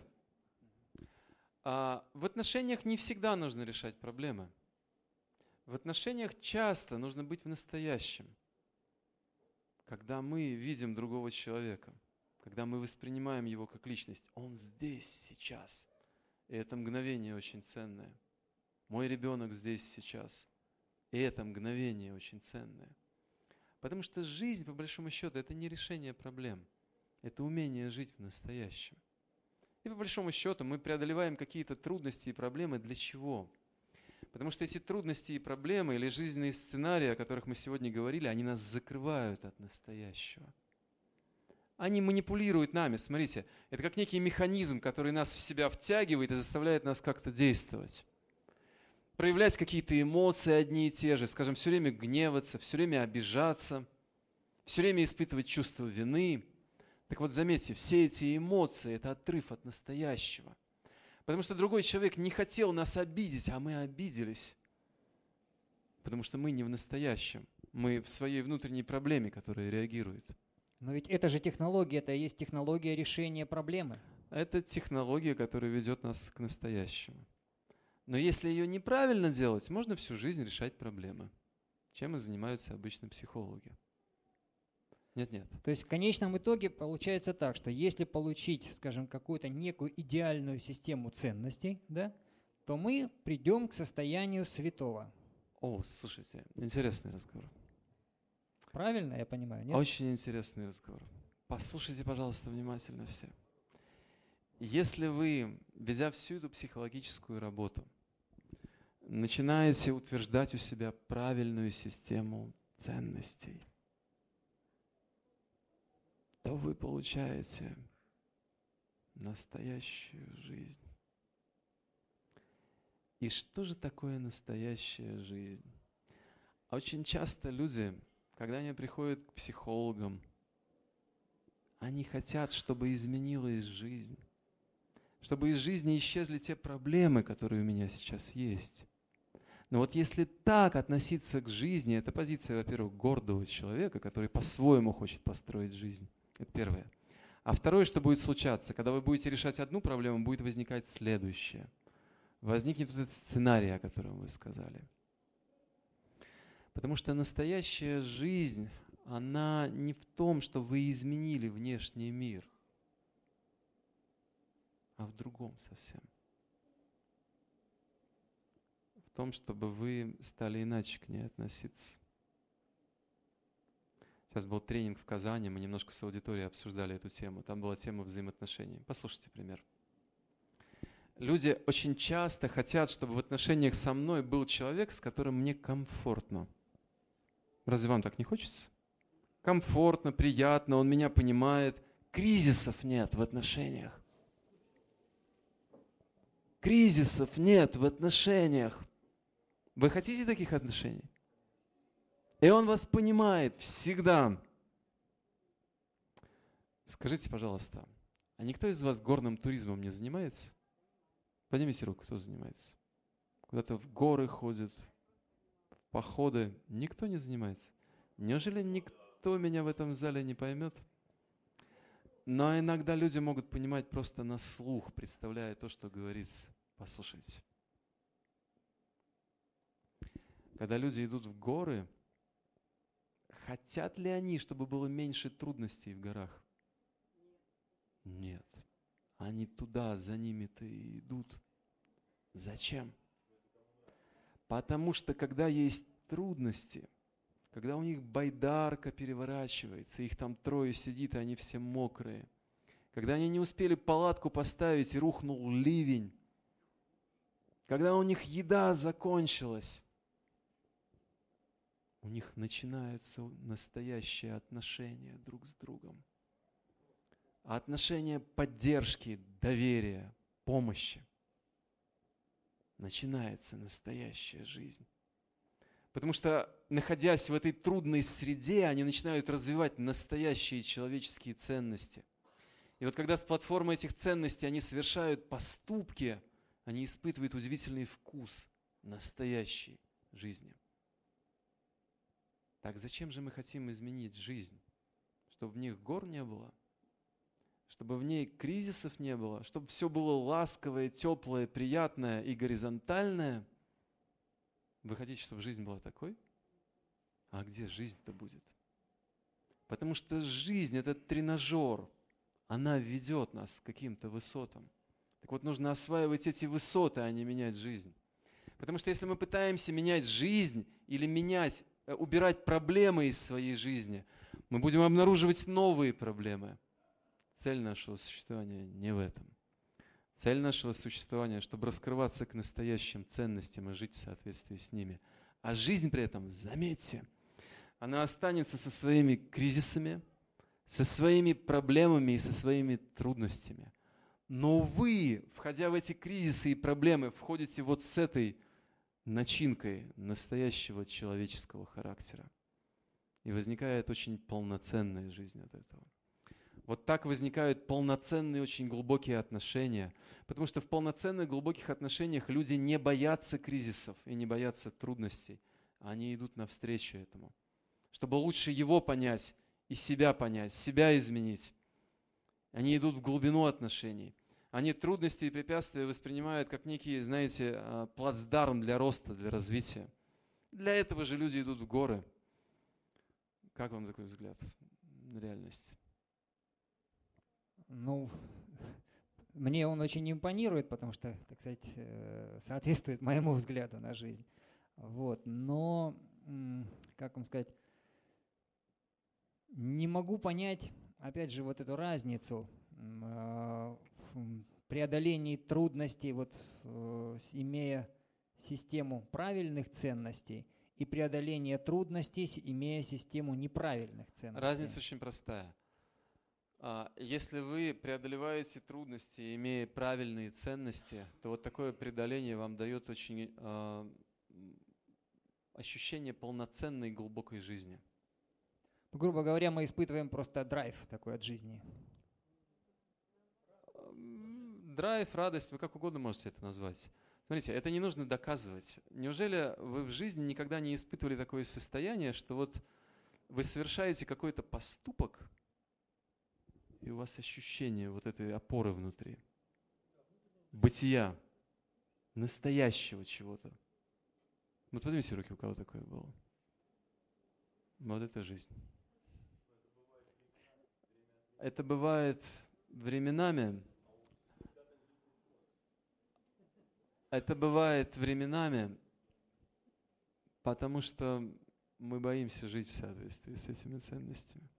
в отношениях не всегда нужно решать проблемы. В отношениях часто нужно быть в настоящем. Когда мы видим другого человека, когда мы воспринимаем его как личность, он здесь, сейчас. И это мгновение очень ценное. Мой ребенок здесь, сейчас. И это мгновение очень ценное. Потому что жизнь, по большому счету, это не решение проблем. Это умение жить в настоящем. И по большому счету мы преодолеваем какие-то трудности и проблемы для чего? Потому что эти трудности и проблемы или жизненные сценарии, о которых мы сегодня говорили, они нас закрывают от настоящего. Они манипулируют нами. Смотрите, это как некий механизм, который нас в себя втягивает и заставляет нас как-то действовать. Проявлять какие-то эмоции одни и те же, скажем, все время гневаться, все время обижаться, все время испытывать чувство вины. Так вот, заметьте, все эти эмоции – это отрыв от настоящего. Потому что другой человек не хотел нас обидеть, а мы обиделись. Потому что мы не в настоящем. Мы в своей внутренней проблеме, которая реагирует. Но ведь это же технология, это и есть технология решения проблемы. Это технология, которая ведет нас к настоящему. Но если ее неправильно делать, можно всю жизнь решать проблемы. Чем и занимаются обычно психологи. Нет. То есть в конечном итоге получается так, что если получить, скажем, какую-то некую идеальную систему ценностей, то мы придем к состоянию святого. О, слушайте, интересный разговор. Правильно я понимаю? Нет? Очень интересный разговор. Послушайте, пожалуйста, внимательно все. Если вы, ведя всю эту психологическую работу, начинаете утверждать у себя правильную систему ценностей, то вы получаете настоящую жизнь. И что же такое настоящая жизнь? Очень часто люди, когда они приходят к психологам, они хотят, чтобы изменилась жизнь, чтобы из жизни исчезли те проблемы, которые у меня сейчас есть. Но вот если так относиться к жизни, это позиция, во-первых, гордого человека, который по-своему хочет построить жизнь. Это первое. А второе, что будет случаться, когда вы будете решать одну проблему, будет возникать следующее. Возникнет вот этот сценарий, о котором вы сказали. Потому что настоящая жизнь, она не в том, что вы изменили внешний мир, а в другом совсем. В том, чтобы вы стали иначе к ней относиться. Сейчас был тренинг в Казани, мы немножко с аудиторией обсуждали эту тему. Там была тема взаимоотношений. Послушайте пример. Люди очень часто хотят, чтобы в отношениях со мной был человек, с которым мне комфортно. Разве вам так не хочется? Комфортно, приятно, он меня понимает. Кризисов нет в отношениях. Кризисов нет в отношениях. Вы хотите таких отношений? И он вас понимает всегда. Скажите, пожалуйста, а никто из вас горным туризмом не занимается? Поднимите руку, кто занимается. Куда-то в горы ходит, в походы. Никто не занимается. Неужели никто меня в этом зале не поймет? Но иногда люди могут понимать просто на слух, представляя то, что говорится. Послушайте. Когда люди идут в горы, хотят ли они, чтобы было меньше трудностей в горах? Нет. Они туда, за ними-то и идут. Зачем? Потому что когда есть трудности, когда у них байдарка переворачивается, их там трое сидит, и они все мокрые, когда они не успели палатку поставить, и рухнул ливень, когда у них еда закончилась, у них начинаются настоящие отношения друг с другом. Отношения поддержки, доверия, помощи. Начинается настоящая жизнь. Потому что, находясь в этой трудной среде, они начинают развивать настоящие человеческие ценности. И вот когда с платформы этих ценностей они совершают поступки, они испытывают удивительный вкус настоящей жизни. Так зачем же мы хотим изменить жизнь? Чтобы в них гор не было? Чтобы в ней кризисов не было? Чтобы все было ласковое, теплое, приятное и горизонтальное? Вы хотите, чтобы жизнь была такой? А где жизнь-то будет? Потому что жизнь – это тренажер. Она ведет нас к каким-то высотам. Так вот, нужно осваивать эти высоты, а не менять жизнь. Потому что если мы пытаемся менять жизнь или убирать проблемы из своей жизни, мы будем обнаруживать новые проблемы. Цель нашего существования не в этом. Цель нашего существования, чтобы раскрываться к настоящим ценностям и жить в соответствии с ними. А жизнь при этом, заметьте, она останется со своими кризисами, со своими проблемами и со своими трудностями. Но вы, входя в эти кризисы и проблемы, входите вот с этой начинкой настоящего человеческого характера. И возникает очень полноценная жизнь от этого. Вот так возникают полноценные, очень глубокие отношения. Потому что в полноценных, глубоких отношениях люди не боятся кризисов и не боятся трудностей. Они идут навстречу этому. Чтобы лучше его понять и себя понять, себя изменить. Они идут в глубину отношений. Они трудности и препятствия воспринимают как некий, знаете, плацдарм для роста, для развития. Для этого же люди идут в горы. Как вам такой взгляд на реальность? Ну, мне он очень импонирует, потому что, так сказать, соответствует моему взгляду на жизнь. Вот. Но, как вам сказать, не могу понять, опять же, вот эту разницу в преодолении трудностей, вот, имея систему правильных ценностей, и преодоление трудностей, имея систему неправильных ценностей. Разница очень простая. Если вы преодолеваете трудности, имея правильные ценности, то вот такое преодоление вам дает очень ощущение полноценной глубокой жизни. Грубо говоря, мы испытываем просто драйв такой от жизни. Драйв, радость, вы как угодно можете это назвать. Смотрите, это не нужно доказывать. Неужели вы в жизни никогда не испытывали такое состояние, что вот вы совершаете какой-то поступок, и у вас ощущение вот этой опоры внутри, бытия, настоящего чего-то. Вот поднимите руки, у кого такое было. Вот это жизнь. Это бывает временами. Это бывает временами, потому что мы боимся жить в соответствии с этими ценностями.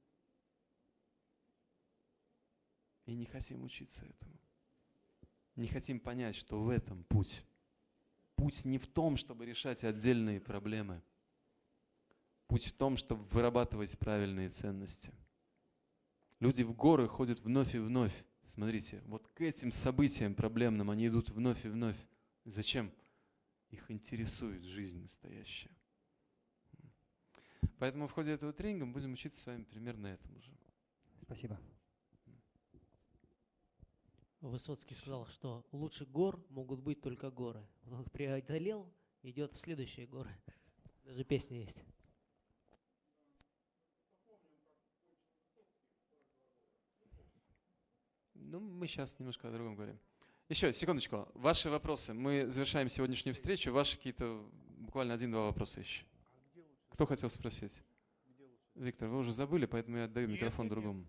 И не хотим учиться этому. Не хотим понять, что в этом путь. Путь не в том, чтобы решать отдельные проблемы. Путь в том, чтобы вырабатывать правильные ценности. Люди в горы ходят вновь и вновь. Смотрите, вот к этим событиям проблемным они идут вновь и вновь. Зачем? Их интересует жизнь настоящая. Поэтому в ходе этого тренинга мы будем учиться с вами примерно этому же. Спасибо. Высоцкий сказал, что лучше гор могут быть только горы. Он их преодолел, идет в следующие горы. Даже песня есть. Ну, мы сейчас немножко о другом говорим. Еще, секундочку. Ваши вопросы. Мы завершаем сегодняшнюю встречу. Ваши какие-то, буквально 1-2 вопроса еще. Кто хотел спросить? Виктор, вы уже забыли, поэтому я отдаю микрофон другому.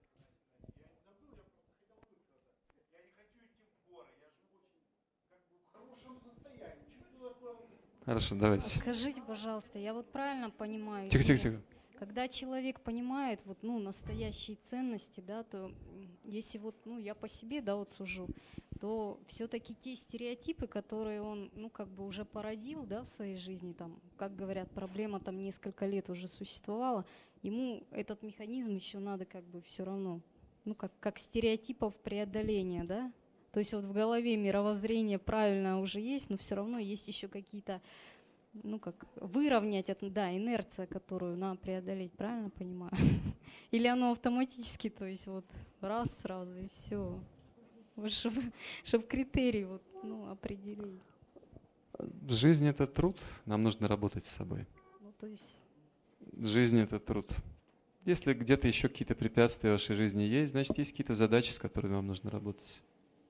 Хорошо, давайте. Скажите, пожалуйста, я вот правильно понимаю? Тихо. Когда человек понимает вот, настоящие ценности, да, то если вот, я по себе, да, вот сужу, то все-таки те стереотипы, которые он, уже породил, да, в своей жизни, там, как говорят, проблема там несколько лет уже существовала, ему этот механизм еще надо все равно, как стереотипов преодоления, да. То есть вот в голове мировоззрение правильно уже есть, но все равно есть еще какие-то, выровнять, инерция, которую надо преодолеть, правильно понимаю? Или оно автоматически, то есть вот раз сразу и все, чтобы критерий определить. Жизнь — это труд, нам нужно работать с собой. Жизнь — это труд. Если где-то еще какие-то препятствия в вашей жизни есть, значит, есть какие-то задачи, с которыми вам нужно работать.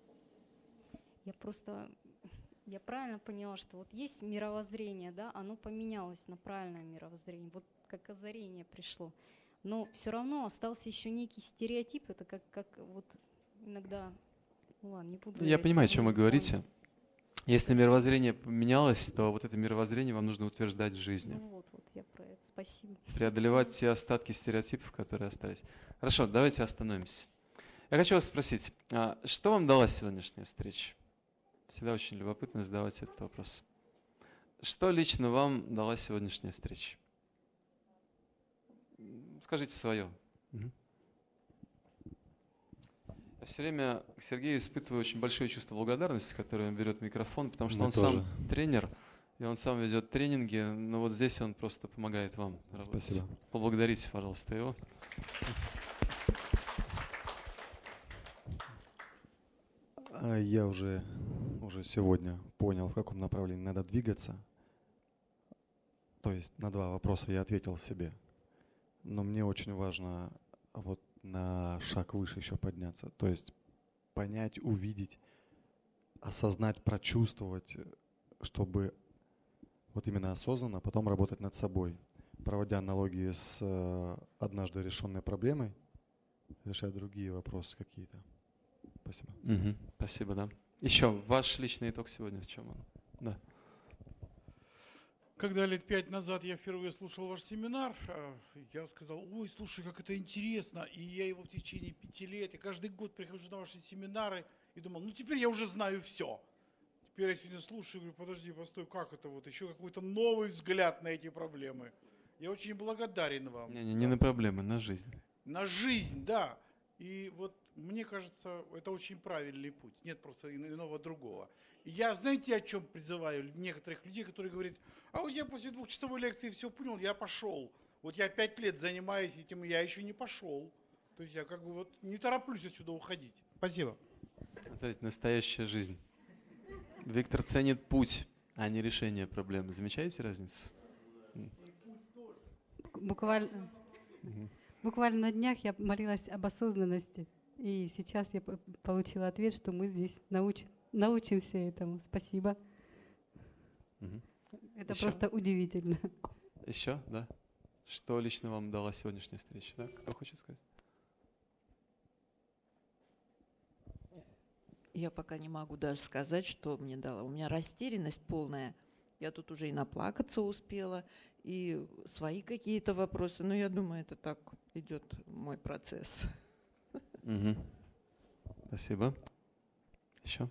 Я правильно поняла, что вот есть мировоззрение, да, оно поменялось на правильное мировоззрение, вот как озарение пришло. Но все равно остался еще некий стереотип, это как вот иногда, не буду... Я понимаю, о чем вы говорите. Если мировоззрение поменялось, то вот это мировоззрение вам нужно утверждать в жизни. Вот, я про это, спасибо. Преодолевать те остатки стереотипов, которые остались. Хорошо, давайте остановимся. Я хочу вас спросить, что вам дала сегодняшняя встреча? Всегда очень любопытно задавать этот вопрос. Что лично вам дала сегодняшняя встреча? Скажите свое. Я все время к Сергею испытываю очень большое чувство благодарности, которое он берет микрофон, потому что он сам тренер, и он сам ведет тренинги, но вот здесь он просто помогает вам работать. Спасибо. Поблагодарите, пожалуйста, его. Я уже сегодня понял, в каком направлении надо двигаться. То есть на 2 вопроса я ответил себе. Но мне очень важно вот на шаг выше еще подняться. То есть понять, увидеть, осознать, прочувствовать, чтобы вот именно осознанно потом работать над собой. Проводя аналогии с однажды решенной проблемой, решать другие вопросы какие-то. Спасибо. Спасибо, да. Еще ваш личный итог сегодня в чем он? Да. Когда лет 5 назад я впервые слушал ваш семинар, я сказал: ой, слушай, как это интересно. И я его в течение 5 лет, и каждый год прихожу на ваши семинары и думал, теперь я уже знаю все. Теперь я сегодня слушаю и говорю: подожди, постой, как это вот? Еще какой-то новый взгляд на эти проблемы. Я очень благодарен вам. Не на проблемы, на жизнь. На жизнь, да. И вот мне кажется, это очень правильный путь. Нет просто иного другого. И я, знаете, о чем призываю некоторых людей, которые говорят: а вот я после 2-часовой лекции все понял, я пошел. Вот я 5 лет занимаюсь этим, и я еще не пошел. То есть я не тороплюсь отсюда уходить. Спасибо. Это настоящая жизнь. Виктор ценит путь, а не решение проблемы. Замечаете разницу? Буквально на днях я молилась об осознанности, и сейчас я получила ответ, что мы здесь научимся этому. Спасибо. Это еще? Просто удивительно. Еще, да? Что лично вам дала сегодняшняя встреча? Да? Кто хочет сказать? Я пока не могу даже сказать, что мне дала. У меня растерянность полная. Я тут уже и наплакаться успела, и свои какие-то вопросы. Но я думаю, это так идет мой процесс. Угу. Спасибо. Еще?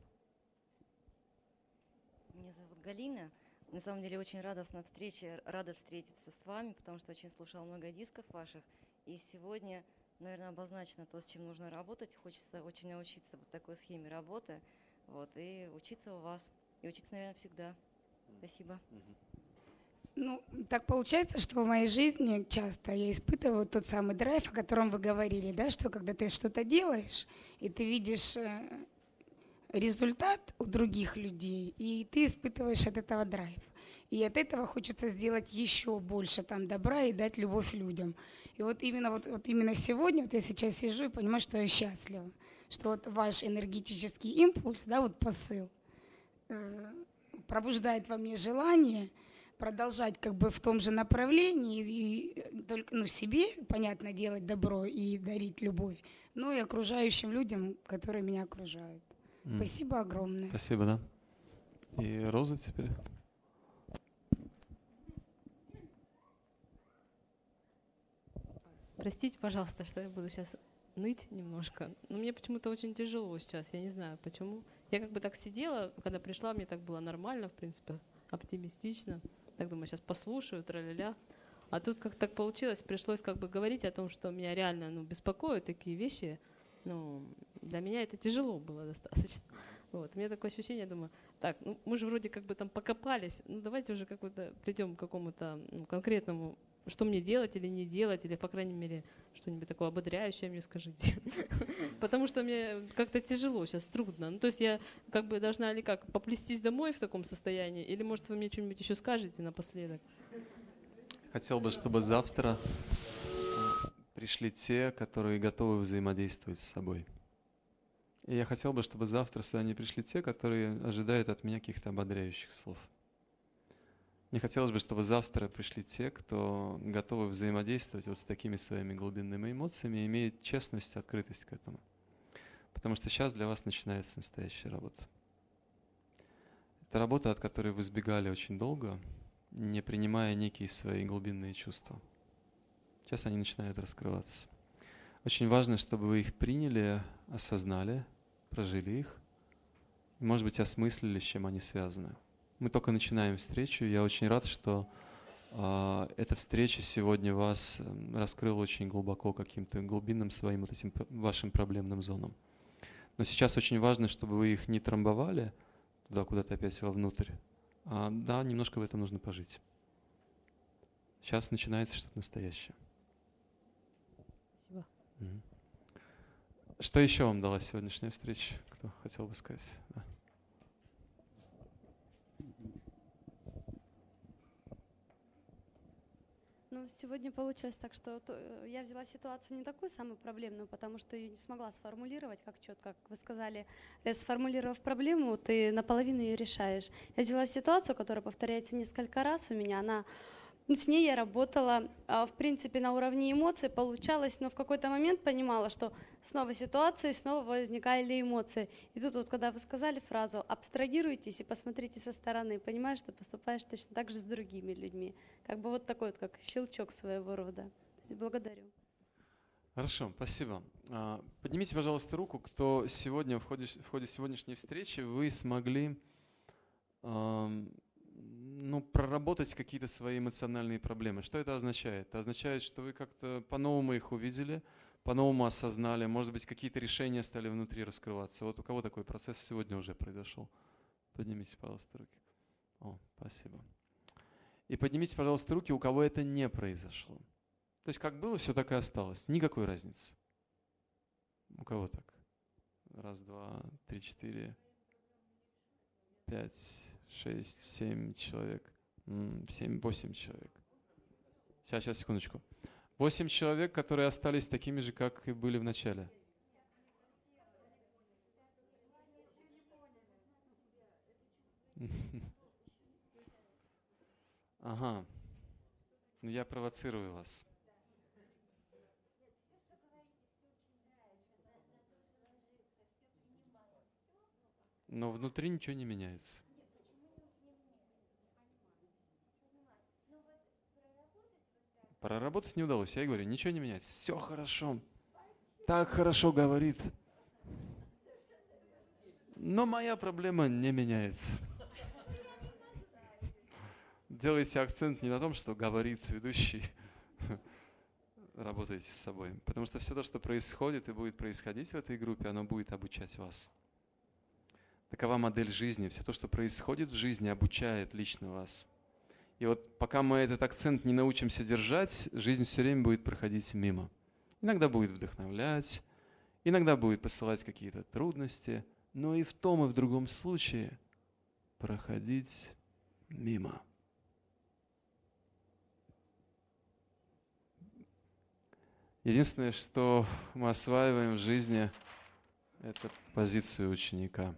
Меня зовут Галина. На самом деле очень радостна встреча, рада встретиться с вами, потому что очень слушала много дисков ваших. И сегодня, наверное, обозначено то, с чем нужно работать. Хочется очень научиться вот такой схеме работы. Вот, и учиться у вас. И учиться, наверное, всегда. Спасибо. Ну, так получается, что в моей жизни часто я испытываю тот самый драйв, о котором вы говорили, да, что когда ты что-то делаешь, и ты видишь результат у других людей, и ты испытываешь от этого драйв. И от этого хочется сделать еще больше там добра и дать любовь людям. И вот именно сегодня, вот я сейчас сижу и понимаю, что я счастлива, что вот ваш энергетический импульс, да, вот посыл, пробуждает во мне желание продолжать как бы в том же направлении и только себе, понятно, делать добро и дарить любовь, но и окружающим людям, которые меня окружают. Спасибо огромное. Спасибо, да. И Роза теперь. Простите, пожалуйста, что я буду сейчас ныть немножко. Но мне почему-то очень тяжело сейчас, я не знаю почему. Я как бы так сидела, когда пришла, мне так было нормально, в принципе, оптимистично. Так думаю, сейчас послушаю, тра-ля-ля. А тут как так получилось, пришлось как бы говорить о том, что меня реально беспокоят такие вещи. Для меня это тяжело было достаточно. Вот. У меня такое ощущение, думаю, так, мы же вроде как бы там покопались, давайте уже как-то придем к какому-то конкретному, что мне делать или не делать, или, по крайней мере, что-нибудь такое ободряющее мне скажите. Потому что мне как-то тяжело сейчас, трудно. То есть я как бы должна или как, поплестись домой в таком состоянии, или, может, вы мне что-нибудь еще скажете напоследок? Хотел бы, чтобы завтра пришли те, которые готовы взаимодействовать с собой. И я хотел бы, чтобы завтра сюда не пришли те, которые ожидают от меня каких-то ободряющих слов. Мне хотелось бы, чтобы завтра пришли те, кто готовы взаимодействовать вот с такими своими глубинными эмоциями и имеет честность, открытость к этому. Потому что сейчас для вас начинается настоящая работа. Это работа, от которой вы сбегали очень долго, не принимая некие свои глубинные чувства. Сейчас они начинают раскрываться. Очень важно, чтобы вы их приняли, осознали, прожили их, и, может быть, осмыслили, с чем они связаны. Мы только начинаем встречу. Я очень рад, что эта встреча сегодня вас раскрыла очень глубоко каким-то глубинным своим вот этим вашим проблемным зонам. Но сейчас очень важно, чтобы вы их не трамбовали туда куда-то опять вовнутрь. Да, немножко в этом нужно пожить. Сейчас начинается что-то настоящее. Спасибо. Что еще вам дала сегодняшняя встреча? Кто хотел бы сказать? Да. Сегодня получилось так, что я взяла ситуацию не такую самую проблемную, потому что ее не смогла сформулировать как четко, как вы сказали. Сформулировав проблему, ты наполовину ее решаешь. Я взяла ситуацию, которая повторяется несколько раз у меня, с ней я работала, в принципе, на уровне эмоций получалось, но в какой-то момент понимала, что снова ситуации, снова возникали эмоции. И тут вот, когда вы сказали фразу «абстрагируйтесь и посмотрите со стороны», понимаешь, что поступаешь точно так же с другими людьми. Как бы вот такой вот, как щелчок своего рода. Благодарю. Хорошо, спасибо. Поднимите, пожалуйста, руку, кто сегодня в ходе сегодняшней встречи вы смогли проработать какие-то свои эмоциональные проблемы. Что это означает? Это означает, что вы как-то по-новому их увидели, по-новому осознали, может быть, какие-то решения стали внутри раскрываться. Вот у кого такой процесс сегодня уже произошел? Поднимите, пожалуйста, руки. Спасибо. И поднимите, пожалуйста, руки, у кого это не произошло. То есть как было, все так и осталось. Никакой разницы. У кого так? 1, 2, 3, 4, 5, 6, 7 человек. 7, 8 человек. Сейчас, секундочку. 8 человек, которые остались такими же, как и были в начале. Ага. Я провоцирую вас. Но внутри ничего не меняется. Проработать не удалось. Я ей говорю, ничего не меняется, все хорошо. Так хорошо говорит. Но моя проблема не меняется. Делайте акцент не на том, что говорит ведущий. Работайте с собой. Потому что все то, что происходит и будет происходить в этой группе, оно будет обучать вас. Такова модель жизни. Все то, что происходит в жизни, обучает лично вас. И вот пока мы этот акцент не научимся держать, жизнь все время будет проходить мимо. Иногда будет вдохновлять, иногда будет посылать какие-то трудности, но и в том, и в другом случае проходить мимо. Единственное, что мы осваиваем в жизни, это позицию ученика.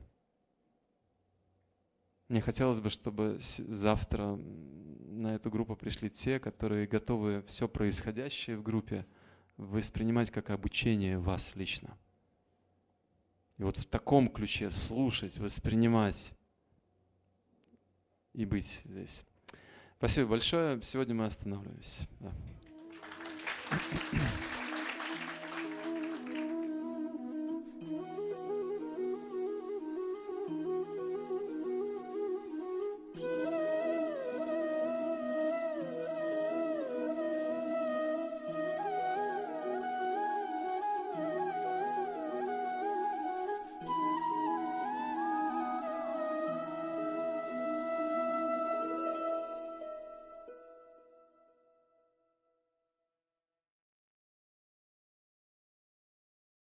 Мне хотелось бы, чтобы завтра на эту группу пришли те, которые готовы все происходящее в группе воспринимать как обучение вас лично. И вот в таком ключе слушать, воспринимать и быть здесь. Спасибо большое. Сегодня мы останавливаемся. Да.